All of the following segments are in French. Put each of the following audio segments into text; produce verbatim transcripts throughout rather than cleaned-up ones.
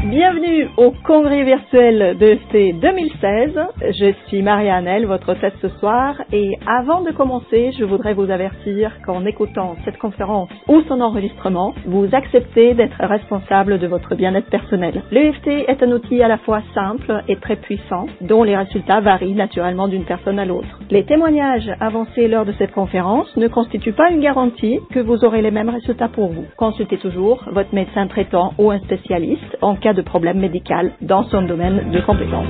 Bienvenue au congrès virtuel de E F T deux mille seize. Je suis Maria Annel, votre hôtesse ce soir, et avant de commencer, je voudrais vous avertir qu'en écoutant cette conférence ou son enregistrement, vous acceptez d'être responsable de votre bien-être personnel. L'E F T est un outil à la fois simple et très puissant, dont les résultats varient naturellement d'une personne à l'autre. Les témoignages avancés lors de cette conférence ne constituent pas une garantie que vous aurez les mêmes résultats pour vous. Consultez toujours votre médecin traitant ou un spécialiste en cas de problème médical dans son domaine de compétence.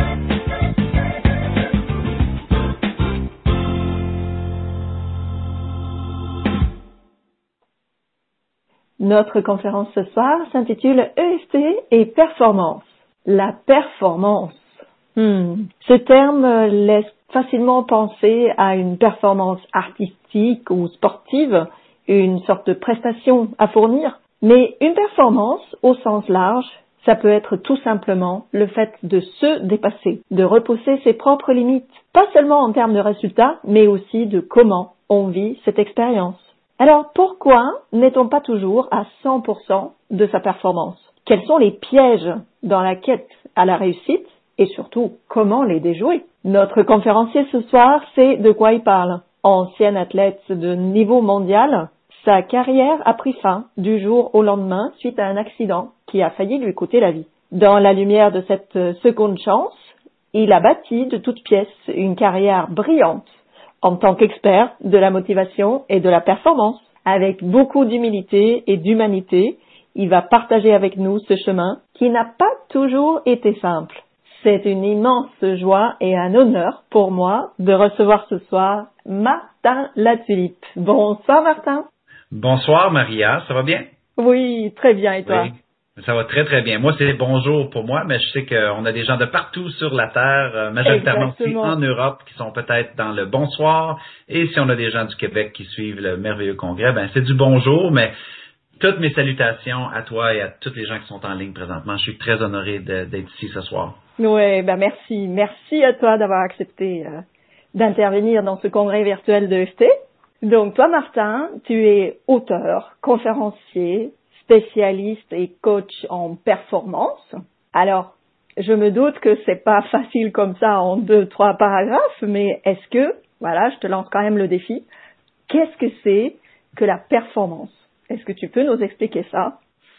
Notre conférence ce soir s'intitule E F T et performance. La performance. Hmm. Ce terme laisse facilement penser à une performance artistique ou sportive, une sorte de prestation à fournir. Mais une performance, au sens large, ça peut être tout simplement le fait de se dépasser, de repousser ses propres limites, pas seulement en termes de résultats, mais aussi de comment on vit cette expérience. Alors, pourquoi n'est-on pas toujours à cent pour cent de sa performance? Quels sont les pièges dans la quête à la réussite et surtout, comment les déjouer? Notre conférencier ce soir sait de quoi il parle. Ancien athlète de niveau mondial, sa carrière a pris fin du jour au lendemain suite à un accident qui a failli lui coûter la vie. Dans la lumière de cette seconde chance, il a bâti de toutes pièces une carrière brillante en tant qu'expert de la motivation et de la performance. Avec beaucoup d'humilité et d'humanité, il va partager avec nous ce chemin qui n'a pas toujours été simple. C'est une immense joie et un honneur pour moi de recevoir ce soir Martin Latulippe. Bonsoir Martin. Bonsoir Maria, ça va bien? Oui, très bien, et toi? Oui, ça va très très bien. Moi, c'est bonjour pour moi, mais je sais qu'on a des gens de partout sur la Terre, euh, majoritairement aussi en Europe, qui sont peut-être dans le bonsoir. Et si on a des gens du Québec qui suivent le merveilleux congrès, ben c'est du bonjour, mais toutes mes salutations à toi et à tous les gens qui sont en ligne présentement. Je suis très honoré de, d'être ici ce soir. Oui, ben merci. Merci à toi d'avoir accepté euh, d'intervenir dans ce congrès virtuel de E F T. Donc, toi, Martin, tu es auteur, conférencier, spécialiste et coach en performance. Alors, je me doute que c'est pas facile comme ça en deux, trois paragraphes, mais est-ce que, voilà, je te lance quand même le défi, qu'est-ce que c'est que la performance? Est-ce que tu peux nous expliquer ça?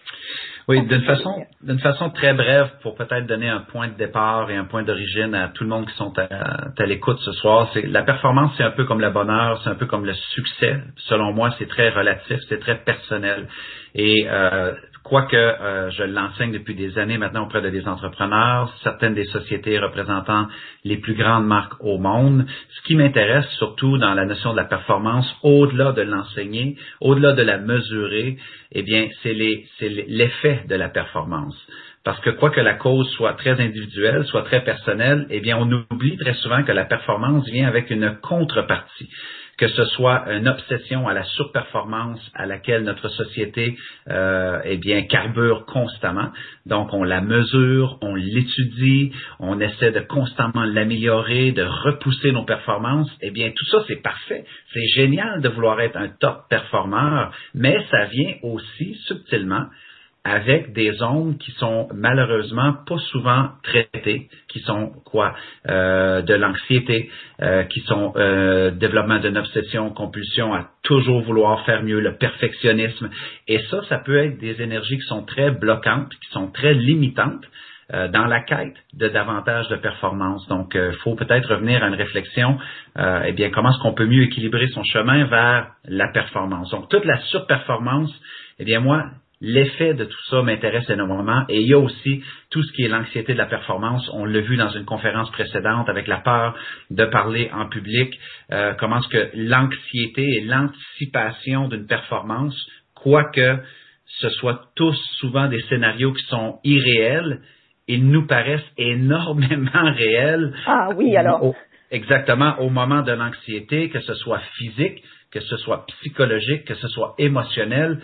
Oui, d'une façon, d'une façon très brève, pour peut-être donner un point de départ et un point d'origine à tout le monde qui sont à, à l'écoute ce soir, c'est la performance, c'est un peu comme le bonheur, c'est un peu comme le succès. Selon moi, c'est très relatif, c'est très personnel. Et euh, quoique euh, je l'enseigne depuis des années maintenant auprès de des entrepreneurs, certaines des sociétés représentant les plus grandes marques au monde, ce qui m'intéresse surtout dans la notion de la performance, au-delà de l'enseigner, au-delà de la mesurer, eh bien, c'est les, c'est l'effet de la performance. Parce que quoi que la cause soit très individuelle, soit très personnelle, eh bien, on oublie très souvent que la performance vient avec une contrepartie. Que ce soit une obsession à la surperformance à laquelle notre société euh, eh bien carbure constamment. Donc, on la mesure, on l'étudie, on essaie de constamment l'améliorer, de repousser nos performances. Eh bien, tout ça, c'est parfait. C'est génial de vouloir être un top performeur, mais ça vient aussi subtilement avec des zones qui sont malheureusement pas souvent traitées, qui sont quoi, euh, de l'anxiété, euh, qui sont euh, développement d'une obsession, compulsion à toujours vouloir faire mieux, le perfectionnisme. Et ça, ça peut être des énergies qui sont très bloquantes, qui sont très limitantes euh, dans la quête de davantage de performance. Donc, il euh, faut peut-être revenir à une réflexion, euh, eh bien, comment est-ce qu'on peut mieux équilibrer son chemin vers la performance. Donc, toute la surperformance, eh bien, moi, l'effet de tout ça m'intéresse énormément, et il y a aussi tout ce qui est l'anxiété de la performance. On l'a vu dans une conférence précédente avec la peur de parler en public, euh, comment est-ce que l'anxiété et l'anticipation d'une performance, quoique ce soit tous souvent des scénarios qui sont irréels, ils nous paraissent énormément réels. Ah oui, alors. Au, exactement, au moment de l'anxiété, que ce soit physique, que ce soit psychologique, que ce soit émotionnel.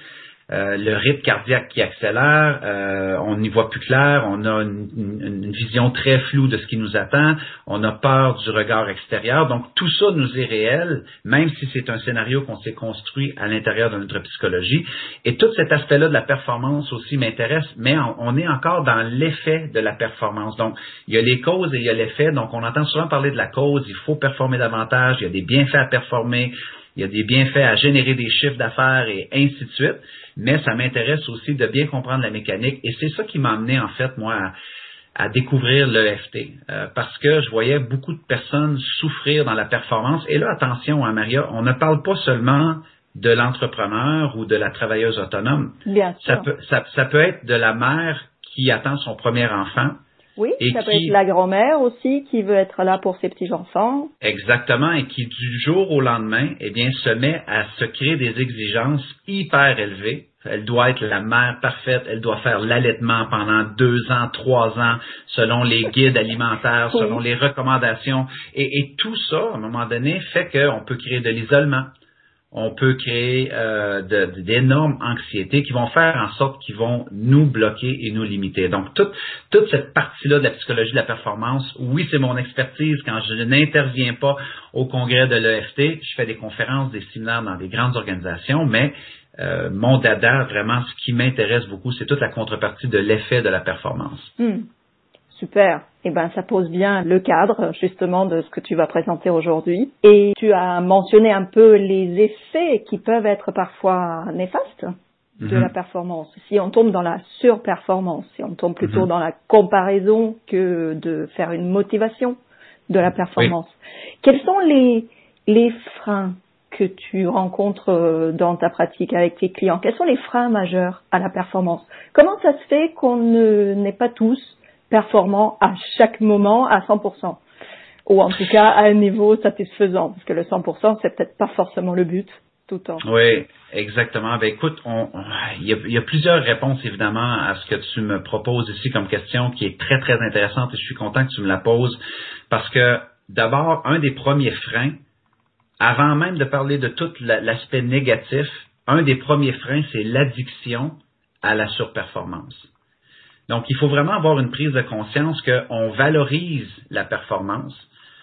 euh, le rythme cardiaque qui accélère, euh, on n'y voit plus clair, on a une, une, une vision très floue de ce qui nous attend, on a peur du regard extérieur. Donc, tout ça nous est réel, même si c'est un scénario qu'on s'est construit à l'intérieur de notre psychologie. Et tout cet aspect-là de la performance aussi m'intéresse, mais on, on est encore dans l'effet de la performance. Donc, il y a les causes et il y a l'effet. Donc, on entend souvent parler de la cause, il faut performer davantage, il y a des bienfaits à performer, il y a des bienfaits à générer des chiffres d'affaires et ainsi de suite. Mais ça m'intéresse aussi de bien comprendre la mécanique. Et c'est ça qui m'a amené, en fait, moi, à, à découvrir l'E F T. Euh, parce que je voyais beaucoup de personnes souffrir dans la performance. Et là, attention, hein, Maria, on ne parle pas seulement de l'entrepreneur ou de la travailleuse autonome. Bien sûr. Ça peut, ça, ça peut être de la mère qui attend son premier enfant. Oui, et ça qui, peut être la grand-mère aussi qui veut être là pour ses petits-enfants. Exactement, et qui du jour au lendemain, eh bien, se met à se créer des exigences hyper élevées. Elle doit être la mère parfaite, elle doit faire l'allaitement pendant deux ans, trois ans, selon les guides alimentaires, selon oui. les recommandations. Et, et tout ça, à un moment donné, fait qu'on peut créer de l'isolement. On peut créer euh, de, de, d'énormes anxiétés qui vont faire en sorte qu'ils vont nous bloquer et nous limiter. Donc, toute, toute cette partie-là de la psychologie de la performance, oui, c'est mon expertise. Quand je n'interviens pas au congrès de l'E F T, je fais des conférences, des séminaires dans des grandes organisations, mais euh, mon dada, vraiment, ce qui m'intéresse beaucoup, c'est toute la contrepartie de l'effet de la performance. Hmm. Super. Eh ben, ça pose bien le cadre, justement, de ce que tu vas présenter aujourd'hui. Et tu as mentionné un peu les effets qui peuvent être parfois néfastes de mm-hmm. la performance. Si on tombe dans la surperformance, si on tombe plutôt mm-hmm. dans la comparaison que de faire une motivation de la performance. Oui. Quels sont les, les freins que tu rencontres dans ta pratique avec tes clients? Quels sont les freins majeurs à la performance? Comment ça se fait qu'on ne, n'est pas tous performant à chaque moment à cent pour cent, ou en tout cas à un niveau satisfaisant, parce que le cent pour cent, c'est peut-être pas forcément le but tout le temps. Oui, exactement. Ben écoute, on, on, il, y a, il y a plusieurs réponses évidemment à ce que tu me proposes ici comme question, qui est très très intéressante, et je suis content que tu me la poses, parce que d'abord, un des premiers freins, avant même de parler de tout l'aspect négatif, un des premiers freins, c'est l'addiction à la surperformance. Donc, il faut vraiment avoir une prise de conscience qu'on valorise la performance.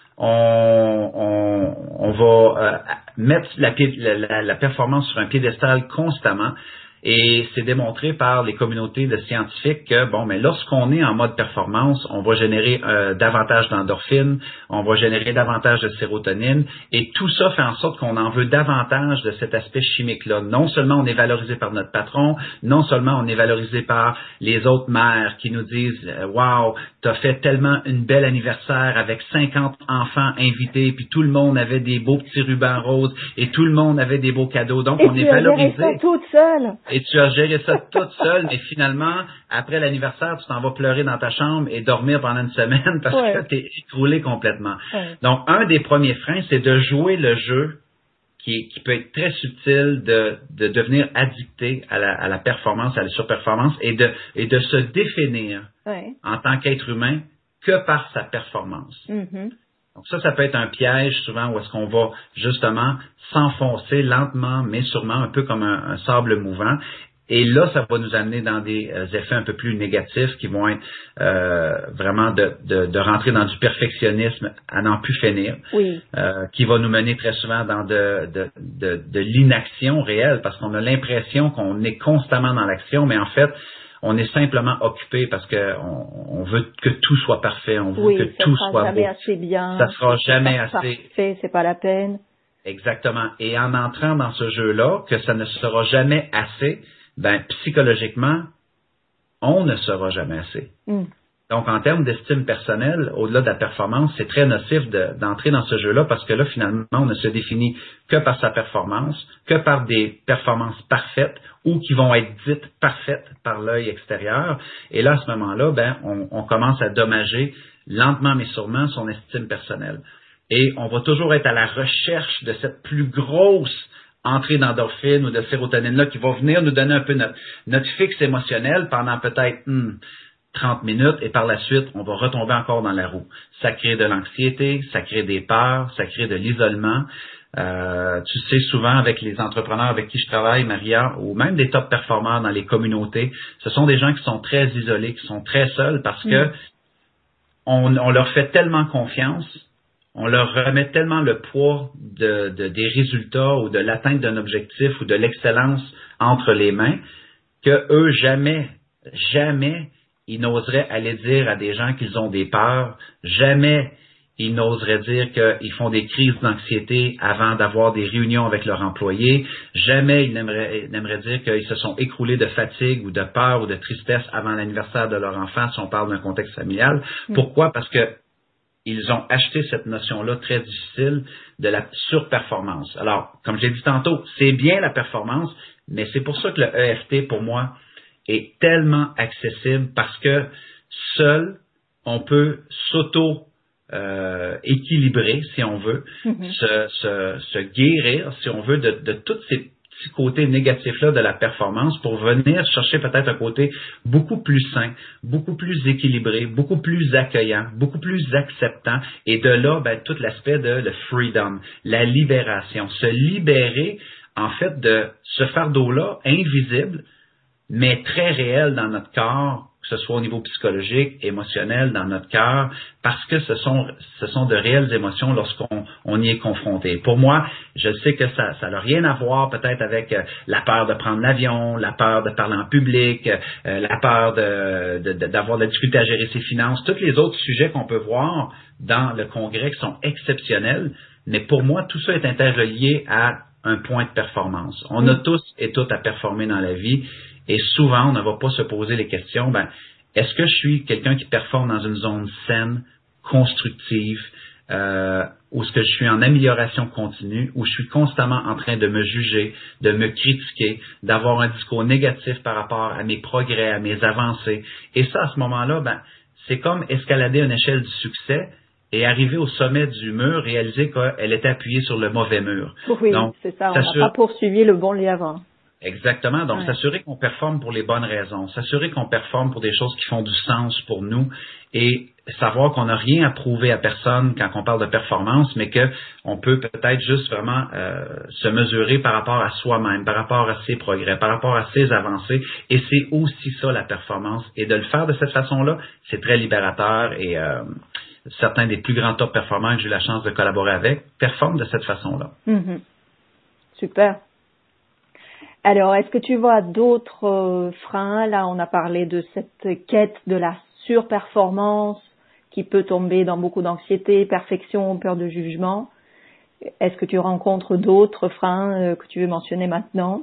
On, on, on va euh, mettre la, la, la performance sur un piédestal constamment. Et c'est démontré par les communautés de scientifiques que, bon, mais lorsqu'on est en mode performance, on va générer euh, davantage d'endorphines, on va générer davantage de sérotonine, et tout ça fait en sorte qu'on en veut davantage de cet aspect chimique-là. Non seulement on est valorisé par notre patron, non seulement on est valorisé par les autres mères qui nous disent « Wow, t'as fait tellement une belle anniversaire avec cinquante enfants invités, puis tout le monde avait des beaux petits rubans roses, et tout le monde avait des beaux cadeaux. » Donc, et on est valorisé. Et tu as géré ça toute seule. Et tu as géré ça toute seule, mais finalement, après l'anniversaire, tu t'en vas pleurer dans ta chambre et dormir pendant une semaine parce ouais. que tu es écroulé complètement. Ouais. Donc, un des premiers freins, c'est de jouer le jeu qui, qui peut être très subtil de, de devenir addicté à la, à la performance, à la surperformance et de, et de se définir ouais. en tant qu'être humain que par sa performance. Mm-hmm. Donc ça, ça peut être un piège souvent où est-ce qu'on va justement s'enfoncer lentement, mais sûrement, un peu comme un, un sable mouvant. Et là, ça va nous amener dans des euh, effets un peu plus négatifs qui vont être euh, vraiment de, de, de rentrer dans du perfectionnisme à n'en plus finir, oui. euh, qui va nous mener très souvent dans de, de, de, de l'inaction réelle, parce qu'on a l'impression qu'on est constamment dans l'action, mais en fait, on est simplement occupé parce que on, on veut que tout soit parfait, on veut oui, que tout soit beau. Ça sera jamais assez bien. Ça sera jamais pas assez parfait, c'est pas la peine. Exactement. Et en entrant dans ce jeu-là, que ça ne sera jamais assez, ben psychologiquement, on ne sera jamais assez. Mm. Donc, en termes d'estime personnelle, au-delà de la performance, c'est très nocif de, d'entrer dans ce jeu-là parce que là, finalement, on ne se définit que par sa performance, que par des performances parfaites ou qui vont être dites parfaites par l'œil extérieur. Et là, à ce moment-là, ben, on, on commence à dommager lentement mais sûrement son estime personnelle. Et on va toujours être à la recherche de cette plus grosse entrée d'endorphine ou de sérotonine-là qui va venir nous donner un peu notre, notre fixe émotionnel pendant peut-être hmm, trente minutes et par la suite, on va retomber encore dans la roue. Ça crée de l'anxiété, ça crée des peurs, ça crée de l'isolement. Euh, tu sais, souvent avec les entrepreneurs avec qui je travaille, Maria, ou même des top performeurs dans les communautés, ce sont des gens qui sont très isolés, qui sont très seuls parce que mm. on, on leur fait tellement confiance, on leur remet tellement le poids de, de, des résultats ou de l'atteinte d'un objectif ou de l'excellence entre les mains que eux, jamais, jamais, ils n'oseraient aller dire à des gens qu'ils ont des peurs, jamais ils n'oseraient dire qu'ils font des crises d'anxiété avant d'avoir des réunions avec leurs employés. Jamais ils n'aimeraient, n'aimeraient dire qu'ils se sont écroulés de fatigue ou de peur ou de tristesse avant l'anniversaire de leur enfant si on parle d'un contexte familial. Mm. Pourquoi? Parce que ils ont acheté cette notion-là très difficile de la surperformance. Alors, comme je l'ai dit tantôt, c'est bien la performance, mais c'est pour ça que le E F T, pour moi, est tellement accessible parce que seul, on peut s'auto Euh, équilibrer, si on veut, mm-hmm. se, se, se guérir, si on veut, de, de tous ces petits côtés négatifs-là de la performance pour venir chercher peut-être un côté beaucoup plus sain, beaucoup plus équilibré, beaucoup plus accueillant, beaucoup plus acceptant. Et de là, ben, tout l'aspect de le freedom, la libération, se libérer, en fait, de ce fardeau-là invisible, mais très réel dans notre corps, que ce soit au niveau psychologique, émotionnel, dans notre cœur, parce que ce sont ce sont de réelles émotions lorsqu'on on y est confronté. Pour moi, je sais que ça ça n'a rien à voir peut-être avec euh, la peur de prendre l'avion, la peur de parler en public, euh, la peur de, de, de d'avoir de la difficulté à gérer ses finances, tous les autres sujets qu'on peut voir dans le congrès qui sont exceptionnels, mais pour moi, tout ça est interrelié à un point de performance. On a tous et toutes à performer dans la vie. Et souvent, on ne va pas se poser les questions, ben, est-ce que je suis quelqu'un qui performe dans une zone saine, constructive, euh, ou est-ce que je suis en amélioration continue, ou je suis constamment en train de me juger, de me critiquer, d'avoir un discours négatif par rapport à mes progrès, à mes avancées. Et ça, à ce moment-là, ben, c'est comme escalader une échelle du succès et arriver au sommet du mur, réaliser qu'elle était appuyée sur le mauvais mur. Oui, donc, c'est ça, on n'a pas poursuivi le bon lien avant. Exactement. Donc, ouais. s'assurer qu'on performe pour les bonnes raisons, s'assurer qu'on performe pour des choses qui font du sens pour nous et savoir qu'on n'a rien à prouver à personne quand on parle de performance, mais qu'on peut peut-être juste vraiment euh, se mesurer par rapport à soi-même, par rapport à ses progrès, par rapport à ses avancées. Et c'est aussi ça, la performance. Et de le faire de cette façon-là, c'est très libérateur et euh, certains des plus grands top performants que j'ai eu la chance de collaborer avec performent de cette façon-là. Mm-hmm. Super. Alors, est-ce que tu vois d'autres euh, freins? Là, on a parlé de cette quête de la surperformance qui peut tomber dans beaucoup d'anxiété, perfection, peur de jugement. Est-ce que tu rencontres d'autres freins euh, que tu veux mentionner maintenant?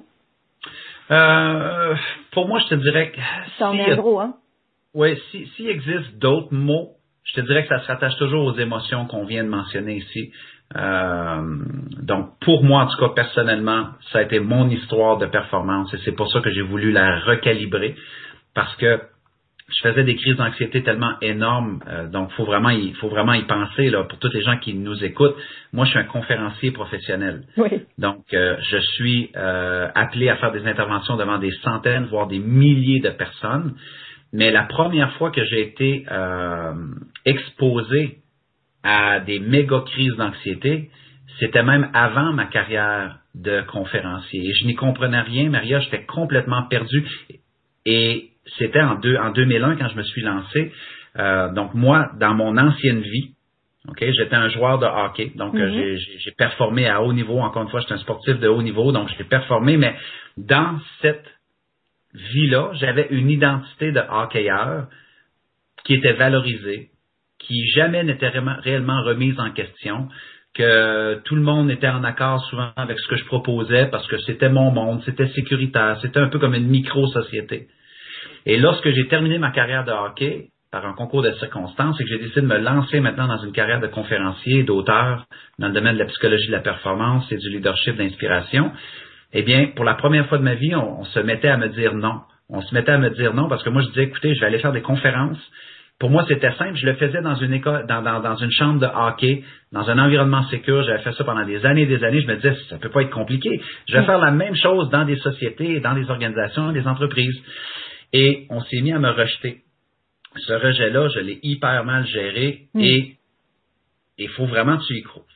Euh, pour moi, je te dirais que... Ça en si, est un gros, hein? Oui, s'il si existe d'autres mots, je te dirais que ça se rattache toujours aux émotions qu'on vient de mentionner ici. Euh, donc, pour moi, en tout cas, personnellement, ça a été mon histoire de performance et c'est pour ça que j'ai voulu la recalibrer parce que je faisais des crises d'anxiété tellement énormes. Euh, donc, faut vraiment, il faut vraiment y penser là pour tous les gens qui nous écoutent. Moi, je suis un conférencier professionnel. Oui. Donc, euh, je suis euh, appelé à faire des interventions devant des centaines, voire des milliers de personnes. Mais la première fois que j'ai été euh, exposé à des méga crises d'anxiété, c'était même avant ma carrière de conférencier. Et je n'y comprenais rien, Maria, j'étais complètement perdu. Et c'était en, deux, en deux mille un quand je me suis lancé. Euh, donc moi, dans mon ancienne vie, okay, j'étais un joueur de hockey. Donc mm-hmm. j'ai, j'ai, j'ai performé à haut niveau. Encore une fois, j'étais un sportif de haut niveau, donc j'ai performé. Mais dans cette vie-là, j'avais une identité de hockeyeur qui était valorisée, qui jamais n'était réellement remise en question, que tout le monde était en accord souvent avec ce que je proposais parce que c'était mon monde, c'était sécuritaire, c'était un peu comme une micro-société. Et lorsque j'ai terminé ma carrière de hockey, par un concours de circonstances, et que j'ai décidé de me lancer maintenant dans une carrière de conférencier, d'auteur, dans le domaine de la psychologie de la performance et du leadership d'inspiration, eh bien, pour la première fois de ma vie, on, on se mettait à me dire non. On se mettait à me dire non parce que moi, je disais, écoutez, je vais aller faire des conférences. Pour moi, c'était simple. Je le faisais dans une école, dans, dans, dans une chambre de hockey, dans un environnement sécure. J'avais fait ça pendant des années et des années. Je me disais, ça peut pas être compliqué. Je vais faire la même chose dans des sociétés, dans des organisations, des entreprises. Et on s'est mis à me rejeter. Ce rejet-là, je l'ai hyper mal géré. Mm. Et il faut vraiment que tu y crois.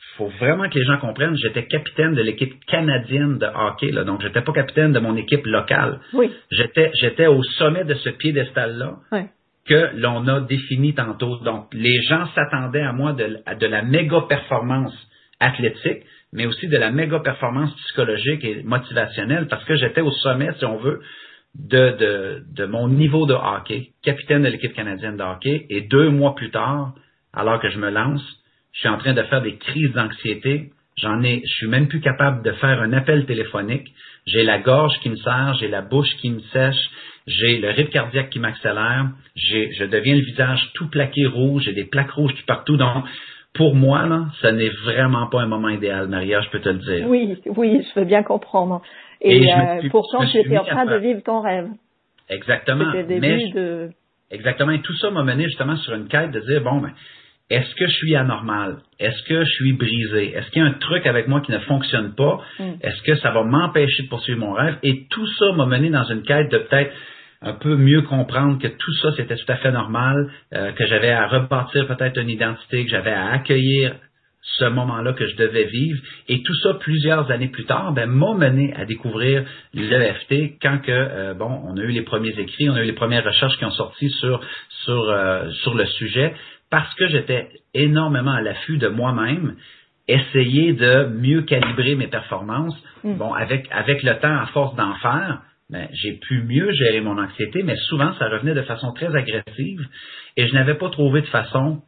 faut vraiment que les gens comprennent, j'étais capitaine de l'équipe canadienne de hockey, là, donc j'étais pas capitaine de mon équipe locale. Oui. J'étais, j'étais au sommet de ce piédestal-là Oui. que l'on a défini tantôt. Donc, les gens s'attendaient à moi de, de la méga performance athlétique, mais aussi de la méga performance psychologique et motivationnelle, parce que j'étais au sommet, si on veut, de, de, de mon niveau de hockey, capitaine de l'équipe canadienne de hockey, et deux mois plus tard, alors que je me lance, je suis en train de faire des crises d'anxiété. J'en ai, je suis même plus capable de faire un appel téléphonique. J'ai la gorge qui me serre, j'ai la bouche qui me sèche, j'ai le rythme cardiaque qui m'accélère, j'ai, je deviens le visage tout plaqué rouge, j'ai des plaques rouges tout partout. Donc, pour moi, là, ça n'est vraiment pas un moment idéal, Maria, je peux te le dire. Oui, oui, je veux bien comprendre. Et, Et je me euh, suis- pourtant, je me tu suis étais en mis à train de faire- vivre ton rêve. Exactement. C'était le Mais début je- de... Exactement. Et tout ça m'a mené justement sur une quête de dire, bon, ben, est-ce que je suis anormal? Est-ce que je suis brisé? Est-ce qu'il y a un truc avec moi qui ne fonctionne pas? Mm. Est-ce que ça va m'empêcher de poursuivre mon rêve? Et tout ça m'a mené dans une quête de peut-être un peu mieux comprendre que tout ça, c'était tout à fait normal, euh, que j'avais à rebâtir peut-être une identité, que j'avais à accueillir ce moment-là que je devais vivre. Et tout ça, plusieurs années plus tard, ben, m'a mené à découvrir l'E F T quand que, euh, bon, on a eu les premiers écrits, on a eu les premières recherches qui ont sorti sur, sur, euh, sur le sujet, parce que j'étais énormément à l'affût de moi-même, essayer de mieux calibrer mes performances. Mm. Bon, avec, avec le temps, à force d'en faire, ben, j'ai pu mieux gérer mon anxiété, mais souvent, ça revenait de façon très agressive et je n'avais pas trouvé de façon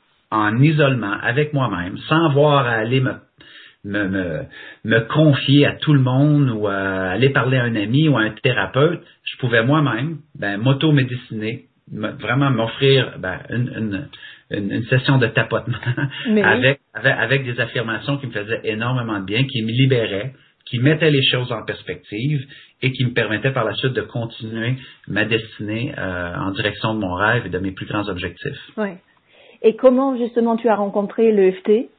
en isolement avec moi-même, sans avoir à aller me, me, me, me confier à tout le monde ou à aller parler à un ami ou à un thérapeute, je pouvais moi-même ben, m'auto-médeciner, me- vraiment m'offrir ben, une, une, une, une session de tapotement Mais- avec, avec, avec des affirmations qui me faisaient énormément de bien, qui me libéraient, qui mettaient les choses en perspective et qui me permettaient par la suite de continuer ma destinée euh, en direction de mon rêve et de mes plus grands objectifs. Ouais. Et comment justement tu as rencontré l'E F T?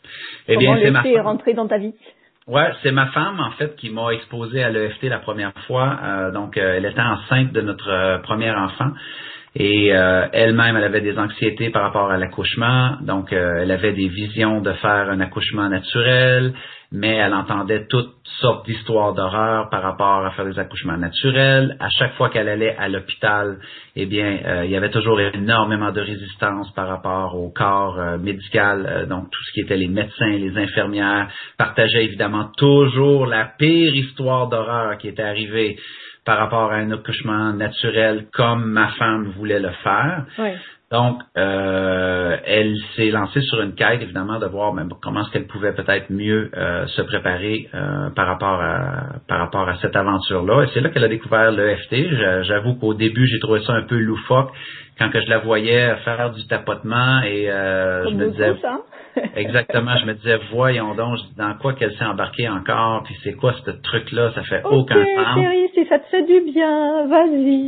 Eh bien, Comment c'est l'E F ma T est femme. rentré dans ta vie? Ouais, c'est ma femme en fait qui m'a exposé à l'E F T la première fois. Euh, donc, euh, elle était enceinte de notre euh, premier enfant et euh, elle-même, elle avait des anxiétés par rapport à l'accouchement. Donc, euh, elle avait des visions de faire un accouchement naturel, mais elle entendait toutes sortes d'histoires d'horreur par rapport à faire des accouchements naturels. À chaque fois qu'elle allait à l'hôpital, eh bien, euh, il y avait toujours énormément de résistance par rapport au corps euh, médical. Euh, donc, tout ce qui était les médecins, les infirmières, partageaient évidemment toujours la pire histoire d'horreur qui était arrivée par rapport à un accouchement naturel comme ma femme voulait le faire. Oui. Donc, euh, elle s'est lancée sur une quête, évidemment, de voir même comment est-ce qu'elle pouvait peut-être mieux euh, se préparer euh, par rapport à par rapport à cette aventure-là. Et c'est là qu'elle a découvert l'E F T. J'avoue qu'au début, j'ai trouvé ça un peu loufoque quand que je la voyais faire du tapotement et euh, je me beaucoup, disais ça. exactement, je me disais voyons donc dans quoi qu'elle s'est embarquée encore, puis c'est quoi ce truc-là, ça fait Ok, aucun sens. chérie, si ça te fait du bien, vas-y.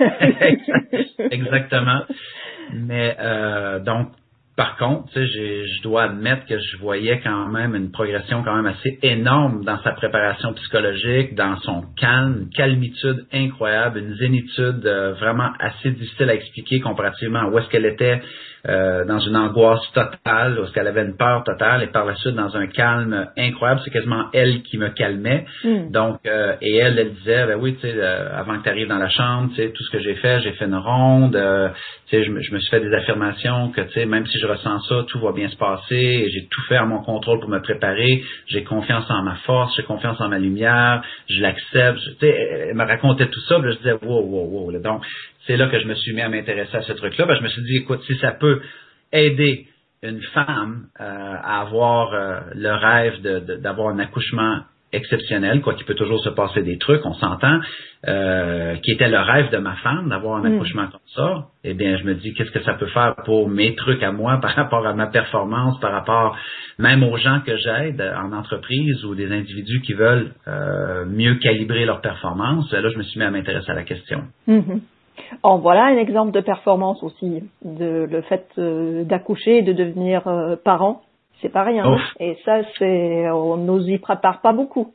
Exactement. Mais euh, donc, par contre, tu sais, j'ai- je dois admettre que je voyais quand même une progression quand même assez énorme dans sa préparation psychologique, dans son calme, une calmitude incroyable, une zénitude euh, vraiment assez difficile à expliquer comparativement à où est-ce qu'elle était euh, dans une angoisse totale, où est-ce qu'elle avait une peur totale, et par la suite dans un calme incroyable. C'est quasiment elle qui me calmait. Mm. Donc, euh, et elle, elle disait, ben oui, tu sais, euh, avant que tu arrives dans la chambre, tu sais, tout ce que j'ai fait, j'ai fait une ronde, euh, tu sais, je, me- je me suis fait des affirmations que, tu sais, même si je ressens ça, tout va bien se passer, et j'ai tout fait à mon contrôle pour me préparer, j'ai confiance en ma force, j'ai confiance en ma lumière, je l'accepte, je- tu sais, elle me racontait tout ça, puis là, je disais, wow, wow, wow, là. Donc, c'est là que je me suis mis à m'intéresser à ce truc-là. Ben, je me suis dit, écoute, si ça peut aider une femme euh, à avoir euh, le rêve de, de- d'avoir un accouchement exceptionnel, quoi qu'il peut toujours se passer des trucs, on s'entend, euh, qui était le rêve de ma femme, d'avoir un Mm. accouchement comme ça, eh bien, je me dis, qu'est-ce que ça peut faire pour mes trucs à moi, par rapport à ma performance, par rapport même aux gens que j'aide en entreprise ou des individus qui veulent euh, mieux calibrer leur performance. Là, je me suis mis à m'intéresser à la question. Mhm. En voilà un exemple de performance aussi, de le fait euh, d'accoucher et de devenir euh, parent, c'est pas rien. Ouf. Hein. Et ça, c'est, on nous y prépare pas beaucoup.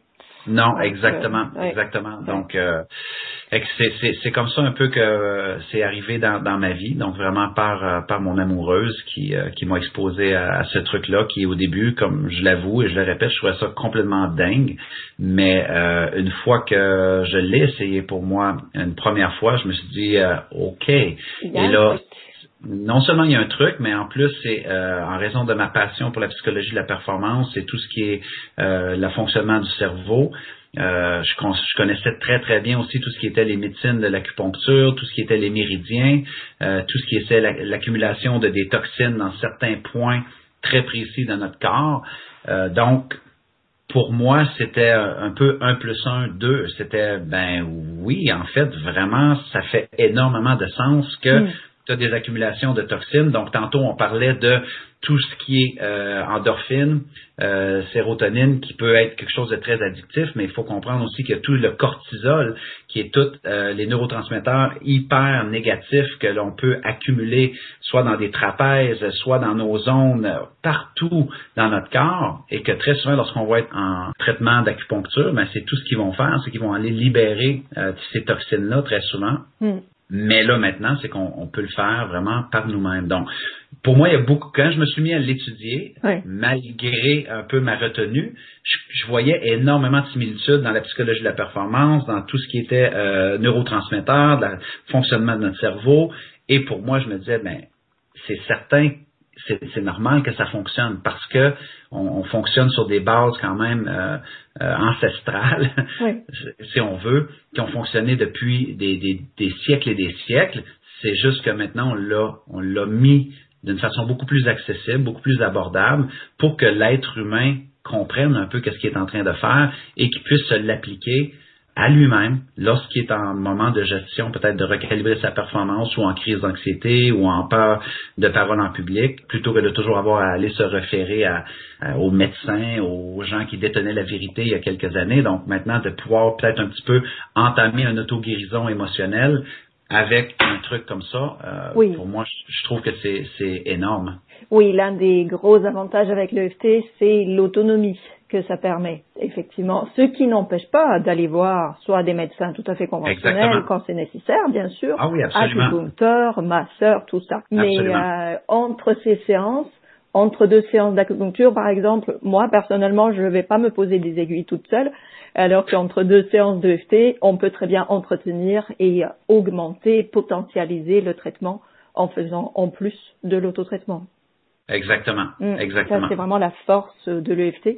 Non, Donc, exactement, euh, ouais. exactement. Ouais. Donc, euh, c'est, c'est, c'est comme ça un peu que euh, c'est arrivé dans, dans ma vie. Donc, vraiment par euh, par mon amoureuse qui euh, qui m'a exposé à, à ce truc-là, qui au début, comme je l'avoue et je le répète, je trouvais ça complètement dingue. Mais euh, une fois que je l'ai essayé pour moi une première fois, je me suis dit, euh, OK. Et là, non seulement il y a un truc, mais en plus, c'est euh, en raison de ma passion pour la psychologie de la performance et tout ce qui est euh, le fonctionnement du cerveau. Euh, je, con- je connaissais très, très bien aussi tout ce qui était les médecines de l'acupuncture, tout ce qui était les méridiens, euh, tout ce qui était la- l'accumulation de des toxines dans certains points très précis de notre corps. Euh, donc, pour moi, c'était un peu un plus un, deux. C'était, ben oui, en fait, vraiment, ça fait énormément de sens que Mm. tu as des accumulations de toxines. Donc, tantôt, on parlait de tout ce qui est euh, endorphine, euh, sérotonine, qui peut être quelque chose de très addictif, mais il faut comprendre aussi qu'il y a tout le cortisol, qui est tous euh, les neurotransmetteurs hyper négatifs que l'on peut accumuler, soit dans des trapèzes, soit dans nos zones, euh, partout dans notre corps, et que très souvent, lorsqu'on va être en traitement d'acupuncture, ben, c'est tout ce qu'ils vont faire, c'est qu'ils vont aller libérer euh, ces toxines-là très souvent. Mm. Mais là, maintenant, c'est qu'on on peut le faire vraiment par nous-mêmes. Donc, pour moi, il y a beaucoup, quand je me suis mis à l'étudier, Oui. malgré un peu ma retenue, je, je voyais énormément de similitudes dans la psychologie de la performance, dans tout ce qui était euh, neurotransmetteurs, le fonctionnement de notre cerveau. Et pour moi, je me disais, ben, c'est certain, c'est, c'est normal que ça fonctionne parce que on, on fonctionne sur des bases quand même euh, euh, ancestrales, Oui. si on veut, qui ont fonctionné depuis des, des, des siècles et des siècles. C'est juste que maintenant, on l'a, on l'a mis d'une façon beaucoup plus accessible, beaucoup plus abordable, pour que l'être humain comprenne un peu qu'est-ce qu'il est en train de faire et qu'il puisse se l'appliquer à lui-même lorsqu'il est en moment de gestion, peut-être de recalibrer sa performance ou en crise d'anxiété ou en peur de parole en public, plutôt que de toujours avoir à aller se référer à, à, aux médecins, aux gens qui détenaient la vérité il y a quelques années. Donc maintenant, de pouvoir peut-être un petit peu entamer une auto-guérison émotionnelle avec un truc comme ça, euh, Oui. pour moi, je, je trouve que c'est, c'est énorme. Oui, l'un des gros avantages avec l'E F T, c'est l'autonomie que ça permet, effectivement. Ce qui n'empêche pas d'aller voir soit des médecins tout à fait conventionnels Exactement. quand c'est nécessaire, bien sûr, Ah oui, absolument. acupuncteur, masseur, tout ça. Mais Absolument. euh, entre ces séances, entre deux séances d'acupuncture, par exemple, moi, personnellement, je ne vais pas me poser des aiguilles toute seule, alors qu'entre deux séances de E F T, on peut très bien entretenir et augmenter, potentialiser le traitement en faisant en plus de l'autotraitement. Exactement. Mm. Exactement. Ça, c'est vraiment la force de l'E F T.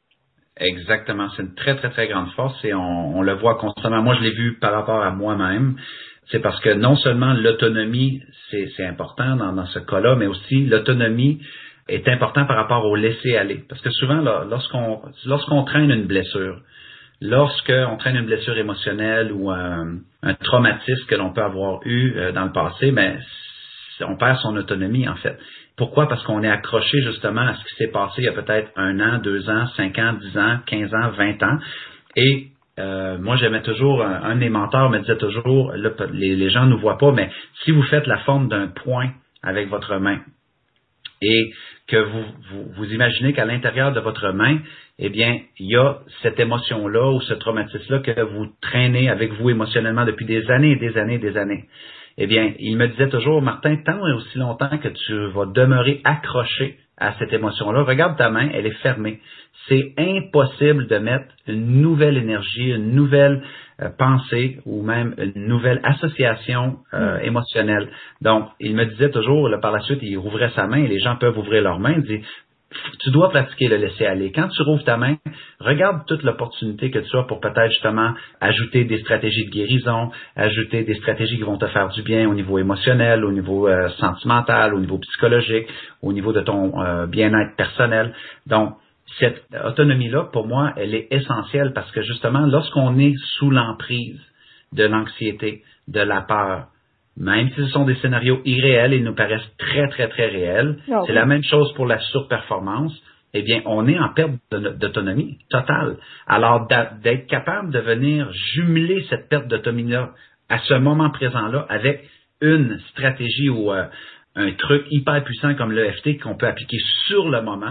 Exactement. C'est une très, très, très grande force et on, on le voit constamment. Moi, je l'ai vu par rapport à moi-même. C'est parce que non seulement l'autonomie, c'est, c'est important dans, dans ce cas-là, mais aussi l'autonomie est important par rapport au laisser-aller. Parce que souvent, là, lorsqu'on, lorsqu'on traîne une blessure, lorsqu'on traîne une blessure émotionnelle ou un, un traumatisme que l'on peut avoir eu euh, dans le passé, ben, on perd son autonomie, en fait. Pourquoi? Parce qu'on est accroché justement à ce qui s'est passé il y a peut-être un an, deux ans, cinq ans, dix ans, quinze ans, vingt ans. Et euh, moi, j'aimais toujours, un, un de mes mentors me disait toujours, là, les, les gens ne nous voient pas, mais si vous faites la forme d'un point avec votre main et que vous, vous, vous imaginez qu'à l'intérieur de votre main, eh bien, il y a cette émotion-là ou ce traumatisme-là que vous traînez avec vous émotionnellement depuis des années et des années et des années. Eh bien, il me disait toujours, Martin, tant et aussi longtemps que tu vas demeurer accroché à cette émotion-là, regarde ta main, elle est fermée. C'est impossible de mettre une nouvelle énergie, une nouvelle euh, pensée ou même une nouvelle association euh, mm. émotionnelle. Donc, il me disait toujours, là, par la suite, il rouvrait sa main et les gens peuvent ouvrir leur main. Il dit, tu dois pratiquer le laisser-aller. Quand tu rouvres ta main, regarde toute l'opportunité que tu as pour peut-être justement ajouter des stratégies de guérison, ajouter des stratégies qui vont te faire du bien au niveau émotionnel, au niveau euh, sentimental, au niveau psychologique, au niveau de ton euh, bien-être personnel. Donc, cette autonomie-là, pour moi, elle est essentielle parce que justement, lorsqu'on est sous l'emprise de l'anxiété, de la peur, même si ce sont des scénarios irréels, ils nous paraissent très, très, très réels. Oh, c'est oui. la même chose pour la surperformance. Eh bien, on est en perte d'autonomie totale. Alors, d'être capable de venir jumeler cette perte d'autonomie-là à ce moment présent-là avec une stratégie ou euh, un truc hyper puissant comme l'E F T qu'on peut appliquer sur le moment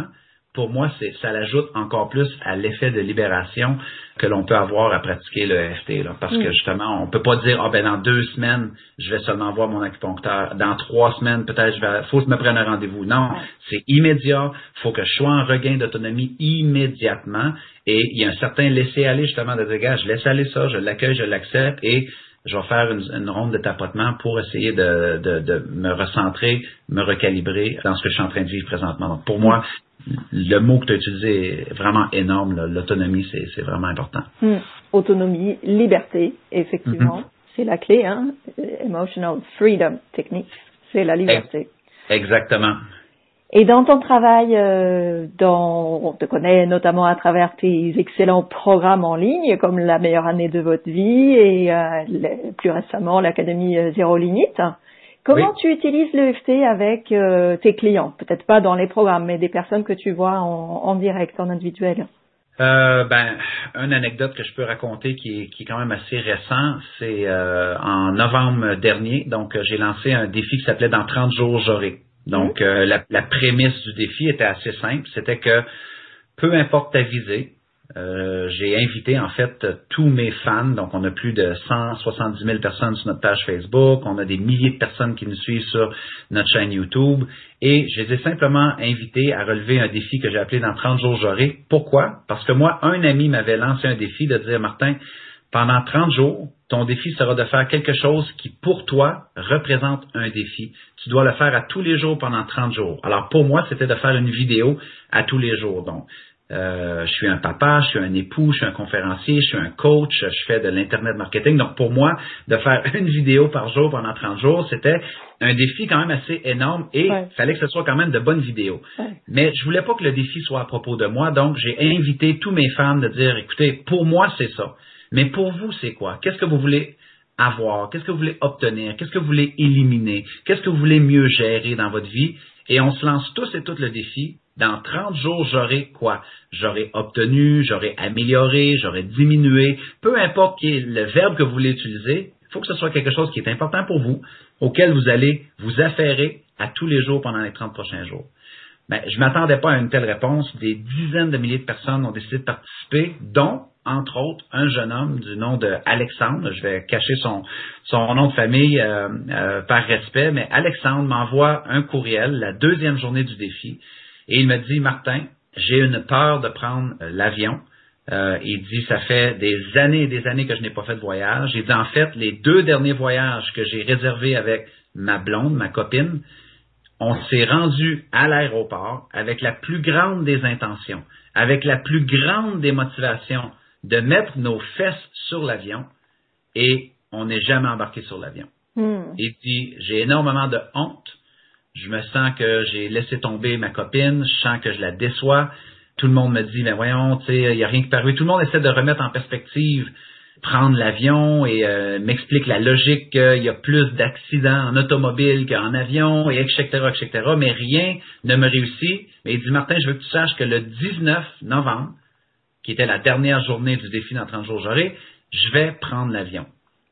pour moi, c'est, ça l'ajoute encore plus à l'effet de libération que l'on peut avoir à pratiquer le E F T, là. Parce mm. que justement, on peut pas dire, ah ben dans deux semaines, je vais seulement voir mon acupuncteur. Dans trois semaines, peut-être, je vais, faut que je me prenne un rendez-vous. Non, ouais. C'est immédiat. Faut que je sois en regain d'autonomie immédiatement. Et il y a un certain laisser-aller, justement, de dire, gars, je laisse aller ça, je l'accueille, je l'accepte et je vais faire une, une ronde de tapotement pour essayer de, de, de me recentrer, me recalibrer dans ce que je suis en train de vivre présentement. Donc, pour moi, le mot que tu as utilisé est vraiment énorme. Là. L'autonomie, c'est, c'est vraiment important. Mmh. Autonomie, liberté, effectivement. Mm-hmm. C'est la clé, hein. Emotional freedom technique, c'est la liberté. Exactement. Et dans ton travail, euh, dans, on te connaît notamment à travers tes excellents programmes en ligne, comme la meilleure année de votre vie et euh, le, plus récemment l'Académie Zéro Limite. Comment oui. tu utilises le E F T avec euh, tes clients? Peut-être pas dans les programmes, mais des personnes que tu vois en, en direct, en individuel. Euh, ben, une anecdote que je peux raconter qui est, qui est quand même assez récent, c'est euh, en novembre dernier. Donc, j'ai lancé un défi qui s'appelait « Dans trente jours, j'aurai ». Donc, mmh. euh, la, la prémisse du défi était assez simple. C'était que, peu importe ta visée, euh, j'ai invité en fait tous mes fans. Donc, on a plus de cent soixante-dix mille personnes sur notre page Facebook. On a des milliers de personnes qui nous suivent sur notre chaîne YouTube. Et je les ai simplement invités à relever un défi que j'ai appelé « Dans trente jours, j'aurai ». Pourquoi? Parce que moi, un ami m'avait lancé un défi de dire « Martin, pendant trente jours, ton défi sera de faire quelque chose qui, pour toi, représente un défi. Tu dois le faire à tous les jours pendant trente jours. » Alors, pour moi, c'était de faire une vidéo à tous les jours. Donc, euh, je suis un papa, je suis un époux, je suis un conférencier, je suis un coach, je fais de l'Internet marketing. Donc, pour moi, de faire une vidéo par jour pendant trente jours, c'était un défi quand même assez énorme et il ouais. fallait que ce soit quand même de bonnes vidéos. Ouais. Mais je voulais pas que le défi soit à propos de moi. Donc, j'ai invité tous mes fans de dire, écoutez, pour moi, c'est ça. Mais pour vous, c'est quoi? Qu'est-ce que vous voulez avoir? Qu'est-ce que vous voulez obtenir? Qu'est-ce que vous voulez éliminer? Qu'est-ce que vous voulez mieux gérer dans votre vie? Et on se lance tous et toutes le défi. Dans trente jours, j'aurai quoi? J'aurai obtenu, j'aurai amélioré, j'aurai diminué. Peu importe qui est le verbe que vous voulez utiliser, il faut que ce soit quelque chose qui est important pour vous, auquel vous allez vous affairer à tous les jours pendant les trente prochains jours. Ben, je ne m'attendais pas à une telle réponse. Des dizaines de milliers de personnes ont décidé de participer, dont, entre autres, un jeune homme du nom de Alexandre. Je vais cacher son, son nom de famille euh, euh, par respect, mais Alexandre m'envoie un courriel la deuxième journée du défi et il me dit, Martin, j'ai une peur de prendre euh, l'avion. Euh, il dit, ça fait des années et des années que je n'ai pas fait de voyage. Il dit, en fait, les deux derniers voyages que j'ai réservés avec ma blonde, ma copine, on s'est rendu à l'aéroport avec la plus grande des intentions, avec la plus grande des motivations de mettre nos fesses sur l'avion et on n'est jamais embarqué sur l'avion. Mm. Il dit, j'ai énormément de honte. Je me sens que j'ai laissé tomber ma copine. Je sens que je la déçois. Tout le monde me dit, mais voyons, tu sais, il n'y a rien qui peut arriver. Tout le monde essaie de remettre en perspective prendre l'avion et euh, m'explique la logique qu'il y a plus d'accidents en automobile qu'en avion, et et cetera, et cetera. Mais rien ne me réussit. Mais il dit, Martin, je veux que tu saches que le dix-neuf novembre, qui était la dernière journée du défi dans trente jours j'aurai, je vais prendre l'avion.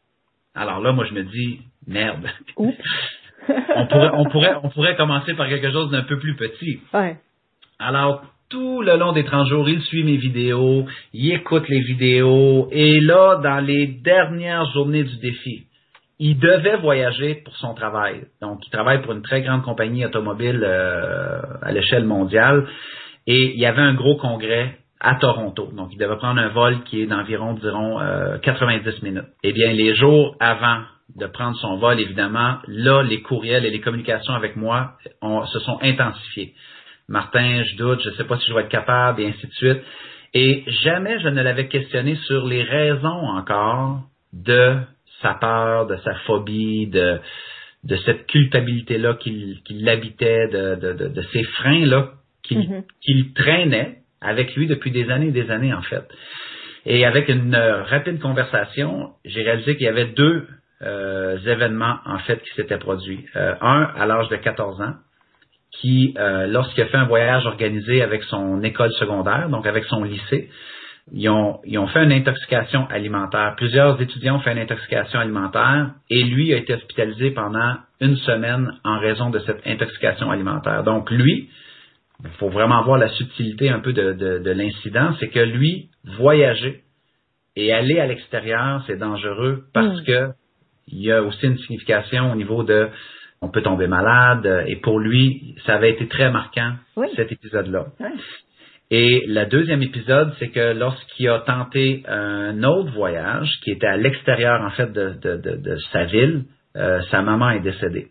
Alors là, moi, je me dis, merde. on, pourrait, on, pourrait, on pourrait commencer par quelque chose d'un peu plus petit. Ouais. Alors, tout le long des trente jours, il suit mes vidéos, il écoute les vidéos, et là, dans les dernières journées du défi, il devait voyager pour son travail. Donc, il travaille pour une très grande compagnie automobile euh, à l'échelle mondiale, et il y avait un gros congrès à Toronto. Donc, il devait prendre un vol qui est d'environ, dirons, euh, quatre-vingt-dix minutes. Eh bien, les jours avant de prendre son vol, évidemment, là, les courriels et les communications avec moi ont, se sont intensifiés. Martin, je doute, je ne sais pas si je vais être capable, et ainsi de suite. Et jamais je ne l'avais questionné sur les raisons encore de sa peur, de sa phobie, de, de cette culpabilité-là qui, qui l'habitait, de, de, de, de ces freins-là qui, mm-hmm. qui traînaient avec lui depuis des années et des années, en fait. Et avec une euh, rapide conversation, j'ai réalisé qu'il y avait deux euh, événements, en fait, qui s'étaient produits. Euh, un, à l'âge de quatorze ans, qui, euh, lorsqu'il a fait un voyage organisé avec son école secondaire, donc avec son lycée, ils ont, ils ont fait une intoxication alimentaire. Plusieurs étudiants ont fait une intoxication alimentaire et lui a été hospitalisé pendant une semaine en raison de cette intoxication alimentaire. Donc lui, il faut vraiment voir la subtilité un peu de, de, de l'incident, c'est que lui, voyager et aller à l'extérieur, c'est dangereux parce mmh. que il y a aussi une signification au niveau de on peut tomber malade, et pour lui, ça avait été très marquant, oui. cet épisode-là. Oui. Et le deuxième épisode, c'est que lorsqu'il a tenté un autre voyage, qui était à l'extérieur, en fait, de, de, de, de sa ville, euh, sa maman est décédée.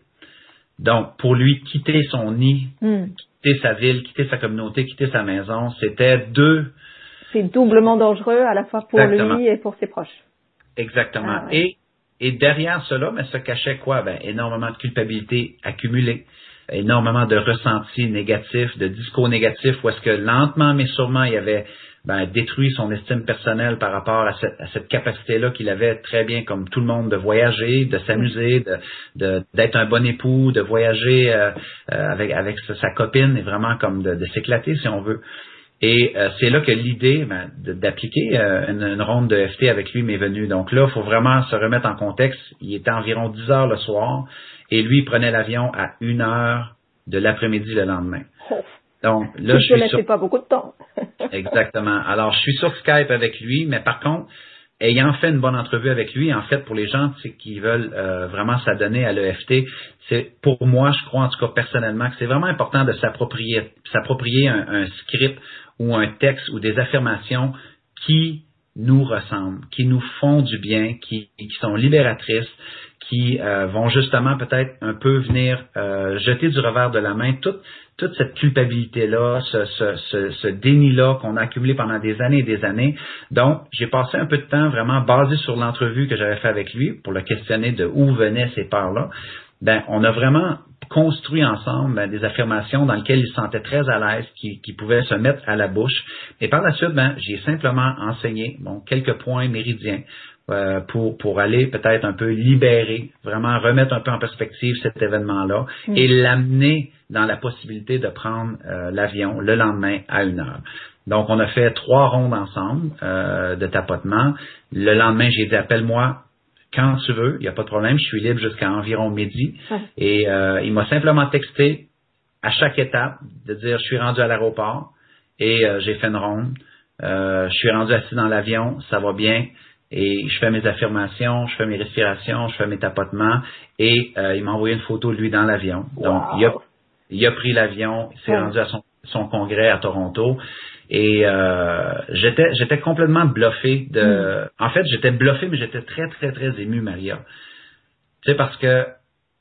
Donc, pour lui, quitter son nid, mm. quitter sa ville, quitter sa communauté, quitter sa maison, c'était deux... C'est doublement dangereux, à la fois pour Exactement. lui et pour ses proches. Exactement. Ah, ouais. Et, et derrière cela, mais se cachait quoi? Ben, énormément de culpabilité accumulée. Énormément de ressentis négatifs, de discours négatifs, où est-ce que lentement mais sûrement il avait ben, détruit son estime personnelle par rapport à cette, à cette capacité-là qu'il avait très bien comme tout le monde de voyager, de s'amuser, de, de, d'être un bon époux, de voyager euh, euh, avec, avec sa, sa copine et vraiment comme de, de s'éclater si on veut. Et euh, c'est là que l'idée ben, de, d'appliquer euh, une, une ronde de F T avec lui m'est venue. Donc là, il faut vraiment se remettre en contexte. Il était environ dix heures le soir. Et lui, il prenait l'avion à une heure de l'après-midi le lendemain. Donc là, je suis sur... pas beaucoup de temps. Exactement. Alors, je suis sur Skype avec lui, mais par contre, ayant fait une bonne entrevue avec lui, en fait, pour les gens qui veulent euh, vraiment s'adonner à l'E F T, c'est pour moi, je crois en tout cas personnellement, que c'est vraiment important de s'approprier, s'approprier un, un script ou un texte ou des affirmations qui nous ressemblent, qui nous font du bien, qui, qui sont libératrices, qui euh, vont justement peut-être un peu venir euh, jeter du revers de la main toute, toute cette culpabilité-là, ce, ce, ce, ce déni-là qu'on a accumulé pendant des années et des années. Donc, j'ai passé un peu de temps vraiment basé sur l'entrevue que j'avais fait avec lui pour le questionner de où venaient ces peurs-là. Ben, on a vraiment construit ensemble ben, des affirmations dans lesquelles il se sentait très à l'aise, qui, qui pouvaient se mettre à la bouche. Et par la suite, ben, j'ai simplement enseigné bon, quelques points méridiens euh, pour, pour aller peut-être un peu libérer, vraiment remettre un peu en perspective cet événement-là mmh. et l'amener dans la possibilité de prendre euh, l'avion le lendemain à une heure. Donc, on a fait trois rondes ensemble euh, de tapotement. Le lendemain, j'ai dit, appelle-moi quand tu veux, il n'y a pas de problème, je suis libre jusqu'à environ midi. Ouais. Et euh, il m'a simplement texté à chaque étape de dire je suis rendu à l'aéroport et euh, j'ai fait une ronde. Euh, je suis rendu assis dans l'avion, ça va bien. Et je fais mes affirmations, je fais mes respirations, je fais mes tapotements. Et euh, il m'a envoyé une photo de lui dans l'avion. Wow. Donc, il a, il a pris l'avion, il s'est ouais. rendu à son, son congrès à Toronto. Et euh, j'étais j'étais complètement bluffé de mm. en fait j'étais bluffé mais j'étais très très très ému, Maria. Tu sais, parce que euh,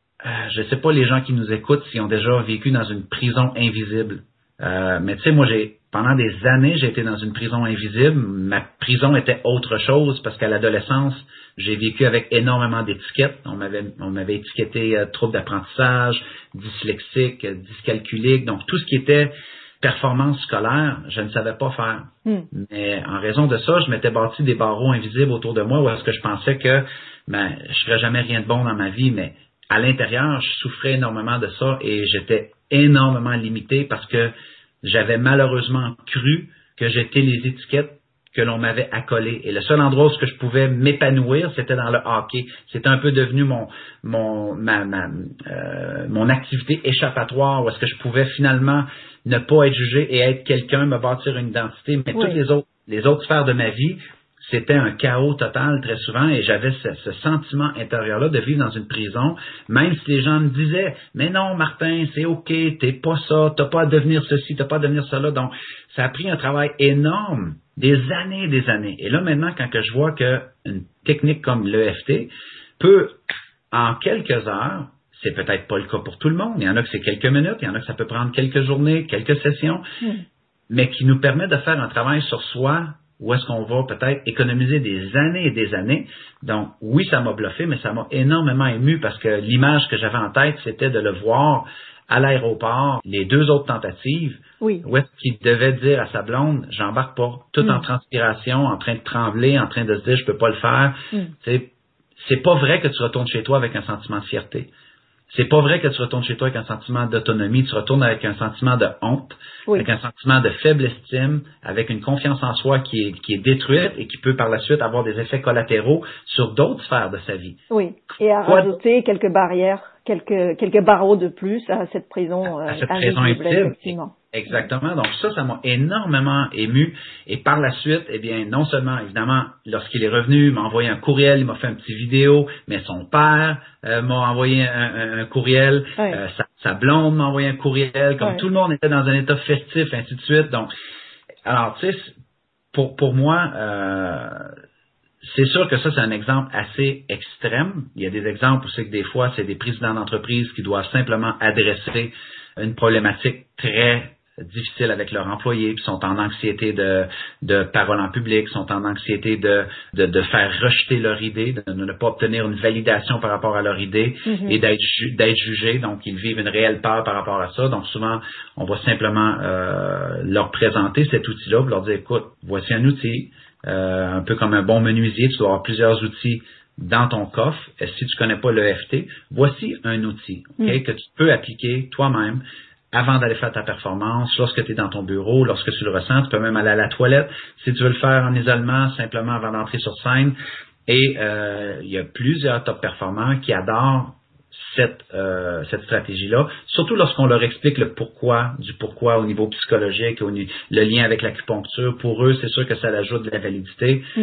je sais pas les gens qui nous écoutent s'ils ont déjà vécu dans une prison invisible. Euh, mais tu sais, moi j'ai pendant des années j'ai été dans une prison invisible. Ma prison était autre chose parce qu'à l'adolescence j'ai vécu avec énormément d'étiquettes. On m'avait on m'avait étiqueté euh, trouble d'apprentissage, dyslexique, euh, dyscalculique, donc tout ce qui était performance scolaire, je ne savais pas faire. Mm. Mais en raison de ça, je m'étais bâti des barreaux invisibles autour de moi où est-ce que je pensais que ben, je ferais jamais rien de bon dans ma vie, mais à l'intérieur, je souffrais énormément de ça et j'étais énormément limité parce que j'avais malheureusement cru que j'étais les étiquettes que l'on m'avait accolées. Et le seul endroit où je pouvais m'épanouir, c'était dans le hockey. C'était un peu devenu mon mon ma, ma euh, mon activité échappatoire où est-ce que je pouvais finalement ne pas être jugé et être quelqu'un, me bâtir une identité. Mais oui. toutes les autres les autres sphères de ma vie, c'était un chaos total très souvent et j'avais ce, ce sentiment intérieur-là de vivre dans une prison, même si les gens me disaient « Mais non, Martin, c'est OK, t'es pas ça, t'as pas à devenir ceci, t'as pas à devenir cela. » Donc, ça a pris un travail énorme, des années et des années. Et là, maintenant, quand que je vois qu'une technique comme l'E F T peut, en quelques heures, c'est peut-être pas le cas pour tout le monde, il y en a que c'est quelques minutes, il y en a que ça peut prendre quelques journées, quelques sessions, mmh. mais qui nous permet de faire un travail sur soi où est-ce qu'on va peut-être économiser des années et des années. Donc, oui, ça m'a bluffé, mais ça m'a énormément ému parce que l'image que j'avais en tête, c'était de le voir à l'aéroport, les deux autres tentatives, oui. où est-ce qu'il devait dire à sa blonde, j'embarque pas, tout mm. en transpiration, en train de trembler, en train de se dire, je peux pas le faire. Mm. C'est, c'est pas vrai que tu retournes chez toi avec un sentiment de fierté. C'est pas vrai que tu retournes chez toi avec un sentiment d'autonomie, tu retournes avec un sentiment de honte, oui. avec un sentiment de faible estime, avec une confiance en soi qui est, qui est détruite et qui peut par la suite avoir des effets collatéraux sur d'autres sphères de sa vie. Oui, et à Quoi rajouter quelques barrières quelques quelques barreaux de plus à cette prison à, à euh, cette prison invisible, invisible. effectivement. Exactement. Donc ça, ça m'a énormément ému. Et par la suite, eh bien, non seulement, évidemment, lorsqu'il est revenu, il m'a envoyé un courriel, il m'a fait un petit vidéo, mais son père euh, m'a envoyé un, un, un courriel, Ouais. euh, sa, sa blonde m'a envoyé un courriel, comme Ouais. tout le monde était dans un état festif, ainsi de suite. Donc, alors, tu sais, pour, pour moi, euh, c'est sûr que ça, c'est un exemple assez extrême. Il y a des exemples où c'est que des fois, c'est des présidents d'entreprise qui doivent simplement adresser une problématique très difficile avec leurs employés, puis sont en anxiété de, de parole en public, sont en anxiété de, de, de faire rejeter leur idée, de ne pas obtenir une validation par rapport à leur idée Mm-hmm. et d'être, ju- d'être jugés. Donc, ils vivent une réelle peur par rapport à ça. Donc, souvent, on va simplement euh, leur présenter cet outil-là, pour leur dire, écoute, voici un outil, euh, un peu comme un bon menuisier, tu dois avoir plusieurs outils dans ton coffre. Et si tu connais pas l'E F T, voici un outil, okay, mm. que tu peux appliquer toi-même avant d'aller faire ta performance, lorsque tu es dans ton bureau, lorsque tu le ressens, tu peux même aller à la toilette si tu veux le faire en isolement, simplement avant d'entrer sur scène. Et euh, il y a plusieurs top performants qui adorent cette euh, cette stratégie-là, surtout lorsqu'on leur explique le pourquoi, du pourquoi au niveau psychologique, au niveau, le lien avec l'acupuncture. Pour eux, c'est sûr que ça ajoute de la validité. Mm.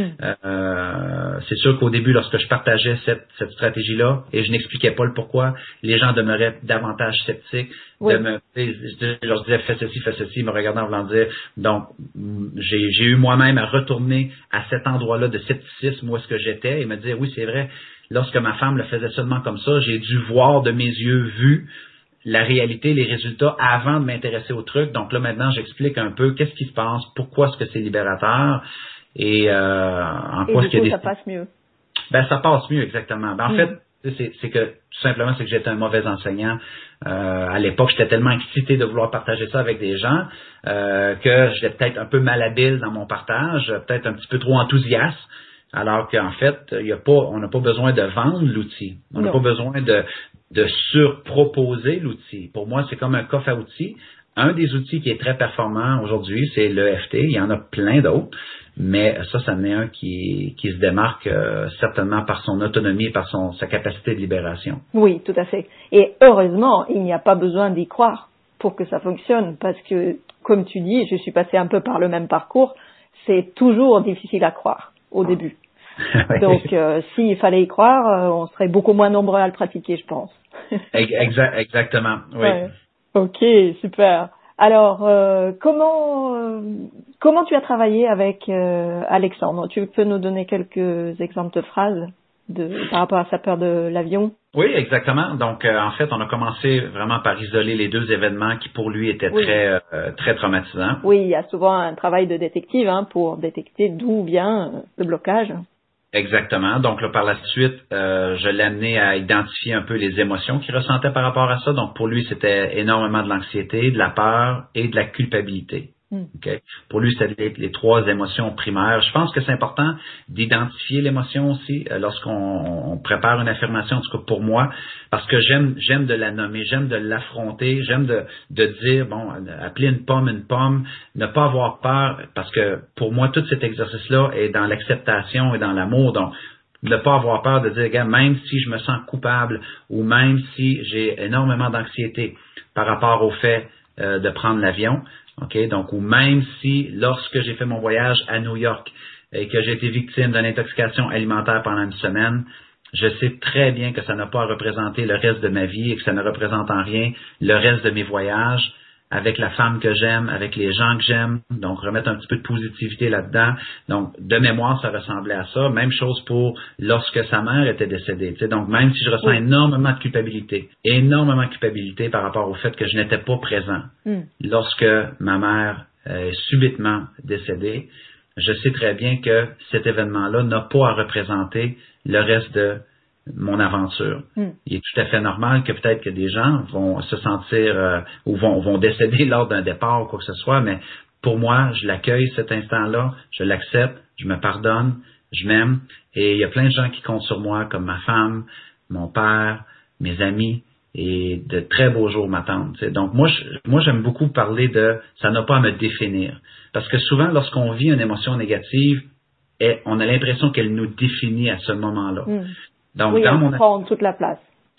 Euh, c'est sûr qu'au début, lorsque je partageais cette, cette stratégie-là et je n'expliquais pas le pourquoi, les gens demeuraient davantage sceptiques. Oui. De me, je leur disais fais ceci, fais ceci, ils me regardaient en voulant dire. Donc, j'ai, j'ai eu moi-même à retourner à cet endroit-là de scepticisme où est-ce que j'étais et me dire oui, c'est vrai. Lorsque ma femme le faisait seulement comme ça, j'ai dû voir de mes yeux vus la réalité, les résultats avant de m'intéresser au truc. Donc là, maintenant, j'explique un peu qu'est-ce qui se passe, pourquoi est-ce que c'est libérateur et euh, en et quoi du est-ce qu'il y a coup, des... ça passe mieux. Ben, ça passe mieux, exactement. Ben, en mm. fait, c'est, c'est que tout simplement, c'est que j'étais un mauvais enseignant. Euh, à l'époque, j'étais tellement excité de vouloir partager ça avec des gens euh, que j'étais peut-être un peu malhabile dans mon partage, peut-être un petit peu trop enthousiaste. Alors qu'en fait, il y a pas, on n'a pas besoin de vendre l'outil. On n'a pas besoin de, de surproposer l'outil. Pour moi, c'est comme un coffre à outils. Un des outils qui est très performant aujourd'hui, c'est l'E F T. Il y en a plein d'autres. Mais ça, ça en est un qui, qui se démarque euh, certainement par son autonomie et par son, sa capacité de libération. Oui, tout à fait. Et heureusement, il n'y a pas besoin d'y croire pour que ça fonctionne. Parce que, comme tu dis, je suis passée un peu par le même parcours. C'est toujours difficile à croire au début. Oui. Donc, euh, s'il fallait y croire, euh, on serait beaucoup moins nombreux à le pratiquer, je pense. exact, exactement, oui. Ouais. Ok, super. Alors, euh, comment euh, comment tu as travaillé avec euh, Alexandre? Tu peux nous donner quelques exemples de phrases de, par rapport à sa peur de l'avion? Oui, exactement. Donc, euh, en fait, on a commencé vraiment par isoler les deux événements qui, pour lui, étaient oui. très euh, très traumatisants. Oui, il y a souvent un travail de détective hein, pour détecter d'où vient le blocage. Exactement. Donc là, par la suite, euh, je l'ai amené à identifier un peu les émotions qu'il ressentait par rapport à ça. Donc pour lui, c'était énormément de l'anxiété, de la peur et de la culpabilité. Mm. Okay? Pour lui, c'était les, les trois émotions primaires. Je pense que c'est important d'identifier l'émotion aussi euh, lorsqu'on on prépare une affirmation, en tout cas pour moi, parce que j'aime j'aime de la nommer, j'aime de l'affronter, j'aime de, de dire, bon, appeler une pomme une pomme, ne pas avoir peur, parce que pour moi, tout cet exercice-là est dans l'acceptation et dans l'amour. Donc, ne pas avoir peur de dire, regarde, même si je me sens coupable ou même si j'ai énormément d'anxiété par rapport au fait euh, de prendre l'avion, OK, donc, ou même si, lorsque j'ai fait mon voyage à New York et que j'ai été victime d'une intoxication alimentaire pendant une semaine, je sais très bien que ça n'a pas à représenter le reste de ma vie et que ça ne représente en rien le reste de mes voyages avec la femme que j'aime, avec les gens que j'aime. Donc, remettre un petit peu de positivité là-dedans. Donc, de mémoire, ça ressemblait à ça. Même chose pour lorsque sa mère était décédée. Tu sais, donc, même si je ressens oui. énormément de culpabilité, énormément de culpabilité par rapport au fait que je n'étais pas présent mm. lorsque ma mère est subitement décédée, je sais très bien que cet événement-là n'a pas à représenter le reste de mon aventure. Mm. Il est tout à fait normal que peut-être que des gens vont se sentir euh, ou vont, vont décéder lors d'un départ ou quoi que ce soit, mais pour moi, je l'accueille cet instant-là, je l'accepte, je me pardonne, je m'aime, et il y a plein de gens qui comptent sur moi, comme ma femme, mon père, mes amis, et de très beaux jours m'attendent. T'sais. Donc moi, je, moi, j'aime beaucoup parler de « ça n'a pas à me définir », parce que souvent, lorsqu'on vit une émotion négative, on a l'impression qu'elle nous définit à ce moment-là. Mm. Donc, oui, dans mon prend toute la place.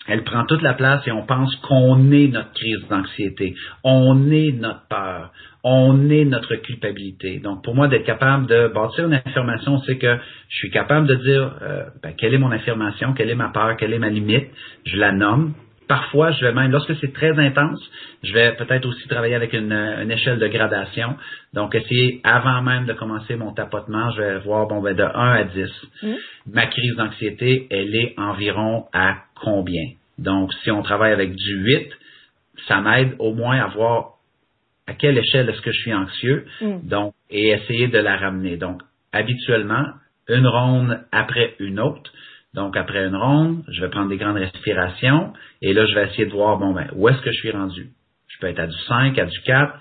elle prend toute la place et on pense qu'on est notre crise d'anxiété, on est notre peur, on est notre culpabilité. Donc, pour moi, d'être capable de bâtir une affirmation, c'est que je suis capable de dire euh, ben, quelle est mon affirmation, quelle est ma peur, quelle est ma limite, je la nomme. Parfois, je vais même, lorsque c'est très intense, je vais peut-être aussi travailler avec une, une échelle de gradation. Donc, essayer, avant même de commencer mon tapotement, je vais voir, bon, ben, de un à dix. Mmh. Ma crise d'anxiété, elle est environ à combien? Donc, si on travaille avec du huit, ça m'aide au moins à voir à quelle échelle est-ce que je suis anxieux, mmh. donc, et essayer de la ramener. Donc, habituellement, une ronde après une autre. Donc, après une ronde, je vais prendre des grandes respirations et là, je vais essayer de voir, bon, ben, où est-ce que je suis rendu? Je peux être à du cinq, à du quatre.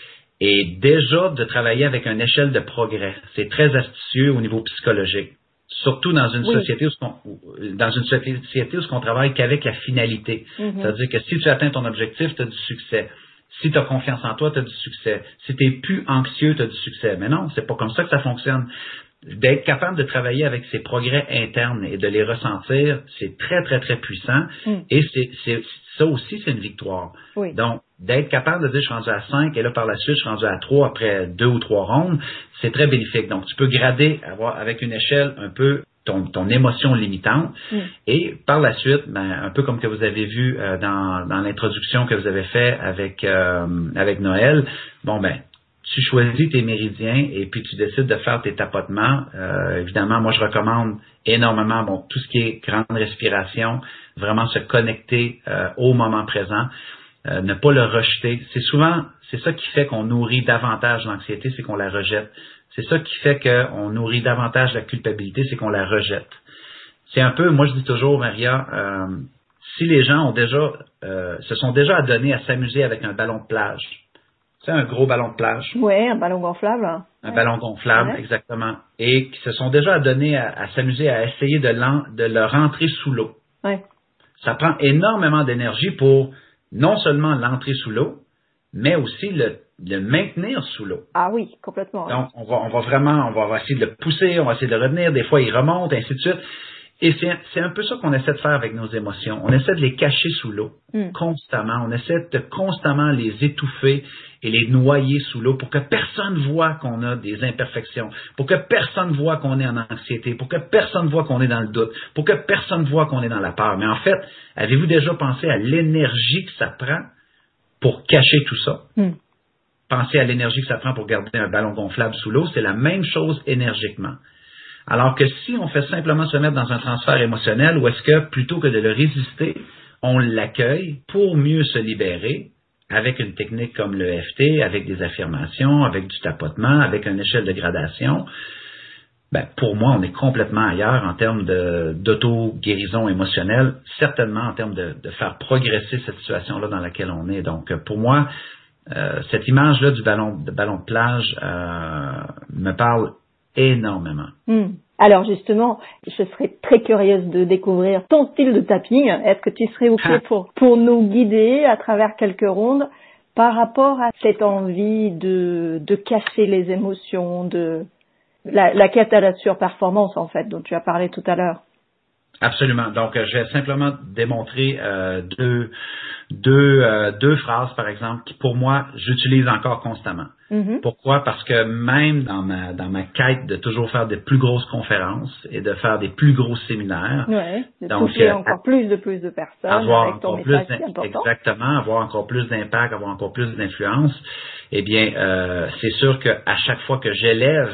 Et déjà, de travailler avec une échelle de progrès. C'est très astucieux au niveau psychologique. Surtout dans une oui. société où ce qu'on, dans une société où ce qu'on travaille qu'avec la finalité. Mm-hmm. C'est-à-dire que si tu atteins ton objectif, tu as du succès. Si tu as confiance en toi, tu as du succès. Si tu es plus anxieux, tu as du succès. Mais non, c'est pas comme ça que ça fonctionne. D'être capable de travailler avec ses progrès internes et de les ressentir, c'est très, très, très puissant. Mm. Et c'est, c'est, ça aussi, c'est une victoire. Oui. Donc, d'être capable de dire, je suis rendu à cinq et là, par la suite, je suis rendu à trois après deux ou trois rondes, c'est très bénéfique. Donc, tu peux grader avoir, avec une échelle un peu ton, ton émotion limitante. Mm. Et par la suite, ben, un peu comme que vous avez vu euh, dans, dans l'introduction que vous avez fait avec, euh, avec Noël, bon, ben, tu choisis tes méridiens et puis tu décides de faire tes tapotements. Euh, évidemment, moi, je recommande énormément bon tout ce qui est grande respiration, vraiment se connecter euh, au moment présent, euh, ne pas le rejeter. C'est souvent, c'est ça qui fait qu'on nourrit davantage l'anxiété, c'est qu'on la rejette. C'est ça qui fait qu'on nourrit davantage la culpabilité, c'est qu'on la rejette. C'est un peu, moi je dis toujours, Maria, euh, si les gens ont déjà, euh, se sont déjà adonnés à s'amuser avec un ballon de plage, c'est un gros ballon de plage. Oui, un ballon gonflable. Hein. Un ouais. ballon gonflable, ouais. exactement. Et qui se sont déjà adonnés à, à s'amuser à essayer de, de le rentrer sous l'eau. Ouais. Ça prend énormément d'énergie pour non seulement l'entrer sous l'eau, mais aussi le, le maintenir sous l'eau. Ah oui, complètement. Donc, on va, on va vraiment, on va, on va essayer de le pousser, on va essayer de le retenir. Des fois, il remonte, ainsi de suite. Et c'est, c'est un peu ça qu'on essaie de faire avec nos émotions. On essaie de les cacher sous l'eau, mm. constamment. On essaie de constamment les étouffer et les noyer sous l'eau pour que personne voit qu'on a des imperfections, pour que personne voit qu'on est en anxiété, pour que personne voit qu'on est dans le doute, pour que personne voit qu'on est dans la peur. Mais en fait, avez-vous déjà pensé à l'énergie que ça prend pour cacher tout ça? Mm. Pensez à l'énergie que ça prend pour garder un ballon gonflable sous l'eau. C'est la même chose énergiquement. Alors que si on fait simplement se mettre dans un transfert émotionnel, ou est-ce que plutôt que de le résister, on l'accueille pour mieux se libérer avec une technique comme le E F T, avec des affirmations, avec du tapotement, avec une échelle de gradation, ben, pour moi, on est complètement ailleurs en termes de, d'auto-guérison émotionnelle, certainement en termes de, de faire progresser cette situation-là dans laquelle on est. Donc, pour moi, euh, cette image-là du ballon de, ballon de plage euh, me parle énormément. Mmh. Alors justement, je serais très curieuse de découvrir ton style de tapping. Est-ce que tu serais OK ah. pour, pour nous guider à travers quelques rondes par rapport à cette envie de, de cacher les émotions, de la, la quête à la surperformance en fait, dont tu as parlé tout à l'heure? Absolument. Donc, je vais simplement démontrer euh, deux, deux, euh, deux phrases, par exemple, qui, pour moi, j'utilise encore constamment. Mm-hmm. Pourquoi? Parce que même dans ma, dans ma quête de toujours faire des plus grosses conférences et de faire des plus gros séminaires, ouais, de donc, toucher euh, encore plus de plus de personnes avoir avec ton encore plus message important. Exactement, avoir encore plus d'impact, avoir encore plus d'influence, eh bien, euh, c'est sûr qu'à chaque fois que j'élève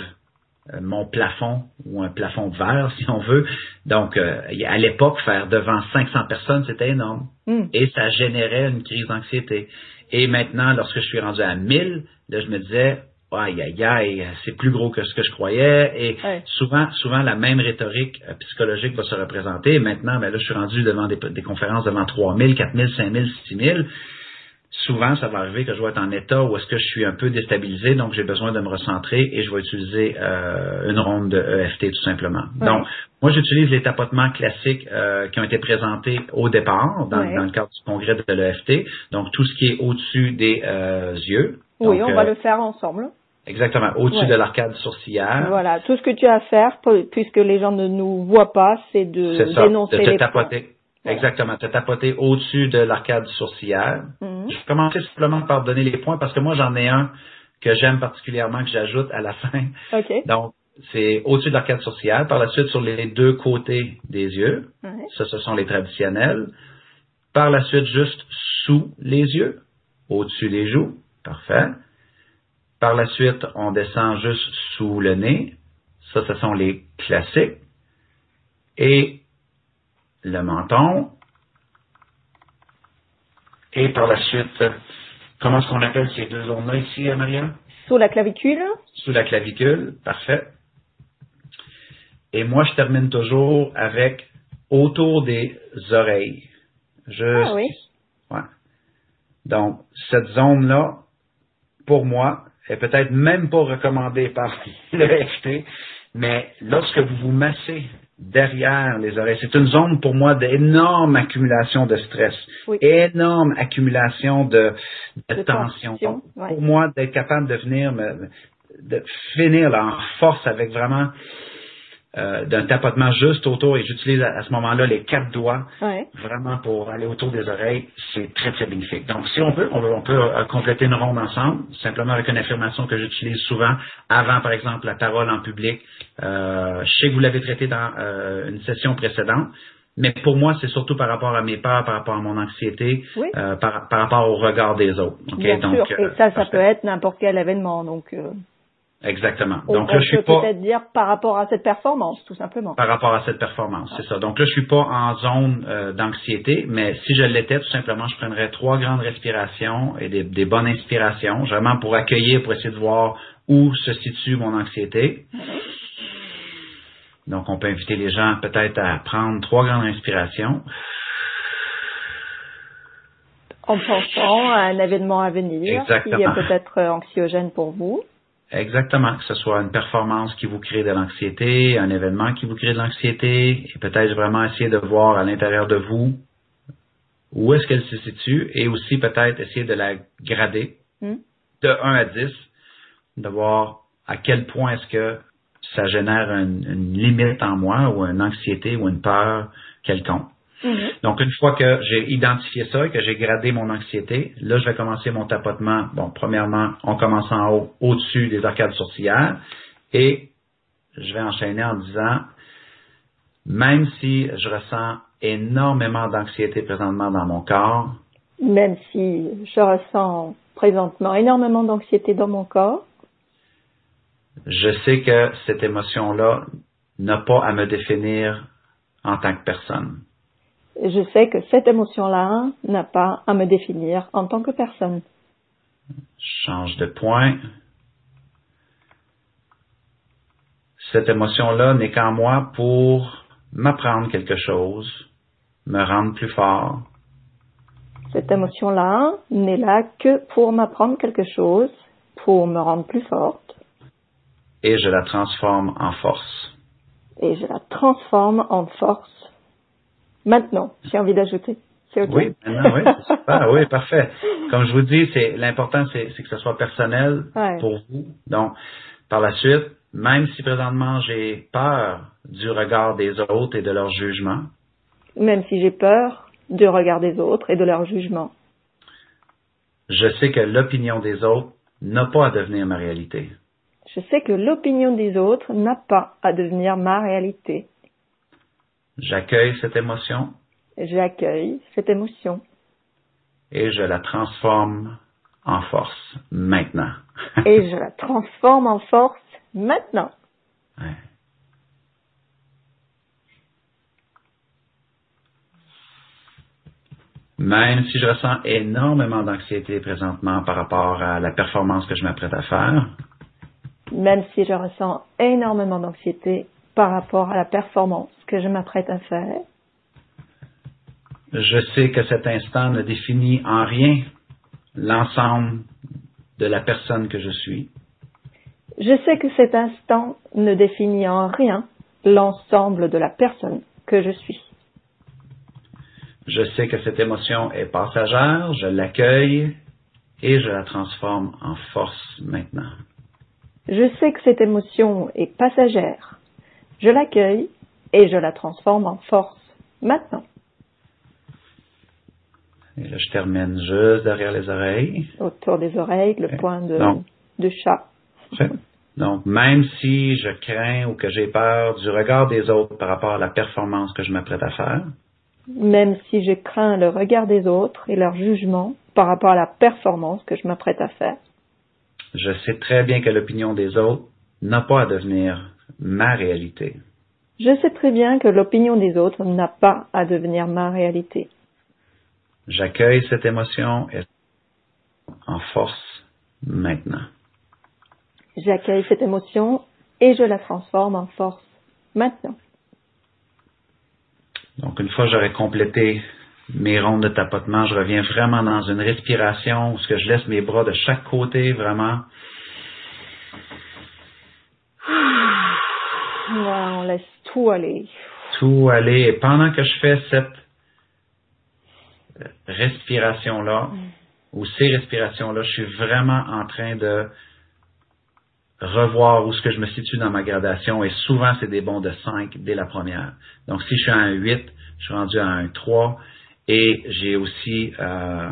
mon plafond ou un plafond de verre, si on veut. Donc, euh, à l'époque, faire devant cinq cents personnes, c'était énorme. Mm. Et ça générait une crise d'anxiété. Et maintenant, lorsque je suis rendu à mille, là, je me disais, aïe, aïe, aïe, c'est plus gros que ce que je croyais. Et ouais. souvent, souvent, la même rhétorique euh, psychologique va se représenter. Et maintenant, ben là, je suis rendu devant des, des conférences devant trois mille, quatre mille, cinq mille, six mille. Souvent, ça va arriver que je vais être en état où est-ce que je suis un peu déstabilisé, donc j'ai besoin de me recentrer et je vais utiliser euh, une ronde de E F T tout simplement. Oui. Donc, moi, j'utilise les tapotements classiques euh, qui ont été présentés au départ dans, oui. dans le cadre du congrès de l'E F T. Donc, tout ce qui est au-dessus des euh, yeux. Oui, donc, on euh, va le faire ensemble. Exactement, au-dessus oui. de l'arcade sourcilière. Voilà, tout ce que tu as à faire, puisque les gens ne nous voient pas, c'est de c'est ça, dénoncer de te les tapoter. points. Voilà. Exactement. Tu as tapoté au-dessus de l'arcade sourcilière. Mm-hmm. Je vais commencer simplement par donner les points parce que moi, j'en ai un que j'aime particulièrement, que j'ajoute à la fin. OK. Donc, c'est au-dessus de l'arcade sourcilière. Par la suite, sur les deux côtés des yeux. Ouais. Ça, ce sont les traditionnels. Par la suite, juste sous les yeux, au-dessus des joues. Parfait. Par la suite, on descend juste sous le nez. Ça, ce sont les classiques. Et le menton. Et par la suite, comment est-ce qu'on appelle ces deux zones-là ici, Maria? Sous la clavicule. Sous la clavicule. Parfait. Et moi, je termine toujours avec autour des oreilles. Juste. Ah oui. Ouais. Donc, cette zone-là, pour moi, est peut-être même pas recommandée par le F T, mais lorsque vous vous massez derrière les oreilles, c'est une zone pour moi d'énorme accumulation de stress, Oui. énorme accumulation de, de, De tension. tension, Donc, ouais. pour moi, d'être capable de venir me, de finir là, en force avec vraiment Euh, d'un tapotement juste autour, et j'utilise à, à ce moment-là les quatre doigts, Ouais. vraiment pour aller autour des oreilles, c'est très très bénéfique. Donc si on peut, on peut, on peut euh, compléter une ronde ensemble, simplement avec une affirmation que j'utilise souvent avant, par exemple, la parole en public. Euh, je sais que vous l'avez traité dans euh, une session précédente, mais pour moi, c'est surtout par rapport à mes peurs, par rapport à mon anxiété, Oui. euh, par, par rapport au regard des autres. Okay? Bien Donc, sûr. euh, Et ça, ça parfait. peut être n'importe quel événement. Donc, euh, Exactement. on, Donc là, on je suis peut pas peut-être dire par rapport à cette performance, tout simplement. par rapport à cette performance, c'est ça. Donc là, je suis pas en zone euh, d'anxiété, mais si je l'étais, tout simplement, je prendrais trois grandes respirations et des, des bonnes inspirations, vraiment pour accueillir, pour essayer de voir où se situe mon anxiété. Donc, on peut inviter les gens peut-être à prendre trois grandes inspirations. En pensant à un événement à venir Exactement. qui est peut-être euh, anxiogène pour vous. Exactement, que ce soit une performance qui vous crée de l'anxiété, un événement qui vous crée de l'anxiété, et peut-être vraiment essayer de voir à l'intérieur de vous où est-ce qu'elle se situe, et aussi peut-être essayer de la grader Hmm? de un à dix, de voir à quel point est-ce que ça génère une, une limite en moi, ou une anxiété, ou une peur quelconque. Mm-hmm. Donc, une fois que j'ai identifié ça et que j'ai gradé mon anxiété, là, je vais commencer mon tapotement. Bon, premièrement, on commence en haut, au-dessus des arcades sourcilières, et je vais enchaîner en disant, même si je ressens énormément d'anxiété présentement dans mon corps, Même si je ressens présentement énormément d'anxiété dans mon corps, je sais que cette émotion-là n'a pas à me définir en tant que personne. je sais que cette émotion-là n'a pas à me définir en tant que personne. Je change de point. Cette émotion-là n'est qu'en moi pour m'apprendre quelque chose, me rendre plus fort. Cette émotion-là n'est là que pour m'apprendre quelque chose, pour me rendre plus forte, Et je la transforme en force. et je la transforme en force. Maintenant, j'ai envie d'ajouter. C'est OK? Oui, maintenant, oui, c'est super, oui, parfait. Comme je vous dis, c'est l'important, c'est, c'est que ce soit personnel Ouais. pour vous. Donc, par la suite, même si présentement j'ai peur du regard des autres et de leur jugement, Même si j'ai peur du regard des autres et de leur jugement, je sais que l'opinion des autres n'a pas à devenir ma réalité. je sais que l'opinion des autres n'a pas à devenir ma réalité. J'accueille cette émotion J'accueille cette émotion et je la transforme en force maintenant. et je la transforme en force maintenant. Ouais. Même si je ressens énormément d'anxiété présentement par rapport à la performance que je m'apprête à faire, Même si je ressens énormément d'anxiété par rapport à la performance que je m'apprête à faire, je sais que cet instant ne définit en rien l'ensemble de la personne que je suis. je sais que cet instant ne définit en rien l'ensemble de la personne que je suis. Je sais que cette émotion est passagère, je l'accueille et je la transforme en force maintenant. Je sais que cette émotion est passagère. Je l'accueille et je la transforme en force maintenant. Et là, je termine juste derrière les oreilles. Autour des oreilles, le point de, Donc, de chat. Donc, même si je crains ou que j'ai peur du regard des autres par rapport à la performance que je m'apprête à faire, même si je crains le regard des autres et leur jugement par rapport à la performance que je m'apprête à faire, je sais très bien que l'opinion des autres n'a pas à devenir ma réalité. Je sais très bien que l'opinion des autres n'a pas à devenir ma réalité. J'accueille cette émotion et en force maintenant. J'accueille cette émotion et je la transforme en force maintenant. Donc, une fois que j'aurai complété mes rondes de tapotement, je reviens vraiment dans une respiration où ce que je laisse mes bras de chaque côté, vraiment. Voilà, on laisse tout aller. Tout aller. Et pendant que je fais cette respiration-là, mm. ou ces respirations-là, je suis vraiment en train de revoir où ce que je me situe dans ma gradation. Et souvent, c'est des bonds de cinq dès la première. Donc, si je suis à un huit, je suis rendu à un trois. Et j'ai aussi, euh,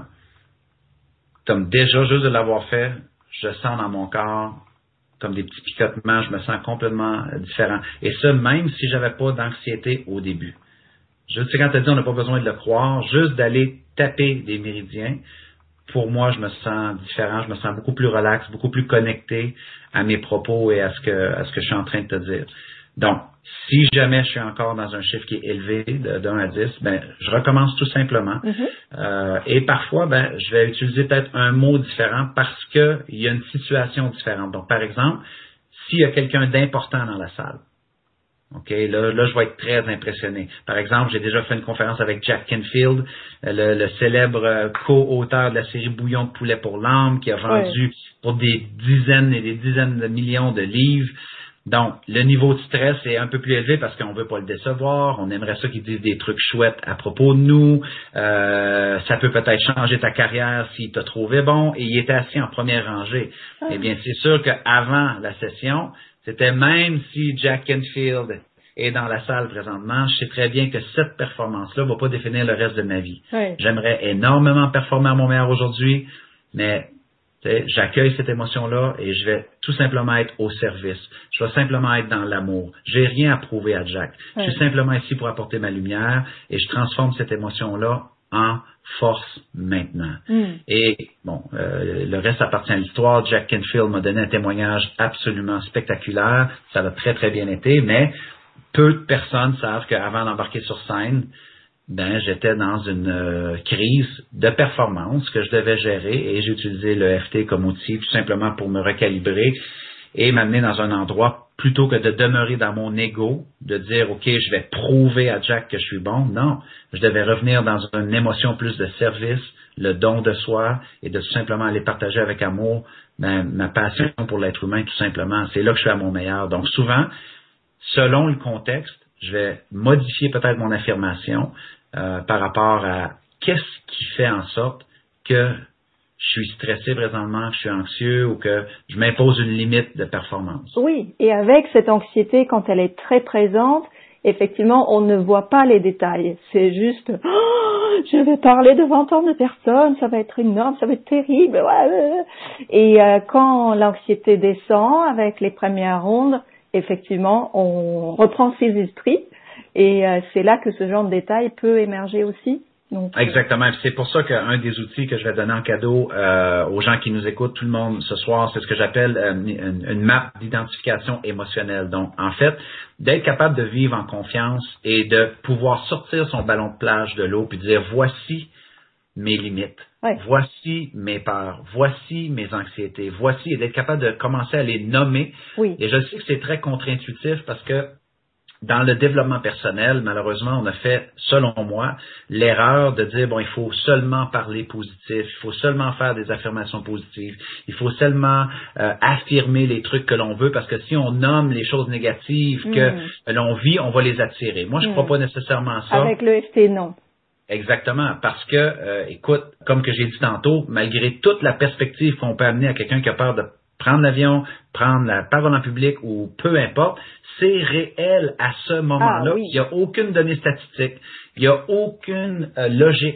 comme déjà, juste de l'avoir fait, je sens dans mon corps comme des petits picotements, je me sens complètement différent. Et ça, même si j'avais pas d'anxiété au début. Je sais quand tu as dit on n'a pas besoin de le croire, juste d'aller taper des méridiens, pour moi, je me sens différent, je me sens beaucoup plus relax, beaucoup plus connecté à mes propos et à ce que, à ce que je suis en train de te dire. Donc, si jamais je suis encore dans un chiffre qui est élevé de, d'un à dix, ben, je recommence tout simplement. Mm-hmm. Euh, et parfois, ben, je vais utiliser peut-être un mot différent parce que il y a une situation différente. Donc, par exemple, s'il y a quelqu'un d'important dans la salle, OK, là, là, je vais être très impressionné. Par exemple, j'ai déjà fait une conférence avec Jack Canfield, le, le célèbre co-auteur de la série Bouillon de poulet pour l'âme, qui a vendu ouais. pour des dizaines et des dizaines de millions de livres. Donc, le niveau de stress est un peu plus élevé parce qu'on veut pas le décevoir. On aimerait ça qu'il dise des trucs chouettes à propos de nous. Euh, ça peut peut-être changer ta carrière s'il t'a trouvé bon. Et il était assis en première rangée. Ah. Eh bien, c'est sûr qu'avant la session, c'était même si Jack Canfield est dans la salle présentement, je sais très bien que cette performance-là va pas définir le reste de ma vie. Oui. J'aimerais énormément performer à mon meilleur aujourd'hui, mais j'accueille cette émotion-là et je vais tout simplement être au service. Je vais simplement être dans l'amour. J'ai rien à prouver à Jack. Oui. Je suis simplement ici pour apporter ma lumière et je transforme cette émotion-là en force maintenant. Mm. Et bon, euh, le reste appartient à l'histoire. Jack Canfield m'a donné un témoignage absolument spectaculaire. Ça a très très bien été, mais peu de personnes savent qu'avant d'embarquer sur scène, ben j'étais dans une euh, crise de performance que je devais gérer et j'ai utilisé le F T comme outil tout simplement pour me recalibrer et m'amener dans un endroit plutôt que de demeurer dans mon ego, de dire ok je vais prouver à Jack que je suis bon. Non, je devais revenir dans une émotion plus de service, le don de soi et de tout simplement aller partager avec amour ben, ma passion pour l'être humain tout simplement. C'est là que je suis à mon meilleur. Donc souvent, selon le contexte, je vais modifier peut-être mon affirmation euh, par rapport à qu'est-ce qui fait en sorte que je suis stressé présentement, que je suis anxieux ou que je m'impose une limite de performance. Oui, et avec cette anxiété, quand elle est très présente, effectivement, on ne voit pas les détails. C'est juste, oh, je vais parler devant tant de personnes, ça va être énorme, ça va être terrible. Et euh, quand l'anxiété descend avec les premières rondes, effectivement, on reprend ses esprits et euh, c'est là que ce genre de détail peut émerger aussi. Donc, exactement. C'est pour ça qu'un des outils que je vais donner en cadeau euh, aux gens qui nous écoutent, tout le monde ce soir, c'est ce que j'appelle euh, une, une map d'identification émotionnelle. Donc, en fait, d'être capable de vivre en confiance et de pouvoir sortir son ballon de plage de l'eau puis dire voici mes limites, ouais. voici mes peurs, voici mes anxiétés, voici, et d'être capable de commencer à les nommer. Oui. Et je sais que c'est très contre-intuitif parce que dans le développement personnel, malheureusement, on a fait, selon moi, l'erreur de dire, bon, il faut seulement parler positif, il faut seulement faire des affirmations positives, il faut seulement euh, affirmer les trucs que l'on veut, parce que si on nomme les choses négatives mm. que l'on vit, on va les attirer. Moi, je ne mm. crois pas nécessairement ça. Avec le F T, non. Exactement, parce que, euh, écoute, comme que j'ai dit tantôt, malgré toute la perspective qu'on peut amener à quelqu'un qui a peur de prendre l'avion, prendre la parole en public ou peu importe, c'est réel à ce moment-là. Ah, oui. Il n'y a aucune donnée statistique, il n'y a aucune euh, logique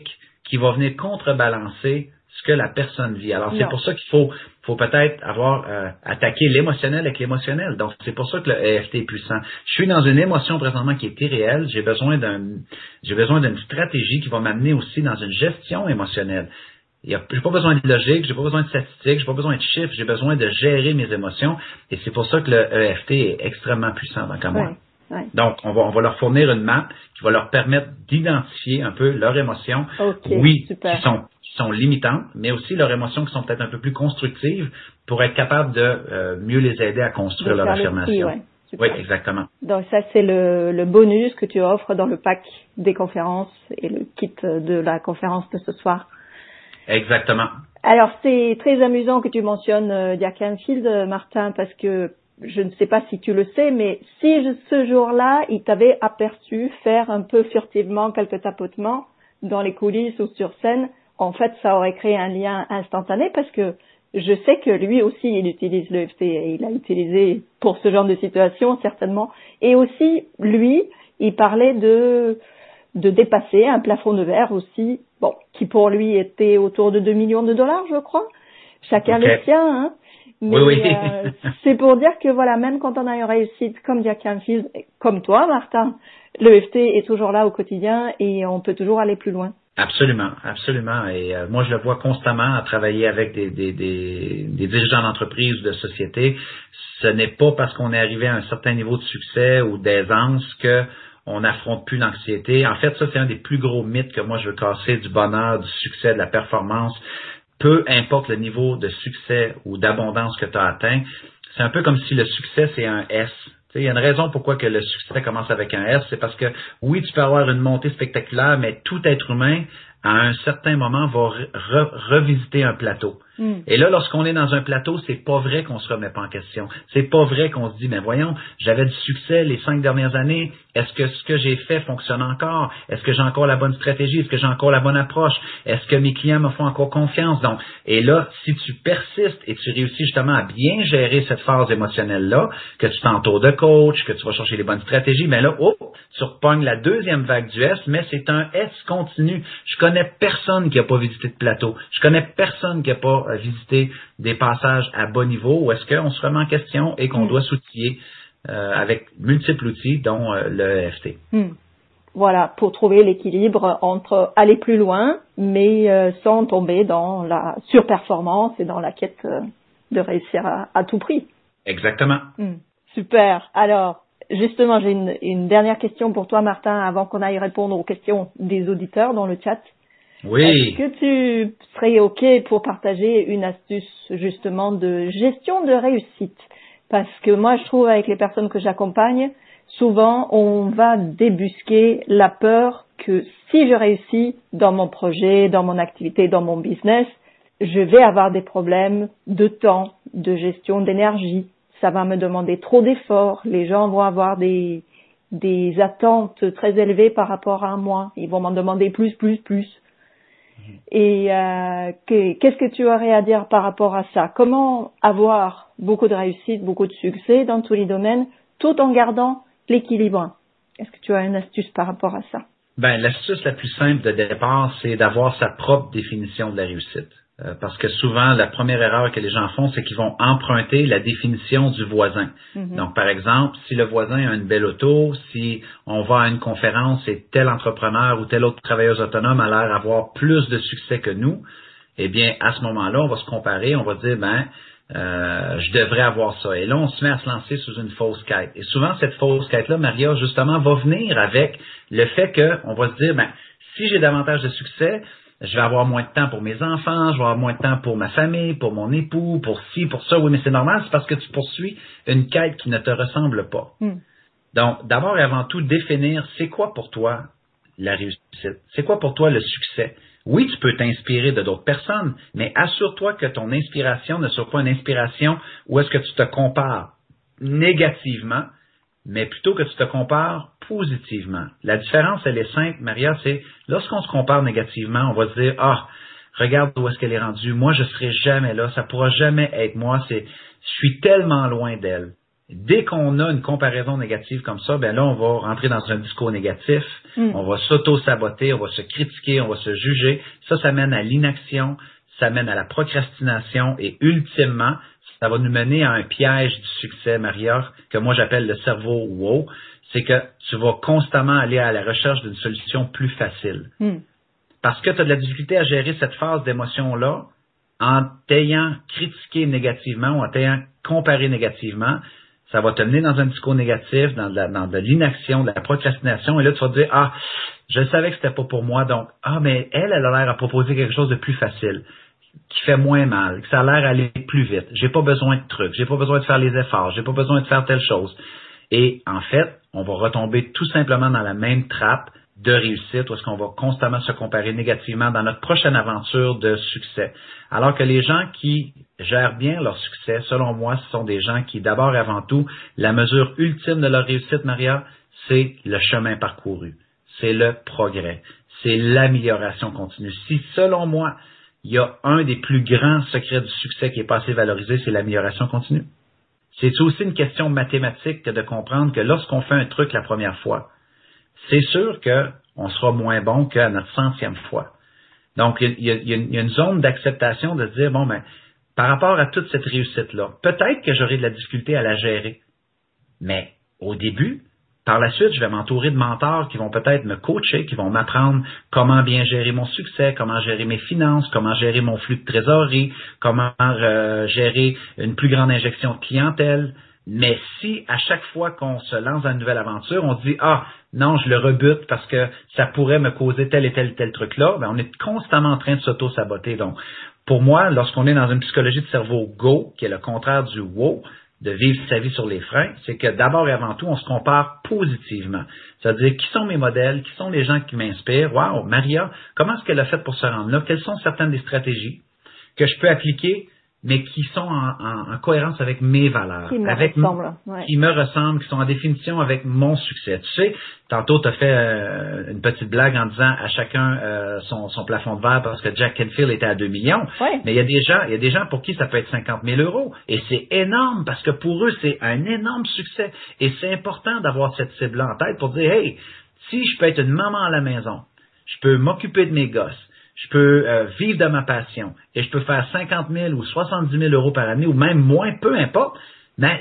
qui va venir contrebalancer ce que la personne vit. Alors, c'est non. pour ça qu'il faut, faut peut-être avoir euh, attaqué l'émotionnel avec l'émotionnel. Donc, c'est pour ça que le E F T est puissant. Je suis dans une émotion présentement qui est irréelle. J'ai besoin d'un, j'ai besoin d'une stratégie qui va m'amener aussi dans une gestion émotionnelle. Il y a, j'ai pas besoin de logique, j'ai pas besoin de statistiques, j'ai pas besoin de chiffres, j'ai besoin de gérer mes émotions. Et c'est pour ça que le E F T est extrêmement puissant dans Comme moi. Ouais. Ouais. Donc, on va, on va leur fournir une map qui va leur permettre d'identifier un peu leurs émotions. Okay, oui, super. qui sont, qui sont limitantes, mais aussi leurs émotions qui sont peut-être un peu plus constructives pour être capable de euh, mieux les aider à construire leur affirmation. Ouais. Oui, exactement. Donc ça, c'est le, le bonus que tu offres dans le pack des conférences et le kit de la conférence de ce soir. Exactement. Alors, c'est très amusant que tu mentionnes euh, Jack Canfield, Martin, parce que je ne sais pas si tu le sais, mais si je, ce jour-là, il t'avait aperçu faire un peu furtivement quelques tapotements dans les coulisses ou sur scène, en fait, ça aurait créé un lien instantané parce que je sais que lui aussi, il utilise le E F T et il l'a utilisé pour ce genre de situation, certainement. Et aussi, lui, il parlait de, de dépasser un plafond de verre aussi, bon, qui pour lui était autour de deux millions de dollars, je crois. Chacun okay. le sien, hein. Mais oui, oui. euh, c'est pour dire que voilà, même quand on a une réussite comme Jack Canfield, comme toi, Martin, le E F T est toujours là au quotidien et on peut toujours aller plus loin. Absolument, absolument. Et euh, moi, je le vois constamment à travailler avec des, des, des, des dirigeants d'entreprise ou de société. Ce n'est pas parce qu'on est arrivé à un certain niveau de succès ou d'aisance que on n'affronte plus l'anxiété. En fait, ça, c'est un des plus gros mythes que moi, je veux casser du bonheur, du succès, de la performance. Peu importe le niveau de succès ou d'abondance que tu as atteint, c'est un peu comme si le succès, c'est un S. Il y a une raison pourquoi que le succès commence avec un S, c'est parce que oui, tu peux avoir une montée spectaculaire, mais tout être humain, à un certain moment, va re- re- revisiter un plateau. Mm. Et là, lorsqu'on est dans un plateau, c'est pas vrai qu'on se remet pas en question. C'est pas vrai qu'on se dit, mais voyons, j'avais du succès les cinq dernières années. Est-ce que ce que j'ai fait fonctionne encore? Est-ce que j'ai encore la bonne stratégie? Est-ce que j'ai encore la bonne approche? Est-ce que mes clients me font encore confiance? Donc, et là, si tu persistes et tu réussis justement à bien gérer cette phase émotionnelle-là, que tu t'entoures de coach, que tu vas chercher les bonnes stratégies, ben là, oh, tu repognes la deuxième vague du S, mais c'est un S continu. Je connais personne qui a pas visité de plateau. Je connais personne qui a pas visité des passages à bas niveau où est-ce qu'on se remet en question et qu'on mmh. doit s'outiller euh, avec multiples outils, dont euh, le E F T. Mmh. Voilà, pour trouver l'équilibre entre aller plus loin, mais euh, sans tomber dans la surperformance et dans la quête euh, de réussir à, à tout prix. Exactement. Mmh. Super. Alors, justement, j'ai une, une dernière question pour toi, Martin, avant qu'on aille répondre aux questions des auditeurs dans le chat. Oui. Est-ce que tu serais OK pour partager une astuce justement de gestion de réussite? Parce que moi, je trouve avec les personnes que j'accompagne, souvent, on va débusquer la peur que si je réussis dans mon projet, dans mon activité, dans mon business, je vais avoir des problèmes de temps, de gestion d'énergie. Ça va me demander trop d'efforts. Les gens vont avoir des, des attentes très élevées par rapport à moi. Ils vont m'en demander plus, plus, plus. Et euh, que, qu'est-ce que tu aurais à dire par rapport à ça? Comment avoir beaucoup de réussite, beaucoup de succès dans tous les domaines, tout en gardant l'équilibre? Est-ce que tu as une astuce par rapport à ça? Ben, l'astuce la plus simple de départ, c'est d'avoir sa propre définition de la réussite. Euh, parce que souvent, la première erreur que les gens font, c'est qu'ils vont emprunter la définition du voisin. Mm-hmm. Donc, par exemple, si le voisin a une belle auto, si on va à une conférence et tel entrepreneur ou tel autre travailleuse autonome a l'air d'avoir plus de succès que nous, eh bien, à ce moment-là, on va se comparer, on va dire, ben, euh, je devrais avoir ça. Et là, on se met à se lancer sous une fausse quête. Et souvent, cette fausse quête-là, Maria, justement, va venir avec le fait qu'on va se dire, ben, si j'ai davantage de succès, je vais avoir moins de temps pour mes enfants, je vais avoir moins de temps pour ma famille, pour mon époux, pour ci, pour ça. Oui, mais c'est normal, c'est parce que tu poursuis une quête qui ne te ressemble pas. Mm. Donc, d'abord et avant tout, définir c'est quoi pour toi la réussite, c'est quoi pour toi le succès. Oui, tu peux t'inspirer de d'autres personnes, mais assure-toi que ton inspiration ne soit pas une inspiration où est-ce que tu te compares négativement, mais plutôt que tu te compares positivement. La différence, elle est simple, Maria, c'est lorsqu'on se compare négativement, on va se dire, ah, regarde où est-ce qu'elle est rendue, moi je serai jamais là, ça pourra jamais être moi, c'est, je suis tellement loin d'elle. Dès qu'on a une comparaison négative comme ça, ben là, on va rentrer dans un discours négatif, mm. on va s'auto-saboter, on va se critiquer, on va se juger. Ça, ça mène à l'inaction, ça mène à la procrastination et ultimement, ça va nous mener à un piège du succès, Maria, que moi j'appelle le cerveau wow. C'est que tu vas constamment aller à la recherche d'une solution plus facile. Mm. Parce que tu as de la difficulté à gérer cette phase d'émotion-là en t'ayant critiqué négativement ou en t'ayant comparé négativement. Ça va te mener dans un discours négatif, dans de, la, dans de l'inaction, de la procrastination. Et là, tu vas te dire, ah, je savais que c'était pas pour moi. Donc, ah, mais elle, elle a l'air à proposer quelque chose de plus facile, qui fait moins mal, que ça a l'air d'aller plus vite. J'ai pas besoin de trucs. J'ai pas besoin de faire les efforts. J'ai pas besoin de faire telle chose. Et en fait, on va retomber tout simplement dans la même trappe de réussite où est-ce qu'on va constamment se comparer négativement dans notre prochaine aventure de succès. Alors que les gens qui gèrent bien leur succès, selon moi, ce sont des gens qui, d'abord et avant tout, la mesure ultime de leur réussite, Maria, c'est le chemin parcouru, c'est le progrès, c'est l'amélioration continue. Si, selon moi, il y a un des plus grands secrets du succès qui est pas assez valorisé, c'est l'amélioration continue. C'est aussi une question mathématique que de comprendre que lorsqu'on fait un truc la première fois, c'est sûr qu'on sera moins bon qu'à notre centième fois. Donc, il y a, il y a, il y a une zone d'acceptation de se dire, bon, ben, par rapport à toute cette réussite-là, peut-être que j'aurai de la difficulté à la gérer. Mais au début, par la suite, je vais m'entourer de mentors qui vont peut-être me coacher, qui vont m'apprendre comment bien gérer mon succès, comment gérer mes finances, comment gérer mon flux de trésorerie, comment euh, gérer une plus grande injection de clientèle. Mais si à chaque fois qu'on se lance dans une nouvelle aventure, on dit « Ah, non, je le rebute parce que ça pourrait me causer tel et tel tel truc-là », ben on est constamment en train de s'auto-saboter. Donc, pour moi, lorsqu'on est dans une psychologie de cerveau go, qui est le contraire du wow, de vivre sa vie sur les freins, c'est que d'abord et avant tout, on se compare positivement. C'est-à-dire, qui sont mes modèles, qui sont les gens qui m'inspirent? Wow, Maria, comment est-ce qu'elle a fait pour se rendre là? Quelles sont certaines des stratégies que je peux appliquer, mais qui sont en, en, en cohérence avec mes valeurs, qui me avec ressemblent, ouais. qui me ressemblent, qui sont en définition avec mon succès. Tu sais, tantôt tu as fait euh, une petite blague en disant à chacun euh, son, son plafond de verre parce que Jack Canfield était à deux millions. Ouais. Mais il y a des gens, il y a des gens pour qui ça peut être cinquante mille euros. Et c'est énorme parce que pour eux, c'est un énorme succès. Et c'est important d'avoir cette cible-là en tête pour dire, hey, si je peux être une maman à la maison, je peux m'occuper de mes gosses, je peux euh, vivre de ma passion et je peux faire cinquante mille ou soixante-dix mille euros par année ou même moins, peu importe, mais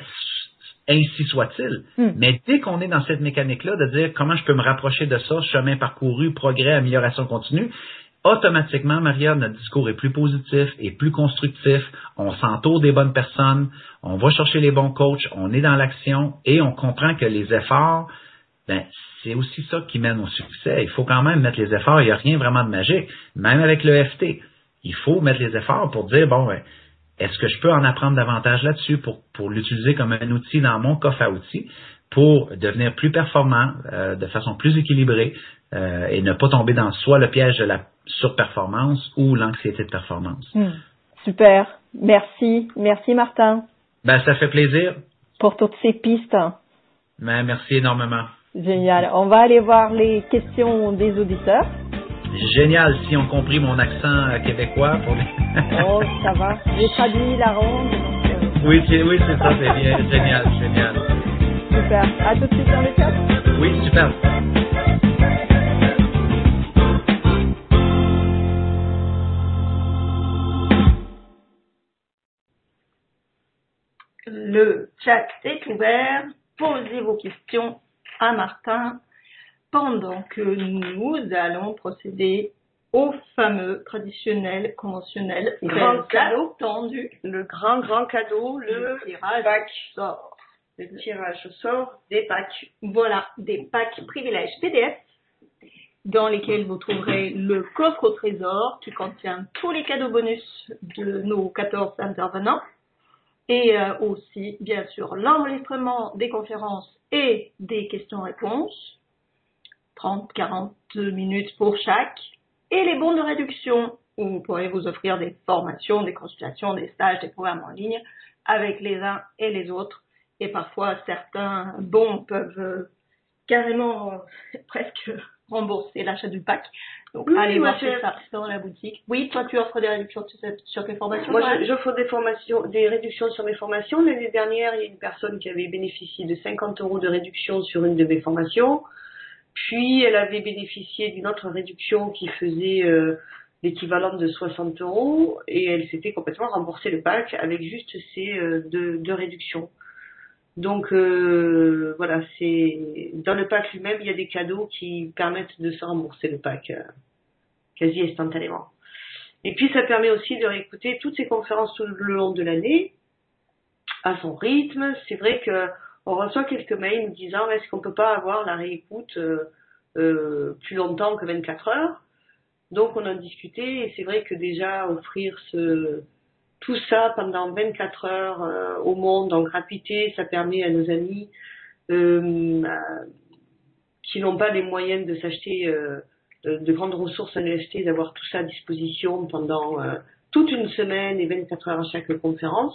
ainsi soit-il. Mm. Mais dès qu'on est dans cette mécanique-là de dire comment je peux me rapprocher de ça, chemin parcouru, progrès, amélioration continue, automatiquement, Maria, notre discours est plus positif et plus constructif, on s'entoure des bonnes personnes, on va chercher les bons coachs, on est dans l'action et on comprend que les efforts, ben, c'est aussi ça qui mène au succès. Il faut quand même mettre les efforts. Il n'y a rien vraiment de magique. Même avec le F T, il faut mettre les efforts pour dire, bon, ben, est-ce que je peux en apprendre davantage là-dessus pour, pour l'utiliser comme un outil dans mon coffre à outils pour devenir plus performant, euh, de façon plus équilibrée euh, et ne pas tomber dans soit le piège de la surperformance ou l'anxiété de performance. Mmh. Super. Merci. Merci, Martin. Ben, ça fait plaisir. Pour toutes ces pistes. Ben, merci énormément. Génial. On va aller voir les questions des auditeurs. Génial, si on compris mon accent québécois. Pour les... Oh, ça va. J'ai traduit la ronde. Donc, euh... Oui, c'est, oui, c'est ça, c'est bien. Génial, génial. Super. À tout de suite dans le chat. Oui, super. Le chat est ouvert. Posez vos questions à Martin pendant que nous allons procéder au fameux traditionnel, conventionnel, grand cadeau tendu, le grand grand cadeau, le, le tirage pack sort. Le tirage au sort des packs. Voilà, des packs privilèges P D F dans lesquels vous trouverez le coffre au trésor qui contient tous les cadeaux bonus de nos quatorze intervenants et euh, aussi, bien sûr, l'enregistrement des conférences et des questions-réponses, trente à quarante minutes pour chaque, et les bons de réduction où vous pourrez vous offrir des formations, des consultations, des stages, des programmes en ligne avec les uns et les autres. Et parfois, certains bons peuvent euh, carrément euh, presque rembourser l'achat du pack. Donc, Oui, allez moi, voir c'est- ça dans la boutique. Oui, toi, tu offres des réductions sur, sur tes formations? Moi, Joanne je- j'offre des formations, des réductions sur mes formations. L'année dernière, il y a une personne qui avait bénéficié de cinquante euros de réduction sur une de mes formations. Puis, elle avait bénéficié d'une autre réduction qui faisait euh, l'équivalent de soixante euros. Et elle s'était complètement remboursé le pack avec juste ces euh, deux, deux réductions. Donc, euh, voilà, c'est dans le pack lui-même, il y a des cadeaux qui permettent de se rembourser le pack euh, quasi instantanément. Et puis, ça permet aussi de réécouter toutes ces conférences tout le long de l'année, à son rythme. C'est vrai que on reçoit quelques mails nous disant est-ce qu'on peut pas avoir la réécoute euh, euh, plus longtemps que vingt-quatre heures. Donc, on a discuté et c'est vrai que déjà, offrir ce, tout ça pendant vingt-quatre heures euh, au monde en gratuité, ça permet à nos amis euh, euh, qui n'ont pas les moyens de s'acheter euh, de, de grandes ressources en N F T, d'avoir tout ça à disposition pendant euh, toute une semaine et vingt-quatre heures à chaque conférence.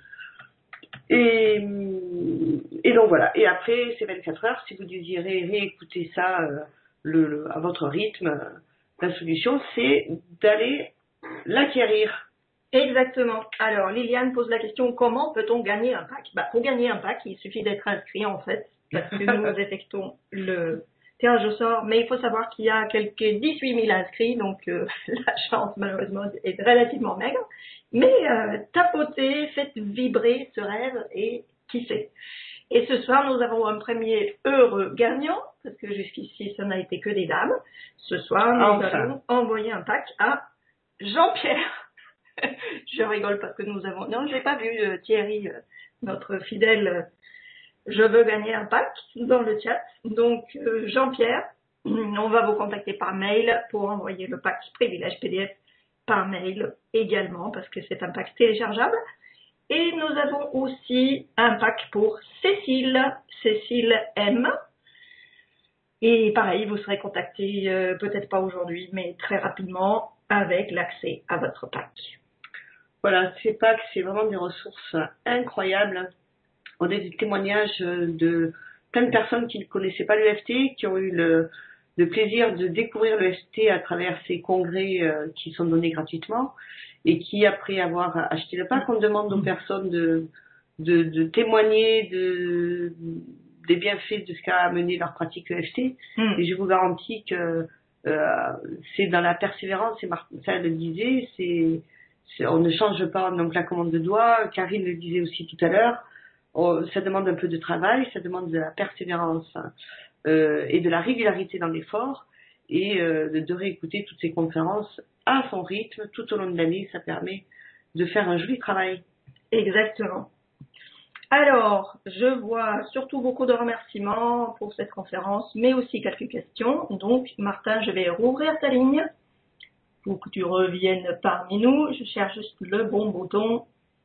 Et, et donc voilà. Et après ces vingt-quatre heures, si vous désirez réécouter ça euh, le, le- à votre rythme, euh, la solution c'est d'aller l'acquérir. Exactement. Alors, Liliane pose la question, comment peut-on gagner un pack? Bah, pour gagner un pack, il suffit d'être inscrit, en fait, parce que nous effectuons le tirage au sort, mais il faut savoir qu'il y a quelques dix-huit mille inscrits, donc euh, la chance, malheureusement, est relativement maigre. Mais euh, tapotez, faites vibrer ce rêve, et qui sait. Et ce soir, nous avons un premier heureux gagnant, parce que jusqu'ici, ça n'a été que des dames. Ce soir, nous Enfin. allons envoyer un pack à Jean-Pierre. Je rigole parce que nous avons... Non, je n'ai pas vu euh, Thierry, euh, notre fidèle euh, Je veux gagner un pack dans le chat. Donc, euh, Jean-Pierre, on va vous contacter par mail pour envoyer le pack privilège P D F par mail également parce que c'est un pack téléchargeable. Et nous avons aussi un pack pour Cécile, Cécile M. Et pareil, vous serez contacté, euh, peut-être pas aujourd'hui, mais très rapidement avec l'accès à votre pack. Voilà, ces packs, c'est vraiment des ressources incroyables. On a des témoignages de plein de personnes qui ne connaissaient pas l'E F T, qui ont eu le, le plaisir de découvrir l'E F T à travers ces congrès euh, qui sont donnés gratuitement et qui, après avoir acheté le pack, on demande aux personnes de, de, de témoigner de, des bienfaits de ce qu'a amené leur pratique E F T. Mm. Et je vous garantis que euh, c'est dans la persévérance, et Martin le disait, c'est, c'est, on ne change pas en un claquement de doigts. Karine le disait aussi tout à l'heure. Oh, ça demande un peu de travail, ça demande de la persévérance hein, euh, et de la régularité dans l'effort et euh, de, de réécouter toutes ces conférences à son rythme tout au long de l'année. Ça permet de faire un joli travail. Exactement. Alors, je vois surtout beaucoup de remerciements pour cette conférence, mais aussi quelques questions. Donc, Martin, je vais rouvrir ta ligne pour que tu reviennes parmi nous. Je cherche juste le bon bouton.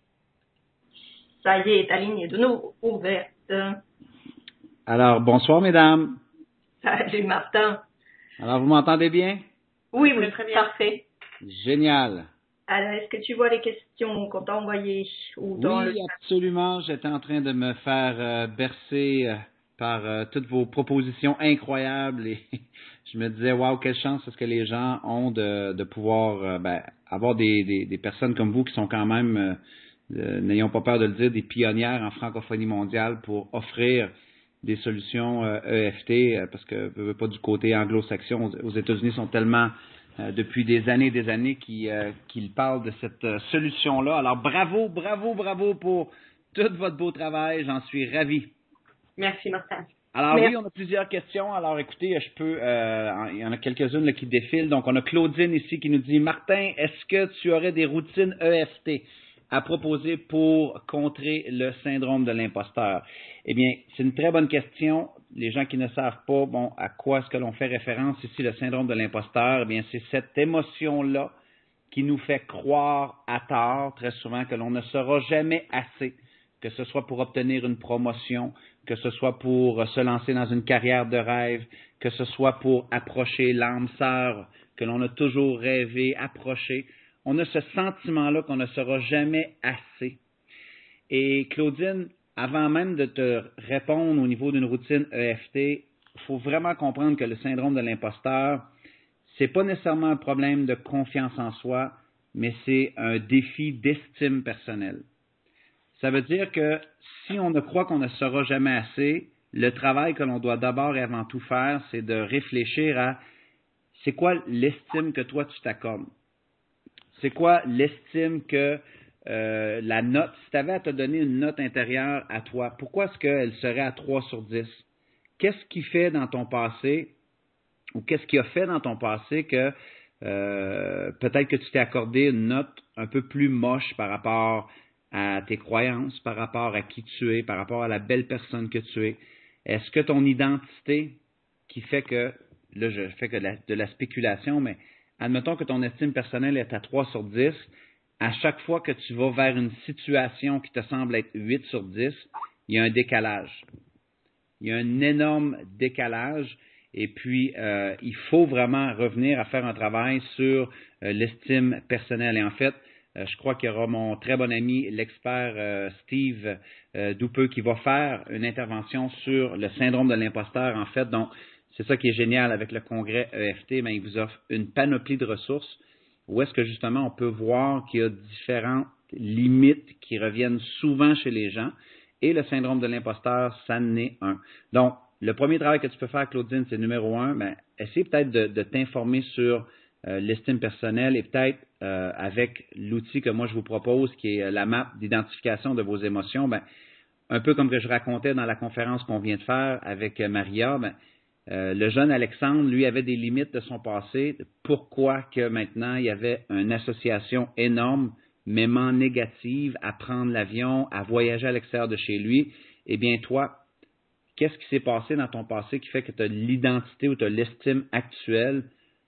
Ça y est, ta ligne est de nouveau ouverte. Alors, bonsoir, mesdames. Salut, Martin. Alors, vous m'entendez bien? Oui, Très, oui, très bien. parfait. Génial. Alors, est-ce que tu vois les questions qu'on t'a envoyées ou dans Oui, le... absolument. J'étais en train de me faire euh, bercer euh, par euh, toutes vos propositions incroyables et je me disais, waouh, quelle chance est-ce que les gens ont de, de pouvoir euh, ben, avoir des, des, des personnes comme vous qui sont quand même, euh, euh, n'ayons pas peur de le dire, des pionnières en francophonie mondiale pour offrir des solutions euh, E F T, euh, parce que veux, veux pas du côté anglo-saxon, aux, aux États-Unis sont tellement euh, depuis des années et des années qu'ils euh, qu'ils parlent de cette euh, solution-là. Alors bravo, bravo, bravo pour tout votre beau travail, j'en suis ravi. Merci Martin. Alors Merci. oui, on a plusieurs questions. Alors écoutez, je peux, euh, il y en a quelques-unes là, qui défilent. Donc on a Claudine ici qui nous dit, Martin, est-ce que tu aurais des routines E F T à proposer pour contrer le syndrome de l'imposteur? Eh bien, c'est une très bonne question. Les gens qui ne savent pas, bon, à quoi est-ce que l'on fait référence ici, le syndrome de l'imposteur? Eh bien, c'est cette émotion-là qui nous fait croire à tort, très souvent, que l'on ne sera jamais assez, que ce soit pour obtenir une promotion, que ce soit pour se lancer dans une carrière de rêve, que ce soit pour approcher l'âme sœur que l'on a toujours rêvé approcher. On a ce sentiment-là qu'on ne sera jamais assez. Et Claudine, avant même de te répondre au niveau d'une routine E F T, il faut vraiment comprendre que le syndrome de l'imposteur, c'est pas nécessairement un problème de confiance en soi, mais c'est un défi d'estime personnelle. Ça veut dire que si on ne croit qu'on ne sera jamais assez, le travail que l'on doit d'abord et avant tout faire, c'est de réfléchir à c'est quoi l'estime que toi tu t'accordes. C'est quoi l'estime que euh, la note, si tu avais à te donner une note intérieure à toi, pourquoi est-ce qu'elle serait à trois sur dix? Qu'est-ce qui fait dans ton passé, ou qu'est-ce qui a fait dans ton passé que euh, peut-être que tu t'es accordé une note un peu plus moche par rapport à tes croyances, par rapport à qui tu es, par rapport à la belle personne que tu es? Est-ce que ton identité qui fait que, là je fais que de la, de la spéculation, mais admettons que ton estime personnelle est à trois sur dix, à chaque fois que tu vas vers une situation qui te semble être huit sur dix, il y a un décalage. Il y a un énorme décalage et puis euh, il faut vraiment revenir à faire un travail sur euh, l'estime personnelle. Et en fait, euh, je crois qu'il y aura mon très bon ami, l'expert euh, Steve euh, Doupeux, qui va faire une intervention sur le syndrome de l'imposteur. En fait, donc c'est ça qui est génial avec le congrès E F T, mais il vous offre une panoplie de ressources où est-ce que justement on peut voir qu'il y a différentes limites qui reviennent souvent chez les gens et le syndrome de l'imposteur, ça en est un. Donc, le premier travail que tu peux faire, Claudine, c'est numéro un, ben, essaye peut-être de, de t'informer sur euh, l'estime personnelle et peut-être euh, avec l'outil que moi je vous propose qui est la map d'identification de vos émotions, ben, un peu comme que je racontais dans la conférence qu'on vient de faire avec Maria, ben, Euh, le jeune Alexandre, lui, avait des limites de son passé. Pourquoi que maintenant, il y avait une association énorme, même négative, à prendre l'avion, à voyager à l'extérieur de chez lui? Eh bien, toi, qu'est-ce qui s'est passé dans ton passé qui fait que tu as l'identité ou tu as l'estime actuelle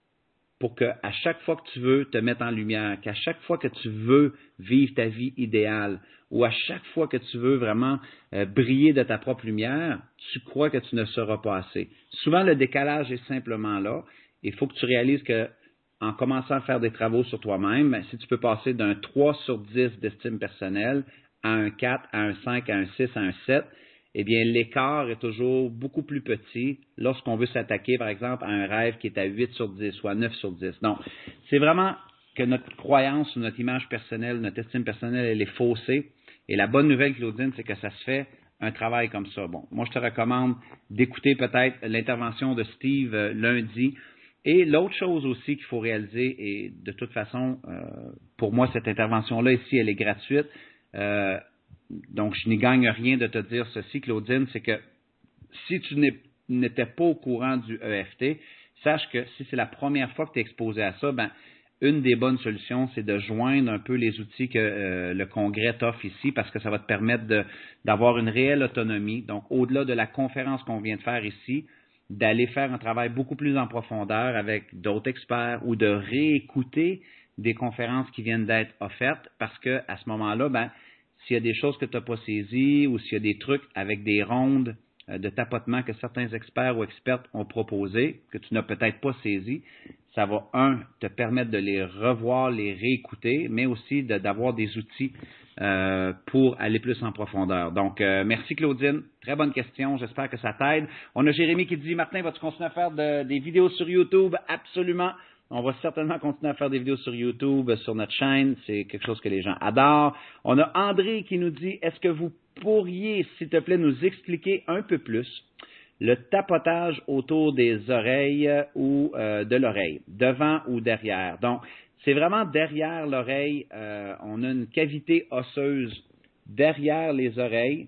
pour qu'à chaque fois que tu veux te mettre en lumière, qu'à chaque fois que tu veux vivre ta vie idéale, ou à chaque fois que tu veux vraiment euh, briller de ta propre lumière, tu crois que tu ne seras pas assez. Souvent, le décalage est simplement là. Il faut que tu réalises que en commençant à faire des travaux sur toi-même, ben, si tu peux passer d'un trois sur dix d'estime personnelle à un quatre, à un cinq, à un six, à un sept, eh bien, l'écart est toujours beaucoup plus petit lorsqu'on veut s'attaquer, par exemple, à un rêve qui est à huit sur dix ou à neuf sur dix. Donc, c'est vraiment que notre croyance ou notre image personnelle, notre estime personnelle, elle est faussée. Et la bonne nouvelle, Claudine, c'est que ça se fait un travail comme ça. Bon, moi, je te recommande d'écouter peut-être l'intervention de Steve euh, lundi. Et l'autre chose aussi qu'il faut réaliser, et de toute façon, euh, pour moi, cette intervention-là ici, elle est gratuite. Euh, donc, je n'y gagne rien de te dire ceci, Claudine, c'est que si tu n'étais pas au courant du E F T, sache que si c'est la première fois que tu es exposé à ça, ben, une des bonnes solutions, c'est de joindre un peu les outils que euh, le Congrès t'offre ici parce que ça va te permettre de, d'avoir une réelle autonomie. Donc, au-delà de la conférence qu'on vient de faire ici, d'aller faire un travail beaucoup plus en profondeur avec d'autres experts ou de réécouter des conférences qui viennent d'être offertes parce que à ce moment-là, ben, s'il y a des choses que tu n'as pas saisies ou s'il y a des trucs avec des rondes euh, de tapotement que certains experts ou expertes ont proposés, que tu n'as peut-être pas saisi, ça va, un, te permettre de les revoir, les réécouter, mais aussi de, d'avoir des outils euh, pour aller plus en profondeur. Donc, euh, merci Claudine. Très bonne question. J'espère que ça t'aide. On a Jérémy qui dit, Martin, vas-tu continuer à faire de, des vidéos sur YouTube? Absolument. On va certainement continuer à faire des vidéos sur YouTube, sur notre chaîne. C'est quelque chose que les gens adorent. On a André qui nous dit, est-ce que vous pourriez, s'il te plaît, nous expliquer un peu plus le tapotage autour des oreilles ou euh, de l'oreille, devant ou derrière? Donc, c'est vraiment derrière l'oreille. Euh, on a une cavité osseuse derrière les oreilles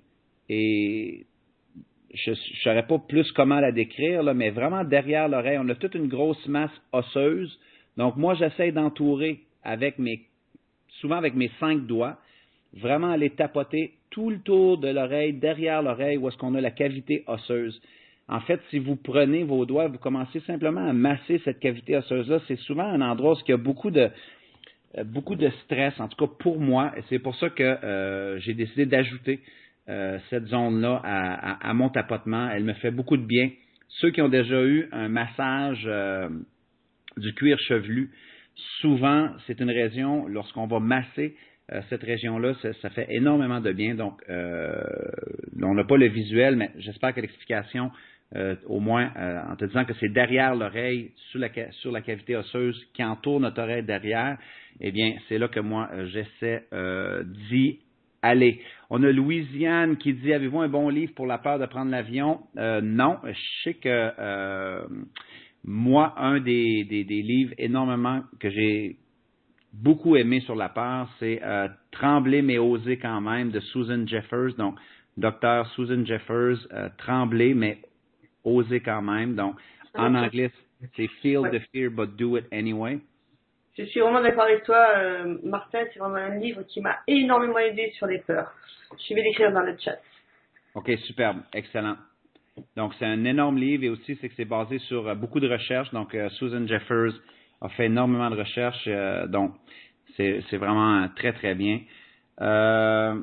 et je ne saurais pas plus comment la décrire, là, mais vraiment derrière l'oreille, on a toute une grosse masse osseuse. Donc, moi, j'essaie d'entourer avec mes, souvent avec mes cinq doigts, vraiment aller tapoter tout le tour de l'oreille, derrière l'oreille, où est-ce qu'on a la cavité osseuse. En fait, si vous prenez vos doigts, vous commencez simplement à masser cette cavité osseuse-là. C'est souvent un endroit où il y a beaucoup de, beaucoup de stress, en tout cas pour moi, et c'est pour ça que euh, j'ai décidé d'ajouter Euh, cette zone-là à, à, à mon tapotement. Elle me fait beaucoup de bien. Ceux qui ont déjà eu un massage euh, du cuir chevelu, souvent, c'est une région, lorsqu'on va masser euh, cette région-là, ça, ça fait énormément de bien. Donc, euh, on n'a pas le visuel, mais j'espère que l'explication euh, au moins euh, en te disant que c'est derrière l'oreille, sur la, sur la cavité osseuse qui entoure notre oreille derrière, eh bien, c'est là que moi, euh, j'essaie euh, d'y aller. On a Louisiane qui dit, avez-vous un bon livre pour la peur de prendre l'avion? Euh, non, je sais que euh, moi, un des, des, des livres énormément que j'ai beaucoup aimé sur la peur, c'est euh, Trembler mais oser quand même de Susan Jeffers. Donc, docteur Susan Jeffers, euh, Trembler mais oser quand même. Donc, en anglais, c'est Feel Ouais. the fear but do it anyway. Je suis vraiment d'accord avec toi, euh, Martin. C'est vraiment un livre qui m'a énormément aidé sur les peurs. Je vais l'écrire dans le chat. OK, superbe, excellent. Donc, c'est un énorme livre et aussi, c'est que c'est basé sur euh, beaucoup de recherches. Donc, euh, Susan Jeffers a fait énormément de recherches. Euh, donc, c'est, c'est vraiment euh, très, très bien. Euh,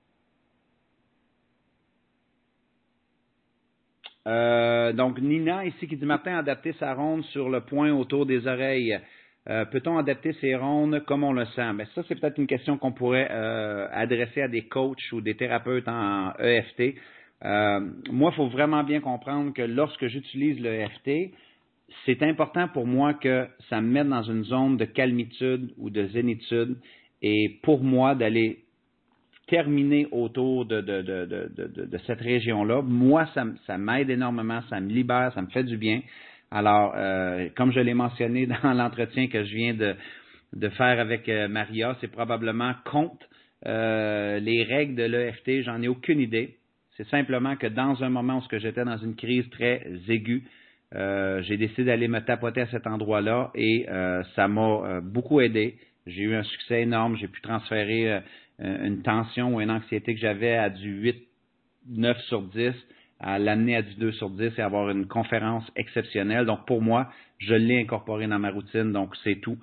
euh, donc, Nina, ici, qui dit, Martin a adapté sa ronde sur le point autour des oreilles. Euh, peut-on adapter ces rondes comme on le sent? Ben, ça, c'est peut-être une question qu'on pourrait euh, adresser à des coachs ou des thérapeutes en E F T. Euh, moi, il faut vraiment bien comprendre que lorsque j'utilise le E F T, c'est important pour moi que ça me mette dans une zone de calmitude ou de zénitude et pour moi d'aller terminer autour de, de, de, de, de, de cette région-là, moi, ça, ça m'aide énormément, ça me libère, ça me fait du bien. Alors, euh, comme je l'ai mentionné dans l'entretien que je viens de, de faire avec euh, Maria, c'est probablement contre euh, les règles de l'E F T, j'en ai aucune idée. C'est simplement que dans un moment où j'étais dans une crise très aiguë, euh, j'ai décidé d'aller me tapoter à cet endroit-là et euh, ça m'a euh, beaucoup aidé. J'ai eu un succès énorme, j'ai pu transférer euh, une tension ou une anxiété que j'avais à du huit, neuf sur dix, à l'amener à du deux sur dix et avoir une conférence exceptionnelle. Donc, pour moi, je l'ai incorporé dans ma routine, donc c'est tout.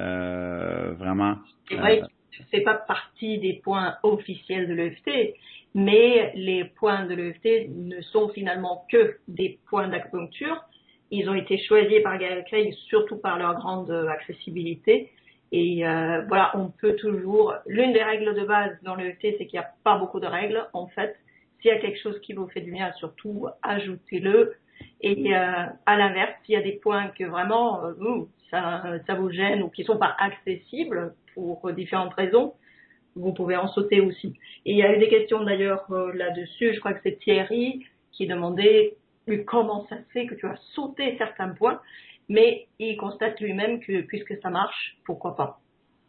Euh, vraiment. C'est vrai euh, que ce n'est pas partie des points officiels de l'E F T, mais les points de l'E F T ne sont finalement que des points d'acupuncture. Ils ont été choisis par Gary Craig surtout par leur grande accessibilité. Et euh, voilà, on peut toujours... L'une des règles de base dans l'E F T, c'est qu'il n'y a pas beaucoup de règles. En fait, s'il y a quelque chose qui vous fait du bien, surtout ajoutez-le. Et euh, à l'inverse, s'il y a des points que vraiment euh, ça, ça vous gêne ou qui ne sont pas accessibles pour différentes raisons, vous pouvez en sauter aussi. Et il y a eu des questions d'ailleurs euh, là-dessus. Je crois que c'est Thierry qui demandait mais comment ça se fait que tu as sauté certains points, mais il constate lui-même que puisque ça marche, pourquoi pas.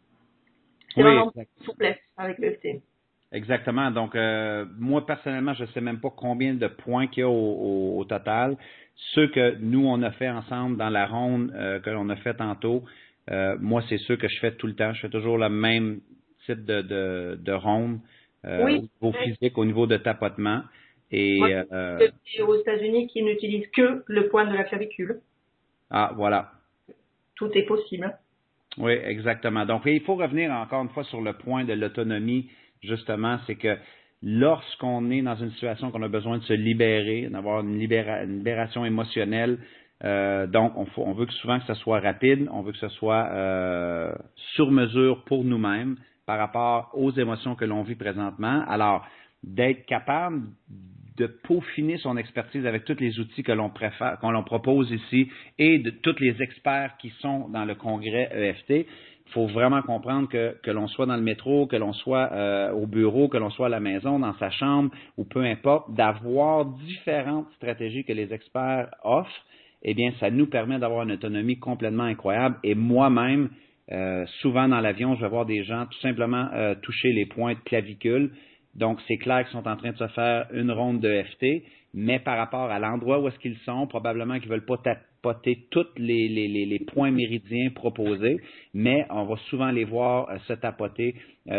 C'est oui, vraiment exact. souplesse avec l'E F T. Exactement. Donc, euh, moi, personnellement, je ne sais même pas combien de points qu'il y a au, au, au total. Ceux que nous, on a fait ensemble dans la ronde euh, que l'on a fait tantôt, euh, moi, c'est ceux que je fais tout le temps. Je fais toujours le même type de, de, de ronde euh, Oui. au niveau physique, au niveau de tapotement. Et Moi, euh, c'est aux États-Unis qui n'utilisent que le point de la clavicule. ah, voilà. Tout est possible. Oui, exactement. Donc, il faut revenir encore une fois sur le point de l'autonomie, justement, c'est que lorsqu'on est dans une situation qu'on a besoin de se libérer, d'avoir une, libéra- une libération émotionnelle, euh, donc on, faut, on veut que souvent que ce soit rapide, on veut que ce soit euh, sur mesure pour nous-mêmes par rapport aux émotions que l'on vit présentement. Alors, d'être capable de peaufiner son expertise avec tous les outils que l'on préfère, qu'on l'on propose ici et de tous les experts qui sont dans le congrès E F T. Il faut vraiment comprendre que, que l'on soit dans le métro, que l'on soit euh, au bureau, que l'on soit à la maison, dans sa chambre ou peu importe, d'avoir différentes stratégies que les experts offrent, eh bien, ça nous permet d'avoir une autonomie complètement incroyable. Et moi-même, euh, souvent dans l'avion, je vais voir des gens tout simplement euh, toucher les points de clavicule. Donc, c'est clair qu'ils sont en train de se faire une ronde de F T, mais par rapport à l'endroit où est-ce qu'ils sont, probablement qu'ils ne veulent pas tapoter tous les, les, les, les points méridiens proposés, mais on va souvent les voir euh, se tapoter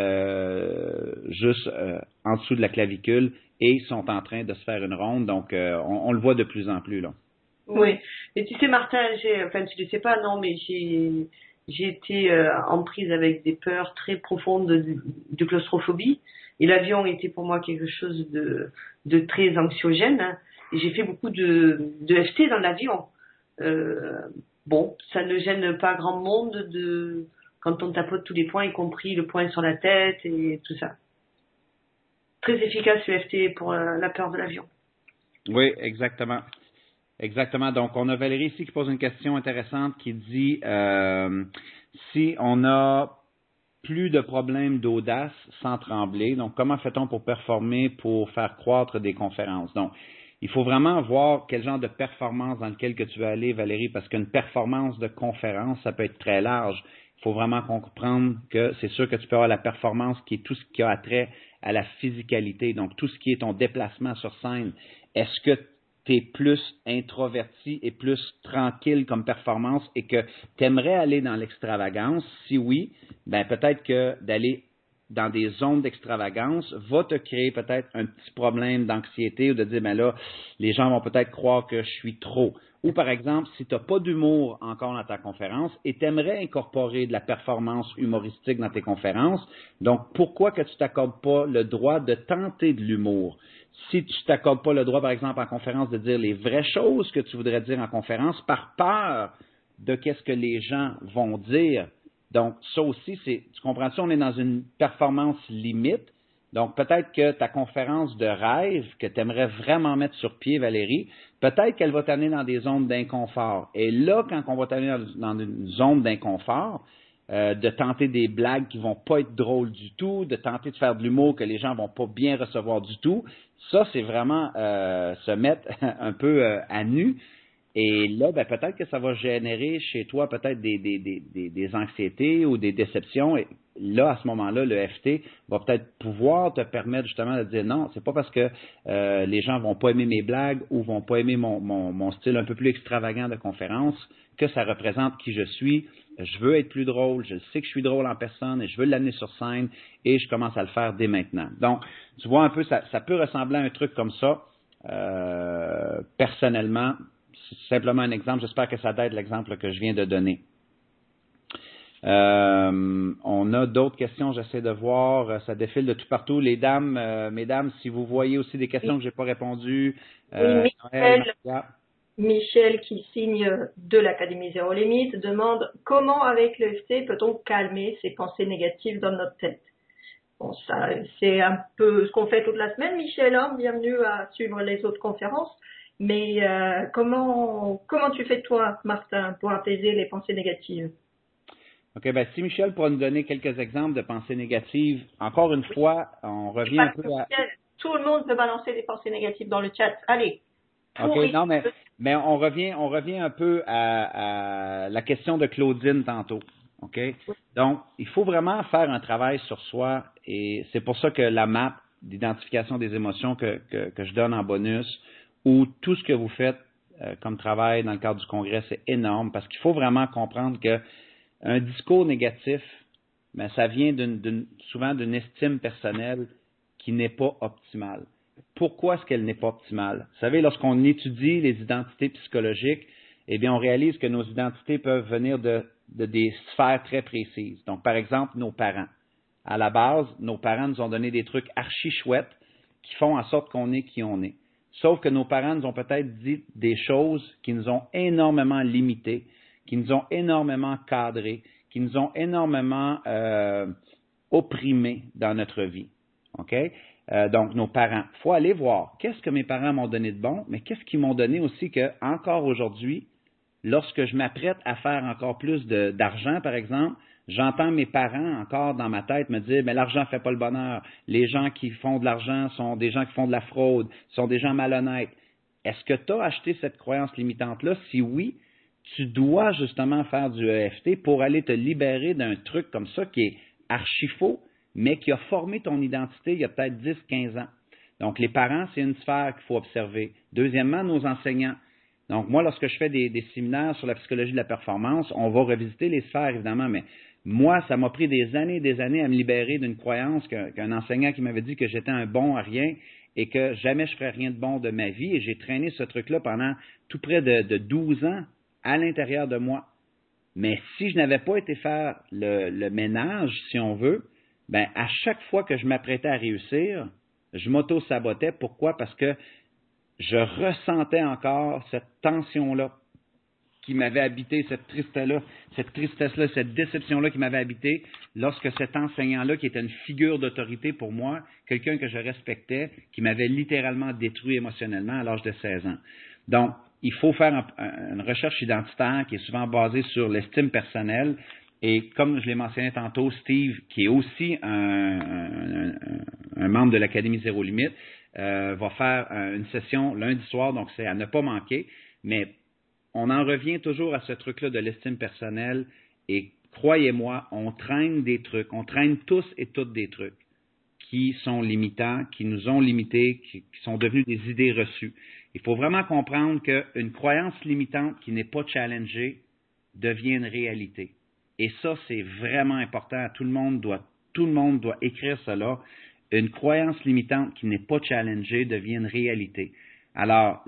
euh, juste euh, en dessous de la clavicule et sont en train de se faire une ronde. Donc, euh, on, on le voit de plus en plus, là. Oui. Et tu sais, Martin, j'ai, enfin, tu ne le sais pas, non, mais j'ai, j'ai été euh, en prise avec des peurs très profondes de, de claustrophobie. Et l'avion était pour moi quelque chose de, de très anxiogène. Hein. Et j'ai fait beaucoup de, de F T dans l'avion. Euh, bon, ça ne gêne pas grand monde de quand on tapote tous les points, y compris le point sur la tête et tout ça. Très efficace le F T pour euh, la peur de l'avion. Oui, exactement. Exactement. Donc, on a Valérie ici qui pose une question intéressante qui dit euh, si on a plus de problèmes d'audace sans trembler, donc comment fait-on pour performer, pour faire croître des conférences? Donc, il faut vraiment voir quel genre de performance dans lequel que tu veux aller, Valérie, parce qu'une performance de conférence, ça peut être très large. Il faut vraiment comprendre que c'est sûr que tu peux avoir la performance qui est tout ce qui a trait à la physicalité, donc tout ce qui est ton déplacement sur scène. Est-ce que tu es plus introverti et plus tranquille comme performance et que tu aimerais aller dans l'extravagance? Si oui, ben peut-être que d'aller dans des zones d'extravagance va te créer peut-être un petit problème d'anxiété ou de dire, ben là, les gens vont peut-être croire que je suis trop. Ou par exemple, si tu n'as pas d'humour encore dans ta conférence et tu aimerais incorporer de la performance humoristique dans tes conférences, donc pourquoi que tu t'accordes pas le droit de tenter de l'humour? Si tu t'accordes pas le droit, par exemple, en conférence, de dire les vraies choses que tu voudrais dire en conférence par peur de qu'est-ce que les gens vont dire. Donc, ça aussi, c'est, tu comprends ça, on est dans une performance limite. Donc, peut-être que ta conférence de rêve que tu aimerais vraiment mettre sur pied, Valérie, peut-être qu'elle va t'amener dans des zones d'inconfort. Et là, quand on va t'amener dans une zone d'inconfort, euh, de tenter des blagues qui vont pas être drôles du tout, de tenter de faire de l'humour que les gens vont pas bien recevoir du tout, ça, c'est vraiment euh, se mettre un peu euh, à nu. Et là, ben, peut-être que ça va générer chez toi peut-être des, des, des, des, des anxiétés ou des déceptions. Et là, à ce moment-là, le F T va peut-être pouvoir te permettre justement de dire non, c'est pas parce que euh, les gens vont pas aimer mes blagues ou vont pas aimer mon, mon, mon style un peu plus extravagant de conférence que ça représente qui je suis. Je veux être plus drôle, je sais que je suis drôle en personne et je veux l'amener sur scène et je commence à le faire dès maintenant. Donc, tu vois un peu, ça, ça peut ressembler à un truc comme ça. Euh, personnellement, c'est simplement un exemple. J'espère que ça t'aide l'exemple que je viens de donner. Euh, on a d'autres questions, j'essaie de voir. Ça défile de tout partout. Les dames, euh, mesdames, si vous voyez aussi des questions Oui. que je n'ai pas répondues. Euh, oui, Michel, Noël, Michel, qui signe de l'Académie Zéro Limite, demande comment, avec le F T, peut-on calmer ces pensées négatives dans notre tête? Bon, ça, c'est un peu ce qu'on fait toute la semaine, Michel. Hein, bienvenue à suivre les autres conférences. Mais euh, comment comment tu fais toi, Martin, pour apaiser les pensées négatives? OK, ben si Michel pourra nous donner quelques exemples de pensées négatives, encore une fois, on revient un peu à... Michel, tout le monde peut balancer des pensées négatives dans le chat. Allez. OK, non, mais, mais on revient on revient un peu à, à la question de Claudine tantôt. OK? Donc, il faut vraiment faire un travail sur soi et c'est pour ça que la map d'identification des émotions que, que, que je donne en bonus ou tout ce que vous faites euh, comme travail dans le cadre du congrès, c'est énorme parce qu'il faut vraiment comprendre que un discours négatif, ben, ça vient d'une, d'une, souvent d'une estime personnelle qui n'est pas optimale. Pourquoi est-ce qu'elle n'est pas optimale? Vous savez, lorsqu'on étudie les identités psychologiques, eh bien, on réalise que nos identités peuvent venir de, de des sphères très précises. Donc, par exemple, nos parents. À la base, nos parents nous ont donné des trucs archi chouettes qui font en sorte qu'on est qui on est. Sauf que nos parents nous ont peut-être dit des choses qui nous ont énormément limités, qui nous ont énormément cadrés, qui nous ont énormément euh, opprimés dans notre vie. OK? Euh, donc, nos parents. Il faut aller voir qu'est-ce que mes parents m'ont donné de bon, mais qu'est-ce qu'ils m'ont donné aussi que, encore aujourd'hui, lorsque je m'apprête à faire encore plus de, d'argent, par exemple, j'entends mes parents encore dans ma tête me dire, mais l'argent ne fait pas le bonheur. Les gens qui font de l'argent sont des gens qui font de la fraude, sont des gens malhonnêtes. Est-ce que tu as acheté cette croyance limitante-là? Si oui, tu dois justement faire du E F T pour aller te libérer d'un truc comme ça qui est archi faux, mais qui a formé ton identité il y a peut-être dix, quinze ans. Donc, les parents, c'est une sphère qu'il faut observer. Deuxièmement, nos enseignants. Donc, moi, lorsque je fais des, des séminaires sur la psychologie de la performance, on va revisiter les sphères, évidemment, mais moi, ça m'a pris des années et des années à me libérer d'une croyance qu'un, qu'un enseignant qui m'avait dit que j'étais un bon à rien et que jamais je ferais rien de bon de ma vie. Et j'ai traîné ce truc-là pendant tout près de, de douze ans à l'intérieur de moi. Mais si je n'avais pas été faire le, le ménage, si on veut, ben à chaque fois que je m'apprêtais à réussir, je m'auto-sabotais. Pourquoi? Parce que je ressentais encore cette tension-là qui m'avait habité, cette tristesse-là, cette tristesse-là, cette déception-là qui m'avait habité lorsque cet enseignant-là, qui était une figure d'autorité pour moi, quelqu'un que je respectais, qui m'avait littéralement détruit émotionnellement à l'âge de seize ans. Donc, il faut faire un, un, une recherche identitaire qui est souvent basée sur l'estime personnelle. Et comme je l'ai mentionné tantôt, Steve, qui est aussi un, un, un, un membre de l'Académie Zéro Limite, euh, va faire une session lundi soir, donc c'est à ne pas manquer. Mais on en revient toujours à ce truc-là de l'estime personnelle. Et croyez-moi, on traîne des trucs, on traîne tous et toutes des trucs qui sont limitants, qui nous ont limités, qui, qui sont devenus des idées reçues. Il faut vraiment comprendre qu'une croyance limitante qui n'est pas challengée devient une réalité. Et ça, c'est vraiment important. Tout le monde doit, tout le monde doit écrire cela. Une croyance limitante qui n'est pas challengée devient une réalité. Alors,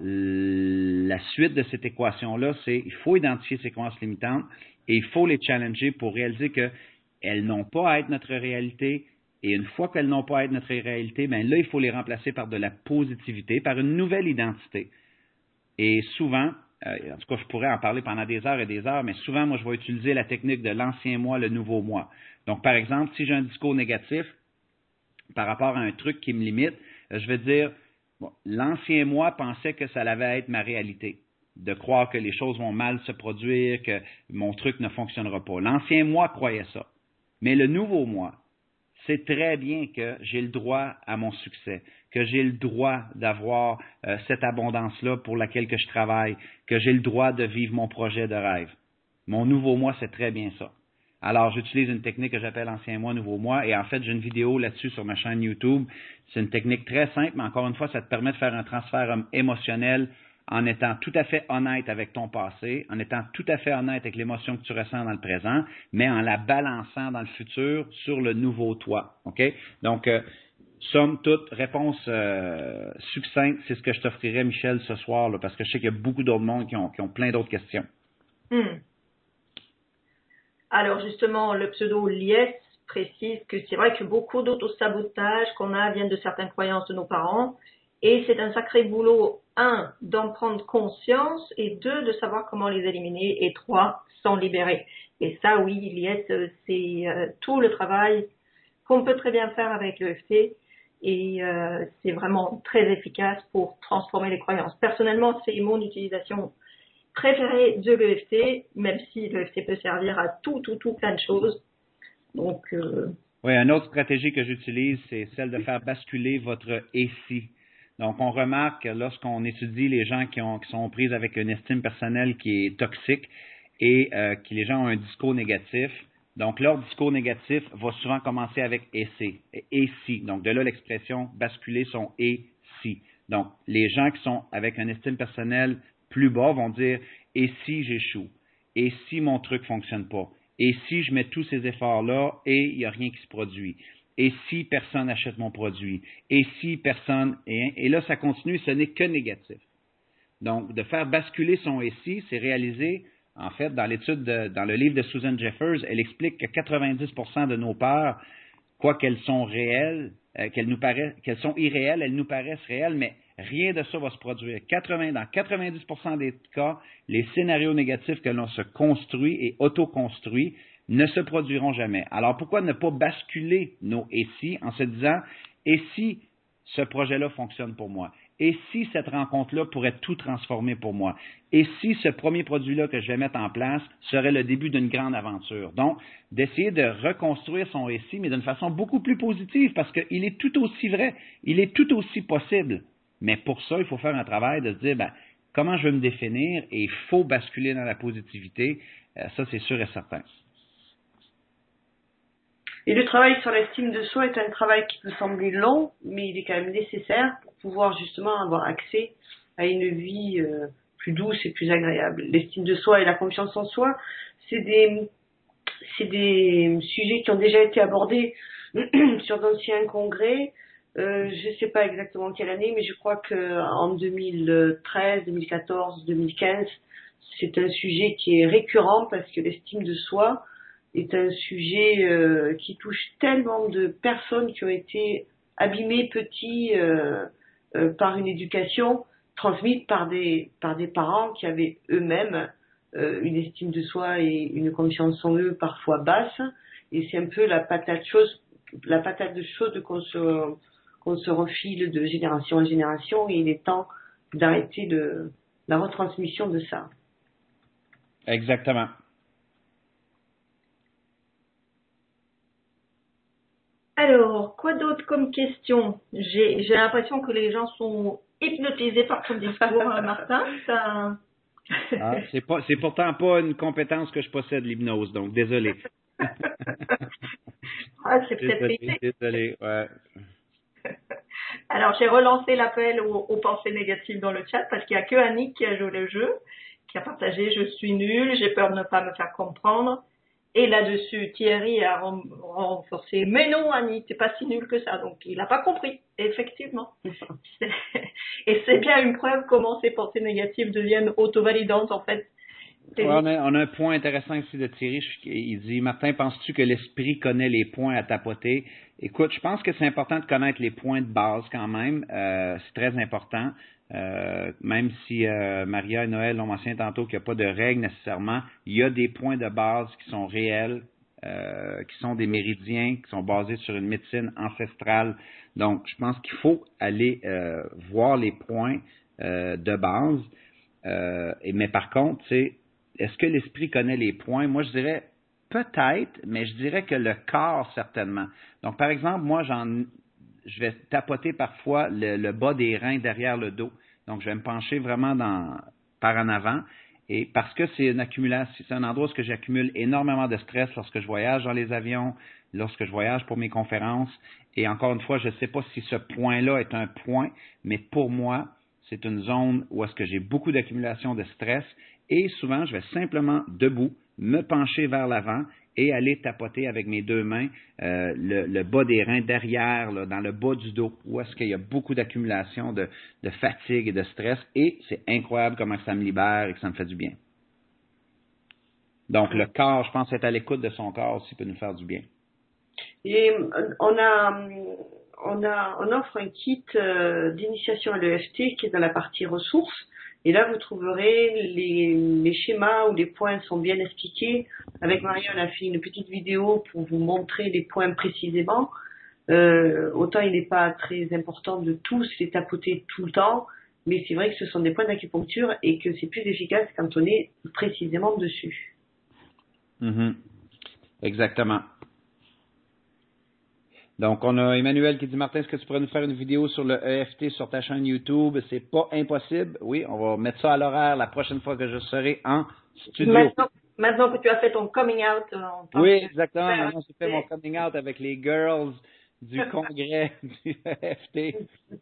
la suite de cette équation-là, c'est il faut identifier ces croyances limitantes et il faut les challenger pour réaliser qu'elles n'ont pas à être notre réalité. Et une fois qu'elles n'ont pas à être notre réalité, bien là, il faut les remplacer par de la positivité, par une nouvelle identité. Et souvent, euh, en tout cas, je pourrais en parler pendant des heures et des heures, mais souvent, moi, je vais utiliser la technique de l'ancien moi, le nouveau moi. Donc, par exemple, si j'ai un discours négatif par rapport à un truc qui me limite, je vais dire, bon, l'ancien moi pensait que ça allait être ma réalité, de croire que les choses vont mal se produire, que mon truc ne fonctionnera pas. L'ancien moi croyait ça. Mais le nouveau moi, c'est très bien que j'ai le droit à mon succès, que j'ai le droit d'avoir euh, cette abondance-là pour laquelle que je travaille, que j'ai le droit de vivre mon projet de rêve. Mon nouveau moi, c'est très bien ça. Alors, j'utilise une technique que j'appelle ancien moi, nouveau moi, et en fait, j'ai une vidéo là-dessus sur ma chaîne YouTube. C'est une technique très simple, mais encore une fois, ça te permet de faire un transfert émotionnel en étant tout à fait honnête avec ton passé, en étant tout à fait honnête avec l'émotion que tu ressens dans le présent, mais en la balançant dans le futur sur le nouveau toi. OK? Donc, euh, somme toute, réponse euh, succincte, c'est ce que je t'offrirais, Michel, ce soir, là, parce que je sais qu'il y a beaucoup d'autres mondes qui ont, qui ont plein d'autres questions. Hmm. Alors, justement, le pseudo Lies précise que c'est vrai que beaucoup d'autosabotage qu'on a viennent de certaines croyances de nos parents. Et c'est un sacré boulot, un, d'en prendre conscience, et deux, de savoir comment les éliminer, et trois, s'en libérer. Et ça, oui, Liette, c'est euh, tout le travail qu'on peut très bien faire avec l'E F T, et euh, c'est vraiment très efficace pour transformer les croyances. Personnellement, c'est mon utilisation préférée de l'E F T, même si l'E F T peut servir à tout, tout, tout plein de choses. Donc, euh... oui, une autre stratégie que j'utilise, c'est celle de faire basculer votre « et si ». Donc, on remarque que lorsqu'on étudie les gens qui, ont, qui sont prises avec une estime personnelle qui est toxique et euh, que les gens ont un discours négatif, donc leur discours négatif va souvent commencer avec « et si ». Et si. Donc, de là, l'expression « basculer son et si ». Donc, les gens qui sont avec une estime personnelle plus bas vont dire « et si j'échoue » ? « Et si mon truc ne fonctionne pas » ? « Et si je mets tous ces efforts-là et il n'y a rien qui se produit » ? Et si personne n'achète mon produit? Et si personne... Et, et là, ça continue, ce n'est que négatif. Donc, de faire basculer son « et si », c'est réalisé, en fait, dans l'étude, de, dans le livre de Susan Jeffers, elle explique que quatre-vingt-dix pour cent de nos peurs, quoi qu'elles sont réelles, euh, qu'elles nous paraissent, qu'elles sont irréelles, elles nous paraissent réelles, mais rien de ça va se produire. quatre-vingts, dans quatre-vingt-dix pour cent des cas, les scénarios négatifs que l'on se construit et auto-construit ne se produiront jamais. Alors, pourquoi ne pas basculer nos « et si » en se disant « et si ce projet-là fonctionne pour moi? Et si cette rencontre-là pourrait tout transformer pour moi? Et si ce premier produit-là que je vais mettre en place serait le début d'une grande aventure? » Donc, d'essayer de reconstruire son « et si », mais d'une façon beaucoup plus positive, parce qu'il est tout aussi vrai, il est tout aussi possible. Mais pour ça, il faut faire un travail de se dire, ben, comment je vais me définir? Et il faut basculer dans la positivité. Euh, ça, c'est sûr et certain. Et le travail sur l'estime de soi est un travail qui peut sembler long, mais il est quand même nécessaire pour pouvoir justement avoir accès à une vie euh, plus douce et plus agréable. L'estime de soi et la confiance en soi, c'est des, c'est des sujets qui ont déjà été abordés sur d'anciens congrès. Euh, je ne sais pas exactement quelle année, mais je crois qu'en deux mille treize, deux mille quatorze, deux mille quinze, c'est un sujet qui est récurrent parce que l'estime de soi est un sujet euh, qui touche tellement de personnes qui ont été abîmées petits euh, euh, par une éducation transmise par des par des parents qui avaient eux-mêmes euh, une estime de soi et une confiance en eux parfois basse, et c'est un peu la patate chaude la patate de chaude qu'on se qu'on se refile de génération en génération, et il est temps d'arrêter de la retransmission de ça. Exactement. Alors, quoi d'autre comme question? J'ai, j'ai l'impression que les gens sont hypnotisés par ton discours, hein, Martin. Ça... Ah, c'est pas, c'est pourtant pas une compétence que je possède, l'hypnose, donc désolé. Ah, c'est peut-être désolé, pété. désolé, ouais. Alors, j'ai relancé l'appel aux, aux pensées négatives dans le chat parce qu'il n'y a que Annick qui a joué le jeu, qui a partagé « Je suis nulle, j'ai peur de ne pas me faire comprendre ». Et là-dessus, Thierry a renforcé « Mais non, Annick, t'es pas si nulle que ça ». Donc, il n'a pas compris, effectivement. Et c'est bien une preuve comment ces pensées négatives deviennent auto-validantes, en fait. Ouais, on, a, on a un point intéressant ici de Thierry. Il dit « Martin, penses-tu que l'esprit connaît les points à tapoter? » Écoute, je pense que c'est important de connaître les points de base quand même. Euh, c'est très important. Euh, même si euh, Maria et Noël l'ont mentionné tantôt qu'il n'y a pas de règles nécessairement, il y a des points de base qui sont réels, euh, qui sont des méridiens, qui sont basés sur une médecine ancestrale. Donc, je pense qu'il faut aller euh, voir les points euh, de base. Euh, et, mais par contre, tu sais, est-ce que l'esprit connaît les points? Moi, je dirais peut-être, mais je dirais que le corps, certainement. Donc, par exemple, moi, j'en, je vais tapoter parfois le, le bas des reins derrière le dos. Donc, je vais me pencher vraiment dans, par en avant. Et parce que c'est une accumulation, c'est un endroit où j'accumule énormément de stress lorsque je voyage dans les avions, lorsque je voyage pour mes conférences. Et encore une fois, je ne sais pas si ce point-là est un point, mais pour moi, c'est une zone où est-ce que j'ai beaucoup d'accumulation de stress. Et souvent, je vais simplement debout, me pencher vers l'avant et aller tapoter avec mes deux mains euh, le, le bas des reins derrière, là, dans le bas du dos, où est-ce qu'il y a beaucoup d'accumulation de, de fatigue et de stress. Et c'est incroyable comment ça me libère et que ça me fait du bien. Donc, le corps, je pense, être à l'écoute de son corps aussi peut nous faire du bien. Et on a, on a, on offre un kit euh, d'initiation à l'E F T qui est dans la partie ressources. Et là, vous trouverez les, les schémas où les points sont bien expliqués. Avec Maria, on a fait une petite vidéo pour vous montrer les points précisément. Euh, autant il n'est pas très important de tous les tapoter tout le temps, mais c'est vrai que ce sont des points d'acupuncture et que c'est plus efficace quand on est précisément dessus. Mm-hmm. Exactement. Donc, on a Emmanuel qui dit « Martin, est-ce que tu pourrais nous faire une vidéo sur le E F T sur ta chaîne YouTube? » C'est pas impossible. Oui, on va mettre ça à l'horaire la prochaine fois que je serai en studio. Maintenant, maintenant que tu as fait ton coming out. En tant Oui, que exactement. expert, Maintenant, j'ai fait mon coming out avec les girls du congrès du E F T.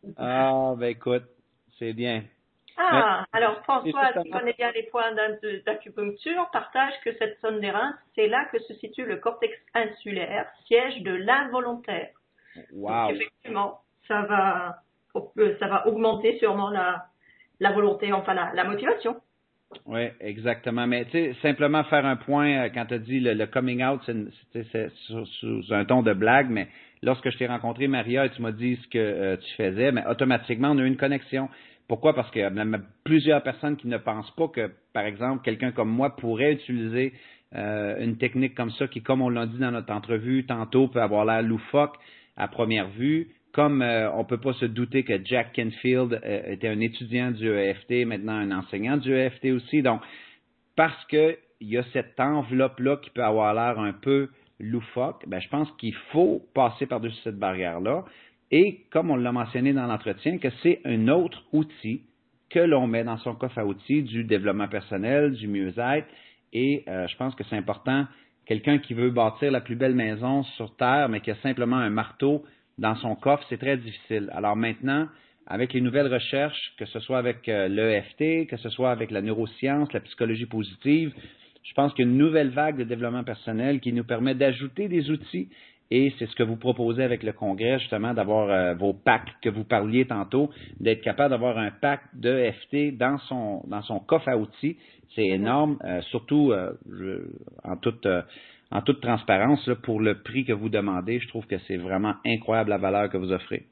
Ah, ben écoute, c'est bien. Ah, Mais, alors François, qui justement... connaît bien les points d'acupuncture, partage que cette zone des reins, c'est là que se situe le cortex insulaire, siège de l'involontaire. Wow. Donc effectivement, ça va, ça va augmenter sûrement la, la volonté, enfin la, la motivation. Oui, exactement. Mais tu sais, simplement faire un point, quand tu as dit le, le coming out, c'est, c'est sous, sous un ton de blague, mais lorsque je t'ai rencontré, Maria, et tu m'as dit ce que euh, tu faisais, mais automatiquement, on a eu une connexion. Pourquoi? Parce qu'il y a même plusieurs personnes qui ne pensent pas que, par exemple, quelqu'un comme moi pourrait utiliser euh, une technique comme ça qui, comme on l'a dit dans notre entrevue tantôt, peut avoir l'air loufoque à première vue. Comme euh, on ne peut pas se douter que Jack Canfield euh, était un étudiant du E F T, maintenant un enseignant du E F T aussi. Donc, parce qu'il y a cette enveloppe-là qui peut avoir l'air un peu loufoque, ben, je pense qu'il faut passer par-dessus cette barrière-là. Et comme on l'a mentionné dans l'entretien, que c'est un autre outil que l'on met dans son coffre à outils du développement personnel, du mieux-être. Et euh, je pense que c'est important, quelqu'un qui veut bâtir la plus belle maison sur Terre, mais qui a simplement un marteau dans son coffre, c'est très difficile. Alors maintenant, avec les nouvelles recherches, que ce soit avec euh, l'E F T, que ce soit avec la neuroscience, la psychologie positive, je pense qu'il y a une nouvelle vague de développement personnel qui nous permet d'ajouter des outils. Et c'est ce que vous proposez avec le congrès, justement, d'avoir euh, vos packs que vous parliez tantôt, d'être capable d'avoir un pack de F T dans son dans son coffre à outils. C'est énorme, euh, surtout euh, je, en toute euh, en toute transparence, là, pour le prix que vous demandez. Je trouve que c'est vraiment incroyable la valeur que vous offrez.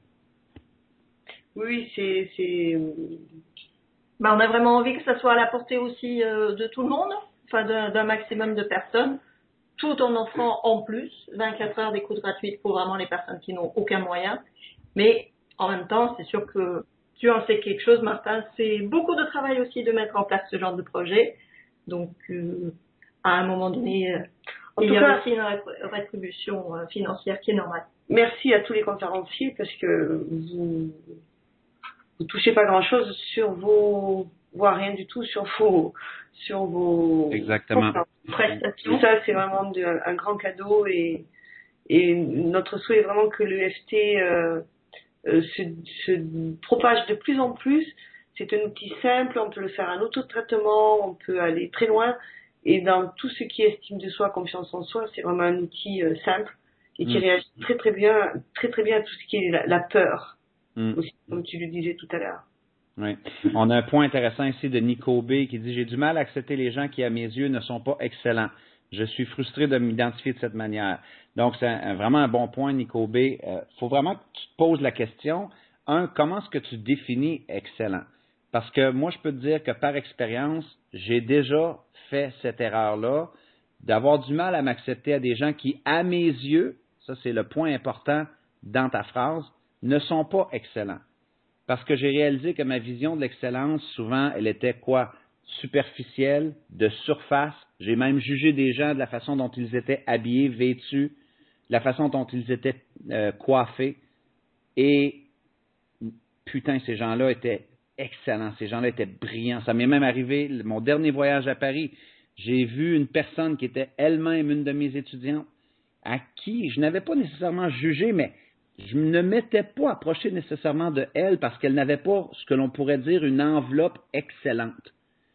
Oui, c'est... c'est... Ben, on a vraiment envie que ça soit à la portée aussi euh, de tout le monde, enfin d'un, d'un maximum de personnes, tout en offrant en plus vingt-quatre heures d'écoute gratuite pour vraiment les personnes qui n'ont aucun moyen. Mais en même temps, c'est sûr que tu en sais quelque chose, Martin. C'est beaucoup de travail aussi de mettre en place ce genre de projet. Donc, euh, à un moment donné, euh, En il tout y a cas, aussi une ré- rétribution euh, financière qui est normale. merci à tous les conférenciers parce que vous vous touchez pas grand chose sur vos, voire rien du tout sur vos, sur vos Exactement. Prestations. Ça, c'est vraiment de- un grand cadeau et, et notre souhait est vraiment que l'E F T euh, euh, se, se propage de plus en plus. C'est un outil simple, on peut le faire en autotraitement, on peut aller très loin. Et dans tout ce qui est estime de soi, confiance en soi, c'est vraiment un outil euh, simple et qui Mm. réagit très très bien, très très bien à tout ce qui est la, la peur, Mm. aussi, comme tu le disais tout à l'heure. Oui. On a un point intéressant ici de Nico B qui dit « J'ai du mal à accepter les gens qui, à mes yeux, ne sont pas excellents. Je suis frustré de m'identifier de cette manière. » Donc, c'est un- vraiment un bon point, Nico B. Il euh, faut vraiment que tu te poses la question. Un, comment est-ce que tu définis excellent? Parce que moi, je peux te dire que par expérience, j'ai déjà fait cette erreur-là, d'avoir du mal à m'accepter à des gens qui, à mes yeux, ça c'est le point important dans ta phrase, ne sont pas excellents. Parce que j'ai réalisé que ma vision de l'excellence, souvent, elle était quoi? Superficielle, de surface. J'ai même jugé des gens de la façon dont ils étaient habillés, vêtus, la façon dont ils étaient euh, coiffés. Et putain, ces gens-là étaient excellents, ces gens-là étaient brillants. Ça m'est même arrivé, mon dernier voyage à Paris, j'ai vu une personne qui était elle-même une de mes étudiantes, à qui je n'avais pas nécessairement jugé, mais je ne m'étais pas approché nécessairement de elle parce qu'elle n'avait pas ce que l'on pourrait dire une enveloppe excellente.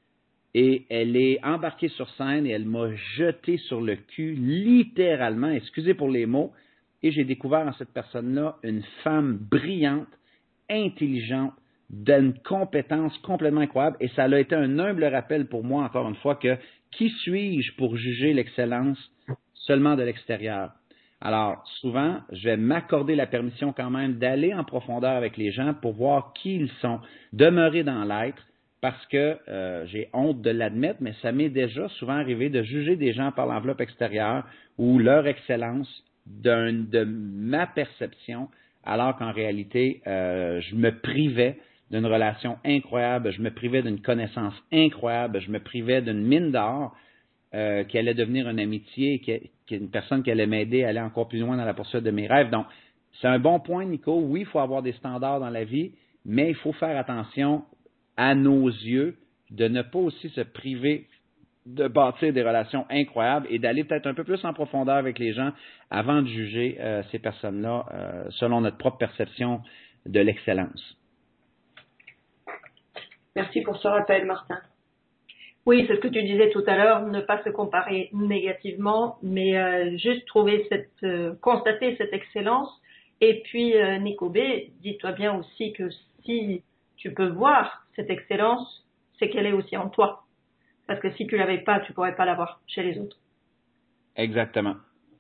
Et elle est embarquée sur scène et elle m'a jeté sur le cul, littéralement, excusez pour les mots, et j'ai découvert en cette personne-là une femme brillante, intelligente, d'une compétence complètement incroyable, et ça a été un humble rappel pour moi, encore une fois, que qui suis-je pour juger l'excellence seulement de l'extérieur? Alors, souvent, je vais m'accorder la permission quand même d'aller en profondeur avec les gens pour voir qui ils sont, demeurer dans l'être, parce que euh, j'ai honte de l'admettre, mais ça m'est déjà souvent arrivé de juger des gens par l'enveloppe extérieure ou leur excellence d'un, de ma perception, alors qu'en réalité, euh, je me privais d'une relation incroyable, je me privais d'une connaissance incroyable, je me privais d'une mine d'or euh, qui allait devenir une amitié, qui, qui une personne qui allait m'aider à aller encore plus loin dans la poursuite de mes rêves. Donc, c'est un bon point, Nico. Oui, il faut avoir des standards dans la vie, mais il faut faire attention à nos yeux de ne pas aussi se priver de bâtir des relations incroyables et d'aller peut-être un peu plus en profondeur avec les gens avant de juger euh, ces personnes-là euh, selon notre propre perception de l'excellence. Merci pour ce rappel, Martin. Oui, c'est ce que tu disais tout à l'heure, ne pas se comparer négativement, mais euh, juste trouver cette, euh, constater cette excellence. Et puis, euh, Nico B, dis-toi bien aussi que si tu peux voir cette excellence, c'est qu'elle est aussi en toi. Parce que si tu l'avais pas, tu pourrais pas l'avoir chez les autres. Exactement.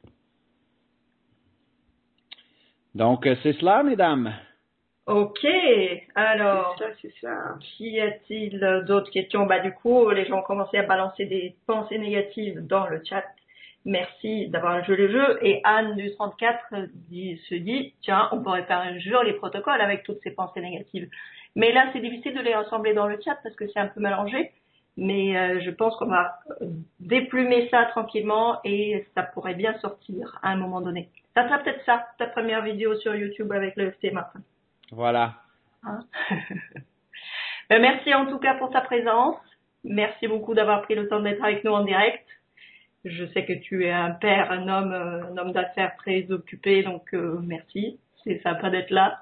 Donc, c'est cela, mesdames. Ok, alors, C'est ça, c'est ça. qu'y a-t-il d'autres questions? Bah du coup, les gens ont commencé à balancer des pensées négatives dans le chat. Merci d'avoir joué le jeu. Et Anne du trente-quatre dit, se dit, tiens, on pourrait faire un joli protocole avec toutes ces pensées négatives. Mais là, c'est difficile de les rassembler dans le chat parce que c'est un peu mélangé. Mais euh, je pense qu'on va déplumer ça tranquillement et ça pourrait bien sortir à un moment donné. Ça sera peut-être ça, ta première vidéo sur YouTube avec le F T, Martin. Voilà. Hein? Ben, merci en tout cas pour ta présence. Merci beaucoup d'avoir pris le temps d'être avec nous en direct. Je sais que tu es un père, un homme, un homme d'affaires très occupé, donc euh, merci. C'est sympa d'être là.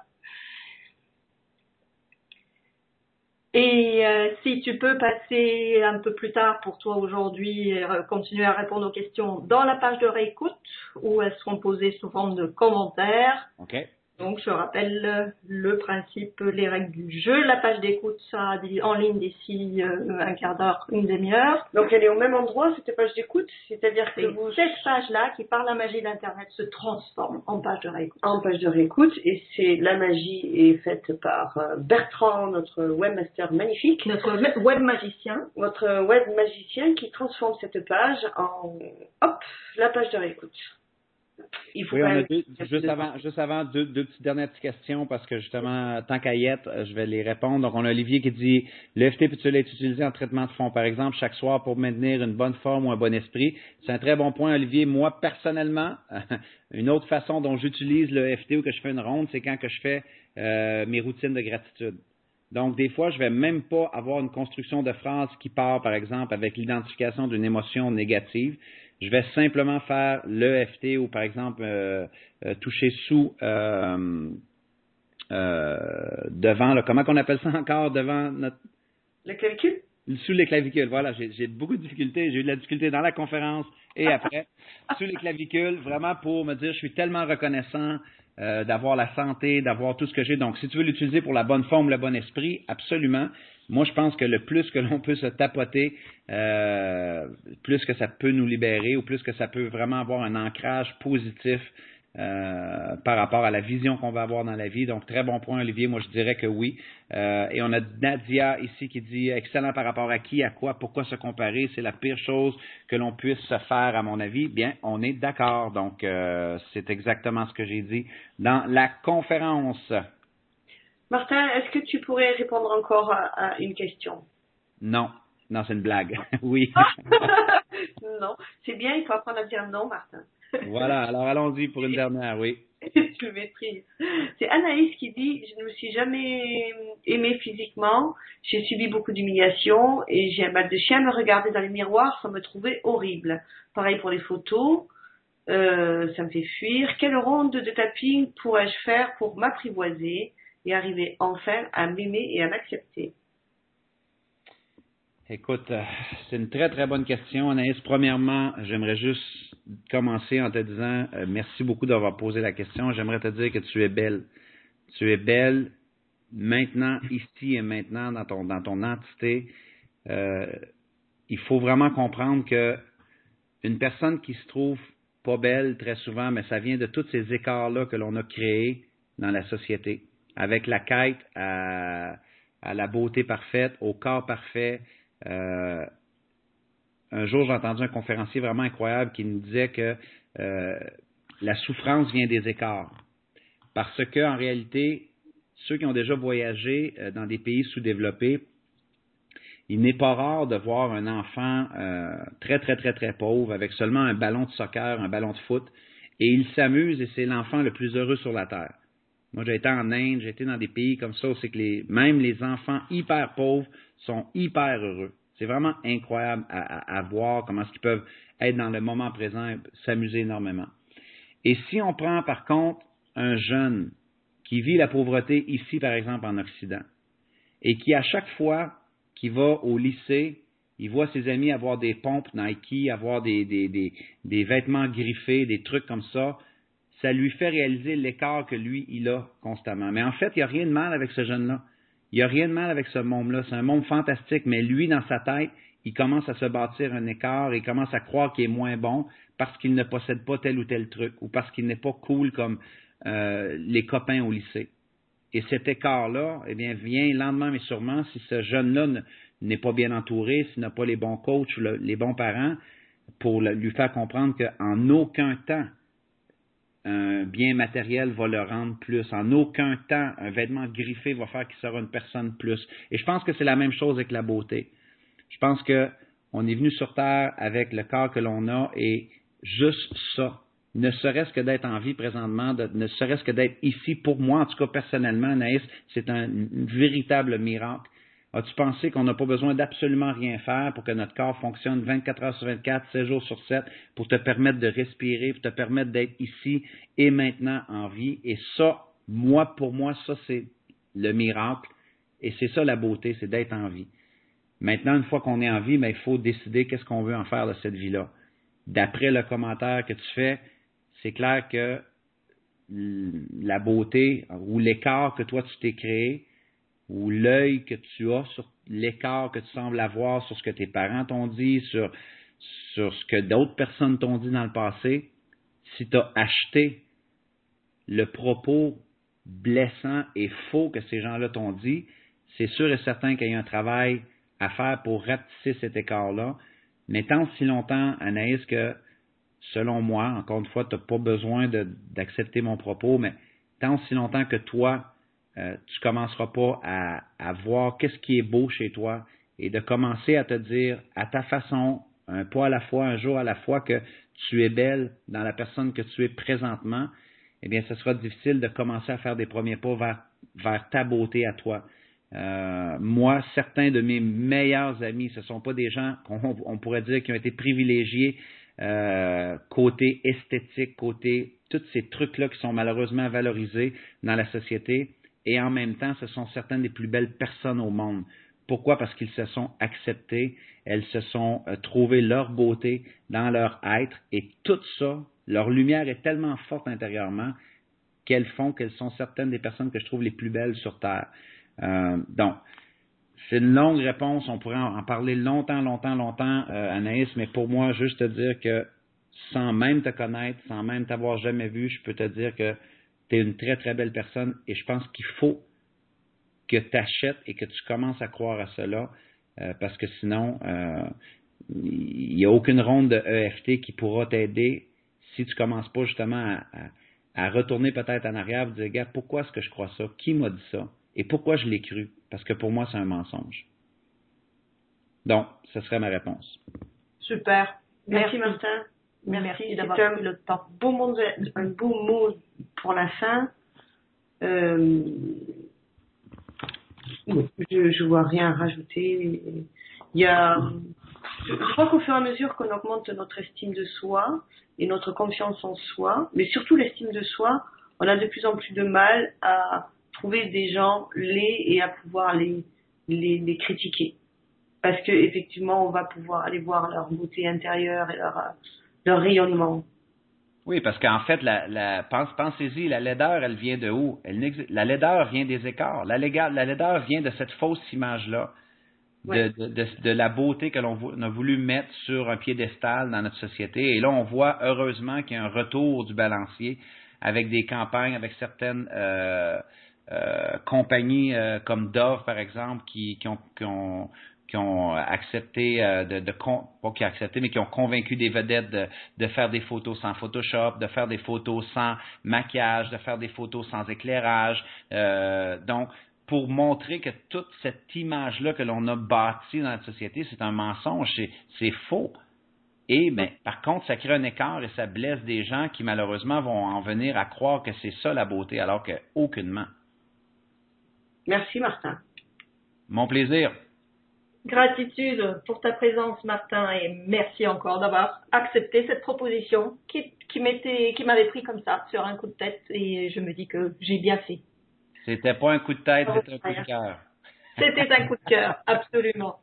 Et euh, si tu peux passer un peu plus tard pour toi aujourd'hui, euh, continuer à répondre aux questions dans la page de réécoute où elles seront posées sous forme de commentaires. OK. Donc, je rappelle le principe, les règles du jeu. La page d'écoute sera en ligne d'ici euh, un quart d'heure, une demi-heure. Donc, elle est au même endroit, cette page d'écoute, c'est-à-dire que Et vous... cette page-là, qui par la magie d'Internet, se transforme en page de réécoute. En page de réécoute, et c'est la magie est faite par euh, Bertrand, notre webmaster magnifique. Notre web magicien. Votre web magicien qui transforme cette page en, hop, la page de réécoute. il faut Oui, on quand a même... deux, juste avant, juste avant deux, deux petites dernières petites questions parce que justement, tant qu'à y être, je vais les répondre. Donc, on a Olivier qui dit, l'E F T peut-il être utilisé en traitement de fond, par exemple, chaque soir pour maintenir une bonne forme ou un bon esprit? C'est un très bon point, Olivier. Moi, personnellement, une autre façon dont j'utilise le E F T ou que je fais une ronde, c'est quand que je fais euh, mes routines de gratitude. Donc, des fois, je vais même pas avoir une construction de phrase qui part, par exemple, avec l'identification d'une émotion négative. Je vais simplement faire le F T ou, par exemple, euh, euh, toucher sous euh, euh, devant, là, comment qu'on appelle ça encore, devant notre... Le calcul? Sous les clavicules, voilà, j'ai, j'ai beaucoup de difficultés. J'ai eu de la difficulté dans la conférence et après. Sous les clavicules, vraiment pour me dire, je suis tellement reconnaissant euh, d'avoir la santé, d'avoir tout ce que j'ai. Donc, si tu veux l'utiliser pour la bonne forme, le bon esprit, absolument. Moi, je pense que le plus que l'on peut se tapoter, euh, plus que ça peut nous libérer ou plus que ça peut vraiment avoir un ancrage positif euh, par rapport à la vision qu'on va avoir dans la vie. Donc, très bon point, Olivier. Moi, je dirais que oui. Euh, et on a Nadia ici qui dit excellent par rapport à qui, à quoi, pourquoi se comparer. C'est la pire chose que l'on puisse se faire, à mon avis. Bien, on est d'accord. Donc, euh, c'est exactement ce que j'ai dit dans la conférence. Martin, est-ce que tu pourrais répondre encore à, à une question? Non. Non, c'est une blague. Oui. Non. C'est bien, il faut apprendre à dire non, Martin. Voilà, alors allons-y pour une dernière, oui. Je le maîtrise. C'est Anaïs qui dit « Je ne me suis jamais aimée physiquement, j'ai subi beaucoup d'humiliation et j'ai un mal de chien à me regarder dans les miroirs sans me trouver horrible. Pareil pour les photos, euh, ça me fait fuir. Quelle ronde de tapping pourrais-je faire pour m'apprivoiser et arriver enfin à m'aimer et à m'accepter ?» Écoute, euh, c'est une très, très bonne question, Anaïs. Premièrement, j'aimerais juste commencer en te disant euh, merci beaucoup d'avoir posé la question. J'aimerais te dire que tu es belle. Tu es belle maintenant, ici et maintenant, dans ton, dans ton entité. Euh, il faut vraiment comprendre que une personne qui se trouve pas belle très souvent, mais ça vient de tous ces écarts-là que l'on a créés dans la société, avec la quête à, à la beauté parfaite, au corps parfait. Euh, un jour, j'ai entendu un conférencier vraiment incroyable qui nous disait que euh, la souffrance vient des écarts. Parce que, en réalité, ceux qui ont déjà voyagé euh, dans des pays sous-développés, il n'est pas rare de voir un enfant euh, très, très, très, très pauvre avec seulement un ballon de soccer, un ballon de foot, et il s'amuse et c'est l'enfant le plus heureux sur la Terre. Moi, j'ai été en Inde, j'ai été dans des pays comme ça où c'est que les, même les enfants hyper pauvres sont hyper heureux. C'est vraiment incroyable à, à, à voir comment est-ce qu'ils peuvent être dans le moment présent et s'amuser énormément. Et si on prend par contre un jeune qui vit la pauvreté ici, par exemple, en Occident, et qui à chaque fois qu'il va au lycée, il voit ses amis avoir des pompes Nike, avoir des, des, des, des vêtements griffés, des trucs comme ça, ça lui fait réaliser l'écart que lui, il a constamment. Mais en fait, il n'y a rien de mal avec ce jeune-là. Il n'y a rien de mal avec ce monde-là. C'est un monde fantastique, mais lui, dans sa tête, il commence à se bâtir un écart et il commence à croire qu'il est moins bon parce qu'il ne possède pas tel ou tel truc ou parce qu'il n'est pas cool comme euh, les copains au lycée. Et cet écart-là, eh bien, vient lentement mais sûrement si ce jeune-là ne, n'est pas bien entouré, s'il n'a pas les bons coachs, le, les bons parents, pour le, lui faire comprendre qu'en aucun temps, un bien matériel va le rendre plus. En aucun temps, un vêtement griffé va faire qu'il sera une personne plus. Et je pense que c'est la même chose avec la beauté. Je pense qu'on est venu sur Terre avec le corps que l'on a et juste ça, ne serait-ce que d'être en vie présentement, de, ne serait-ce que d'être ici, pour moi, en tout cas personnellement, Anaïs, c'est un, un véritable miracle. As-tu pensé qu'on n'a pas besoin d'absolument rien faire pour que notre corps fonctionne vingt-quatre heures sur vingt-quatre, sept jours sur sept, pour te permettre de respirer, pour te permettre d'être ici et maintenant en vie? Et ça, moi, pour moi, ça, c'est le miracle. Et c'est ça la beauté, c'est d'être en vie. Maintenant, une fois qu'on est en vie, ben, il faut décider qu'est-ce qu'on veut en faire de cette vie-là. D'après le commentaire que tu fais, c'est clair que la beauté ou l'écart que toi tu t'es créé, ou l'œil que tu as sur l'écart que tu sembles avoir sur ce que tes parents t'ont dit, sur, sur ce que d'autres personnes t'ont dit dans le passé, si tu as acheté le propos blessant et faux que ces gens-là t'ont dit, c'est sûr et certain qu'il y a un travail à faire pour rapetisser cet écart-là. Mais tant si longtemps, Anaïs, que selon moi, encore une fois, tu n'as pas besoin de, d'accepter mon propos, mais tant aussi longtemps que toi, euh, tu commenceras pas à, à voir qu'est-ce qui est beau chez toi et de commencer à te dire à ta façon, un pas à la fois, un jour à la fois, que tu es belle dans la personne que tu es présentement, eh bien, ce sera difficile de commencer à faire des premiers pas vers, vers ta beauté à toi. Euh, moi, certains de mes meilleurs amis, ce ne sont pas des gens qu'on on pourrait dire qui ont été privilégiés euh, côté esthétique, côté tous ces trucs-là qui sont malheureusement valorisés dans la société, et en même temps, ce sont certaines des plus belles personnes au monde. Pourquoi? Parce qu'ils se sont acceptés, elles se sont euh, trouvées leur beauté dans leur être, et tout ça, leur lumière est tellement forte intérieurement qu'elles font qu'elles sont certaines des personnes que je trouve les plus belles sur Terre. Euh, donc, c'est une longue réponse, on pourrait en, en parler longtemps, longtemps, longtemps, euh, Anaïs, mais pour moi, juste te dire que sans même te connaître, sans même t'avoir jamais vu, je peux te dire que tu es une très, très belle personne, et je pense qu'il faut que tu achètes et que tu commences à croire à cela, euh, parce que sinon, euh, il n'y a aucune ronde de E F T qui pourra t'aider si tu ne commences pas justement à, à, à retourner peut-être en arrière et dire, regarde, pourquoi est-ce que je crois ça? Qui m'a dit ça? Et pourquoi je l'ai cru? Parce que pour moi, c'est un mensonge. Donc, ce serait ma réponse. Super. Merci, Merci. Martin. Merci, Merci d'avoir c'est un pris le temps. Beau mot, un beau mot pour la fin. Euh, je ne vois rien à rajouter. Il y a, je, je crois qu'au fur et à mesure qu'on augmente notre estime de soi et notre confiance en soi, mais surtout l'estime de soi, on a de plus en plus de mal à trouver des gens laids et à pouvoir les, les, les critiquer. Parce que effectivement, on va pouvoir aller voir leur beauté intérieure et leur, leur rayonnement. Oui, parce qu'en fait, la, la, pense, pensez-y, la laideur, elle vient de où? Elle la laideur vient des écarts. La, laideur, la laideur vient de cette fausse image-là, de, ouais. de, de, de la beauté que l'on a voulu mettre sur un piédestal dans notre société. Et là, on voit heureusement qu'il y a un retour du balancier avec des campagnes, avec certaines euh, euh, compagnies euh, comme Dove, par exemple, qui, qui ont... Qui ont qui ont accepté, euh, de, de con, pas qui ont accepté, mais qui ont convaincu des vedettes de, de faire des photos sans Photoshop, de faire des photos sans maquillage, de faire des photos sans éclairage. Euh, donc, pour montrer que toute cette image-là que l'on a bâtie dans la société, c'est un mensonge, c'est, c'est faux. Et ben, par contre, ça crée un écart et ça blesse des gens qui, malheureusement, vont en venir à croire que c'est ça la beauté, alors que aucunement. Merci, Martin. Mon plaisir. Gratitude pour ta présence, Martin, et merci encore d'avoir accepté cette proposition qui, qui, m'était, qui m'avait pris comme ça, sur un coup de tête, et je me dis que j'ai bien fait. C'était pas un coup de tête, c'était un coup de cœur. C'était un coup de cœur, absolument.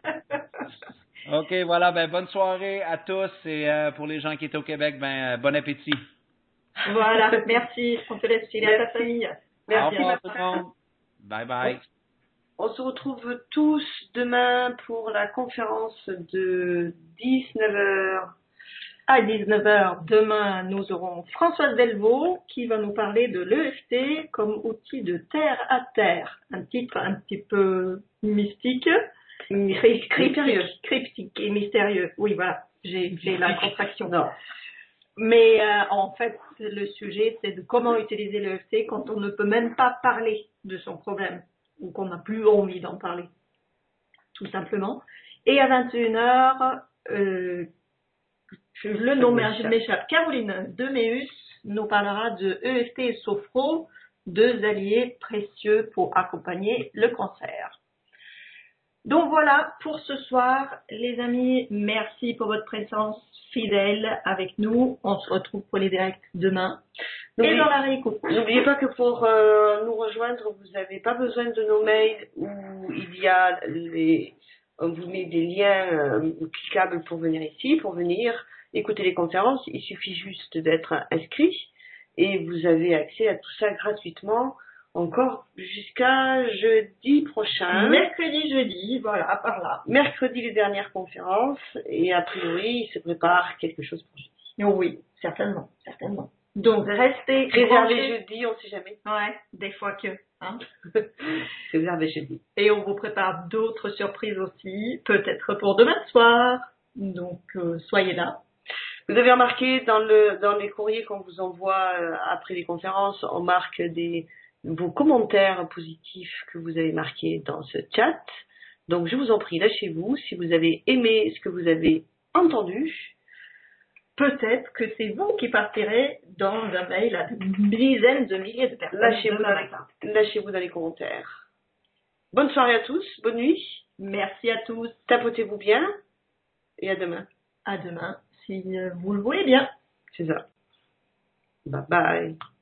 OK, voilà, ben bonne soirée à tous, et euh, pour les gens qui étaient au Québec, ben bon appétit. Voilà, merci, on te laisse filer à ta famille. Merci, au revoir Martin. tout le monde. Bye bye. On se retrouve tous demain pour la conférence de dix-neuf heures. À dix-neuf heures, demain, nous aurons Françoise Delvaux qui va nous parler de l'E F T comme outil de terre à terre. Un titre un petit peu mystique, cryptique, cryptique et mystérieux. Oui, voilà, j'ai, j'ai la contraction. Non. Mais euh, en fait, le sujet, c'est de comment utiliser l'E F T quand on ne peut même pas parler de son problème, ou qu'on n'a plus envie d'en parler, tout simplement. Et à vingt et une heures, euh, le nom m'échappe, Caroline Deméus nous parlera de E F T et sophro, deux alliés précieux pour accompagner le cancer. Donc voilà pour ce soir, les amis, merci pour votre présence fidèle avec nous. On se retrouve pour les directs demain. Et dans la réécoute. N'oubliez pas que pour euh, nous rejoindre, vous n'avez pas besoin de nos mails où il y a les, on vous met des liens euh, cliquables pour venir ici, pour venir écouter les conférences. Il suffit juste d'être inscrit et vous avez accès à tout ça gratuitement. Encore jusqu'à jeudi prochain. Mercredi, jeudi, voilà, par là. Mercredi, les dernières conférences. Et a priori, il se prépare quelque chose pour jeudi. Oh oui, certainement, certainement. Donc, restez réservé jeudi, on ne sait jamais. Ouais, des fois que. Hein. Réservé jeudi. Et on vous prépare d'autres surprises aussi, peut-être pour demain soir. Donc, euh, soyez là. Vous avez remarqué dans le dans les courriers qu'on vous envoie euh, après les conférences, on marque des vos commentaires positifs que vous avez marqués dans ce chat. Donc je vous en prie, lâchez-vous. Si vous avez aimé ce que vous avez entendu, peut-être que c'est vous qui partirez dans un mail à une dizaine de milliers de personnes. Lâchez-vous dans, les, lâchez-vous dans les commentaires. Bonne soirée à tous, bonne nuit. Merci à tous. Tapotez-vous bien et à demain. À demain, si vous le voulez bien. C'est ça. Bye bye.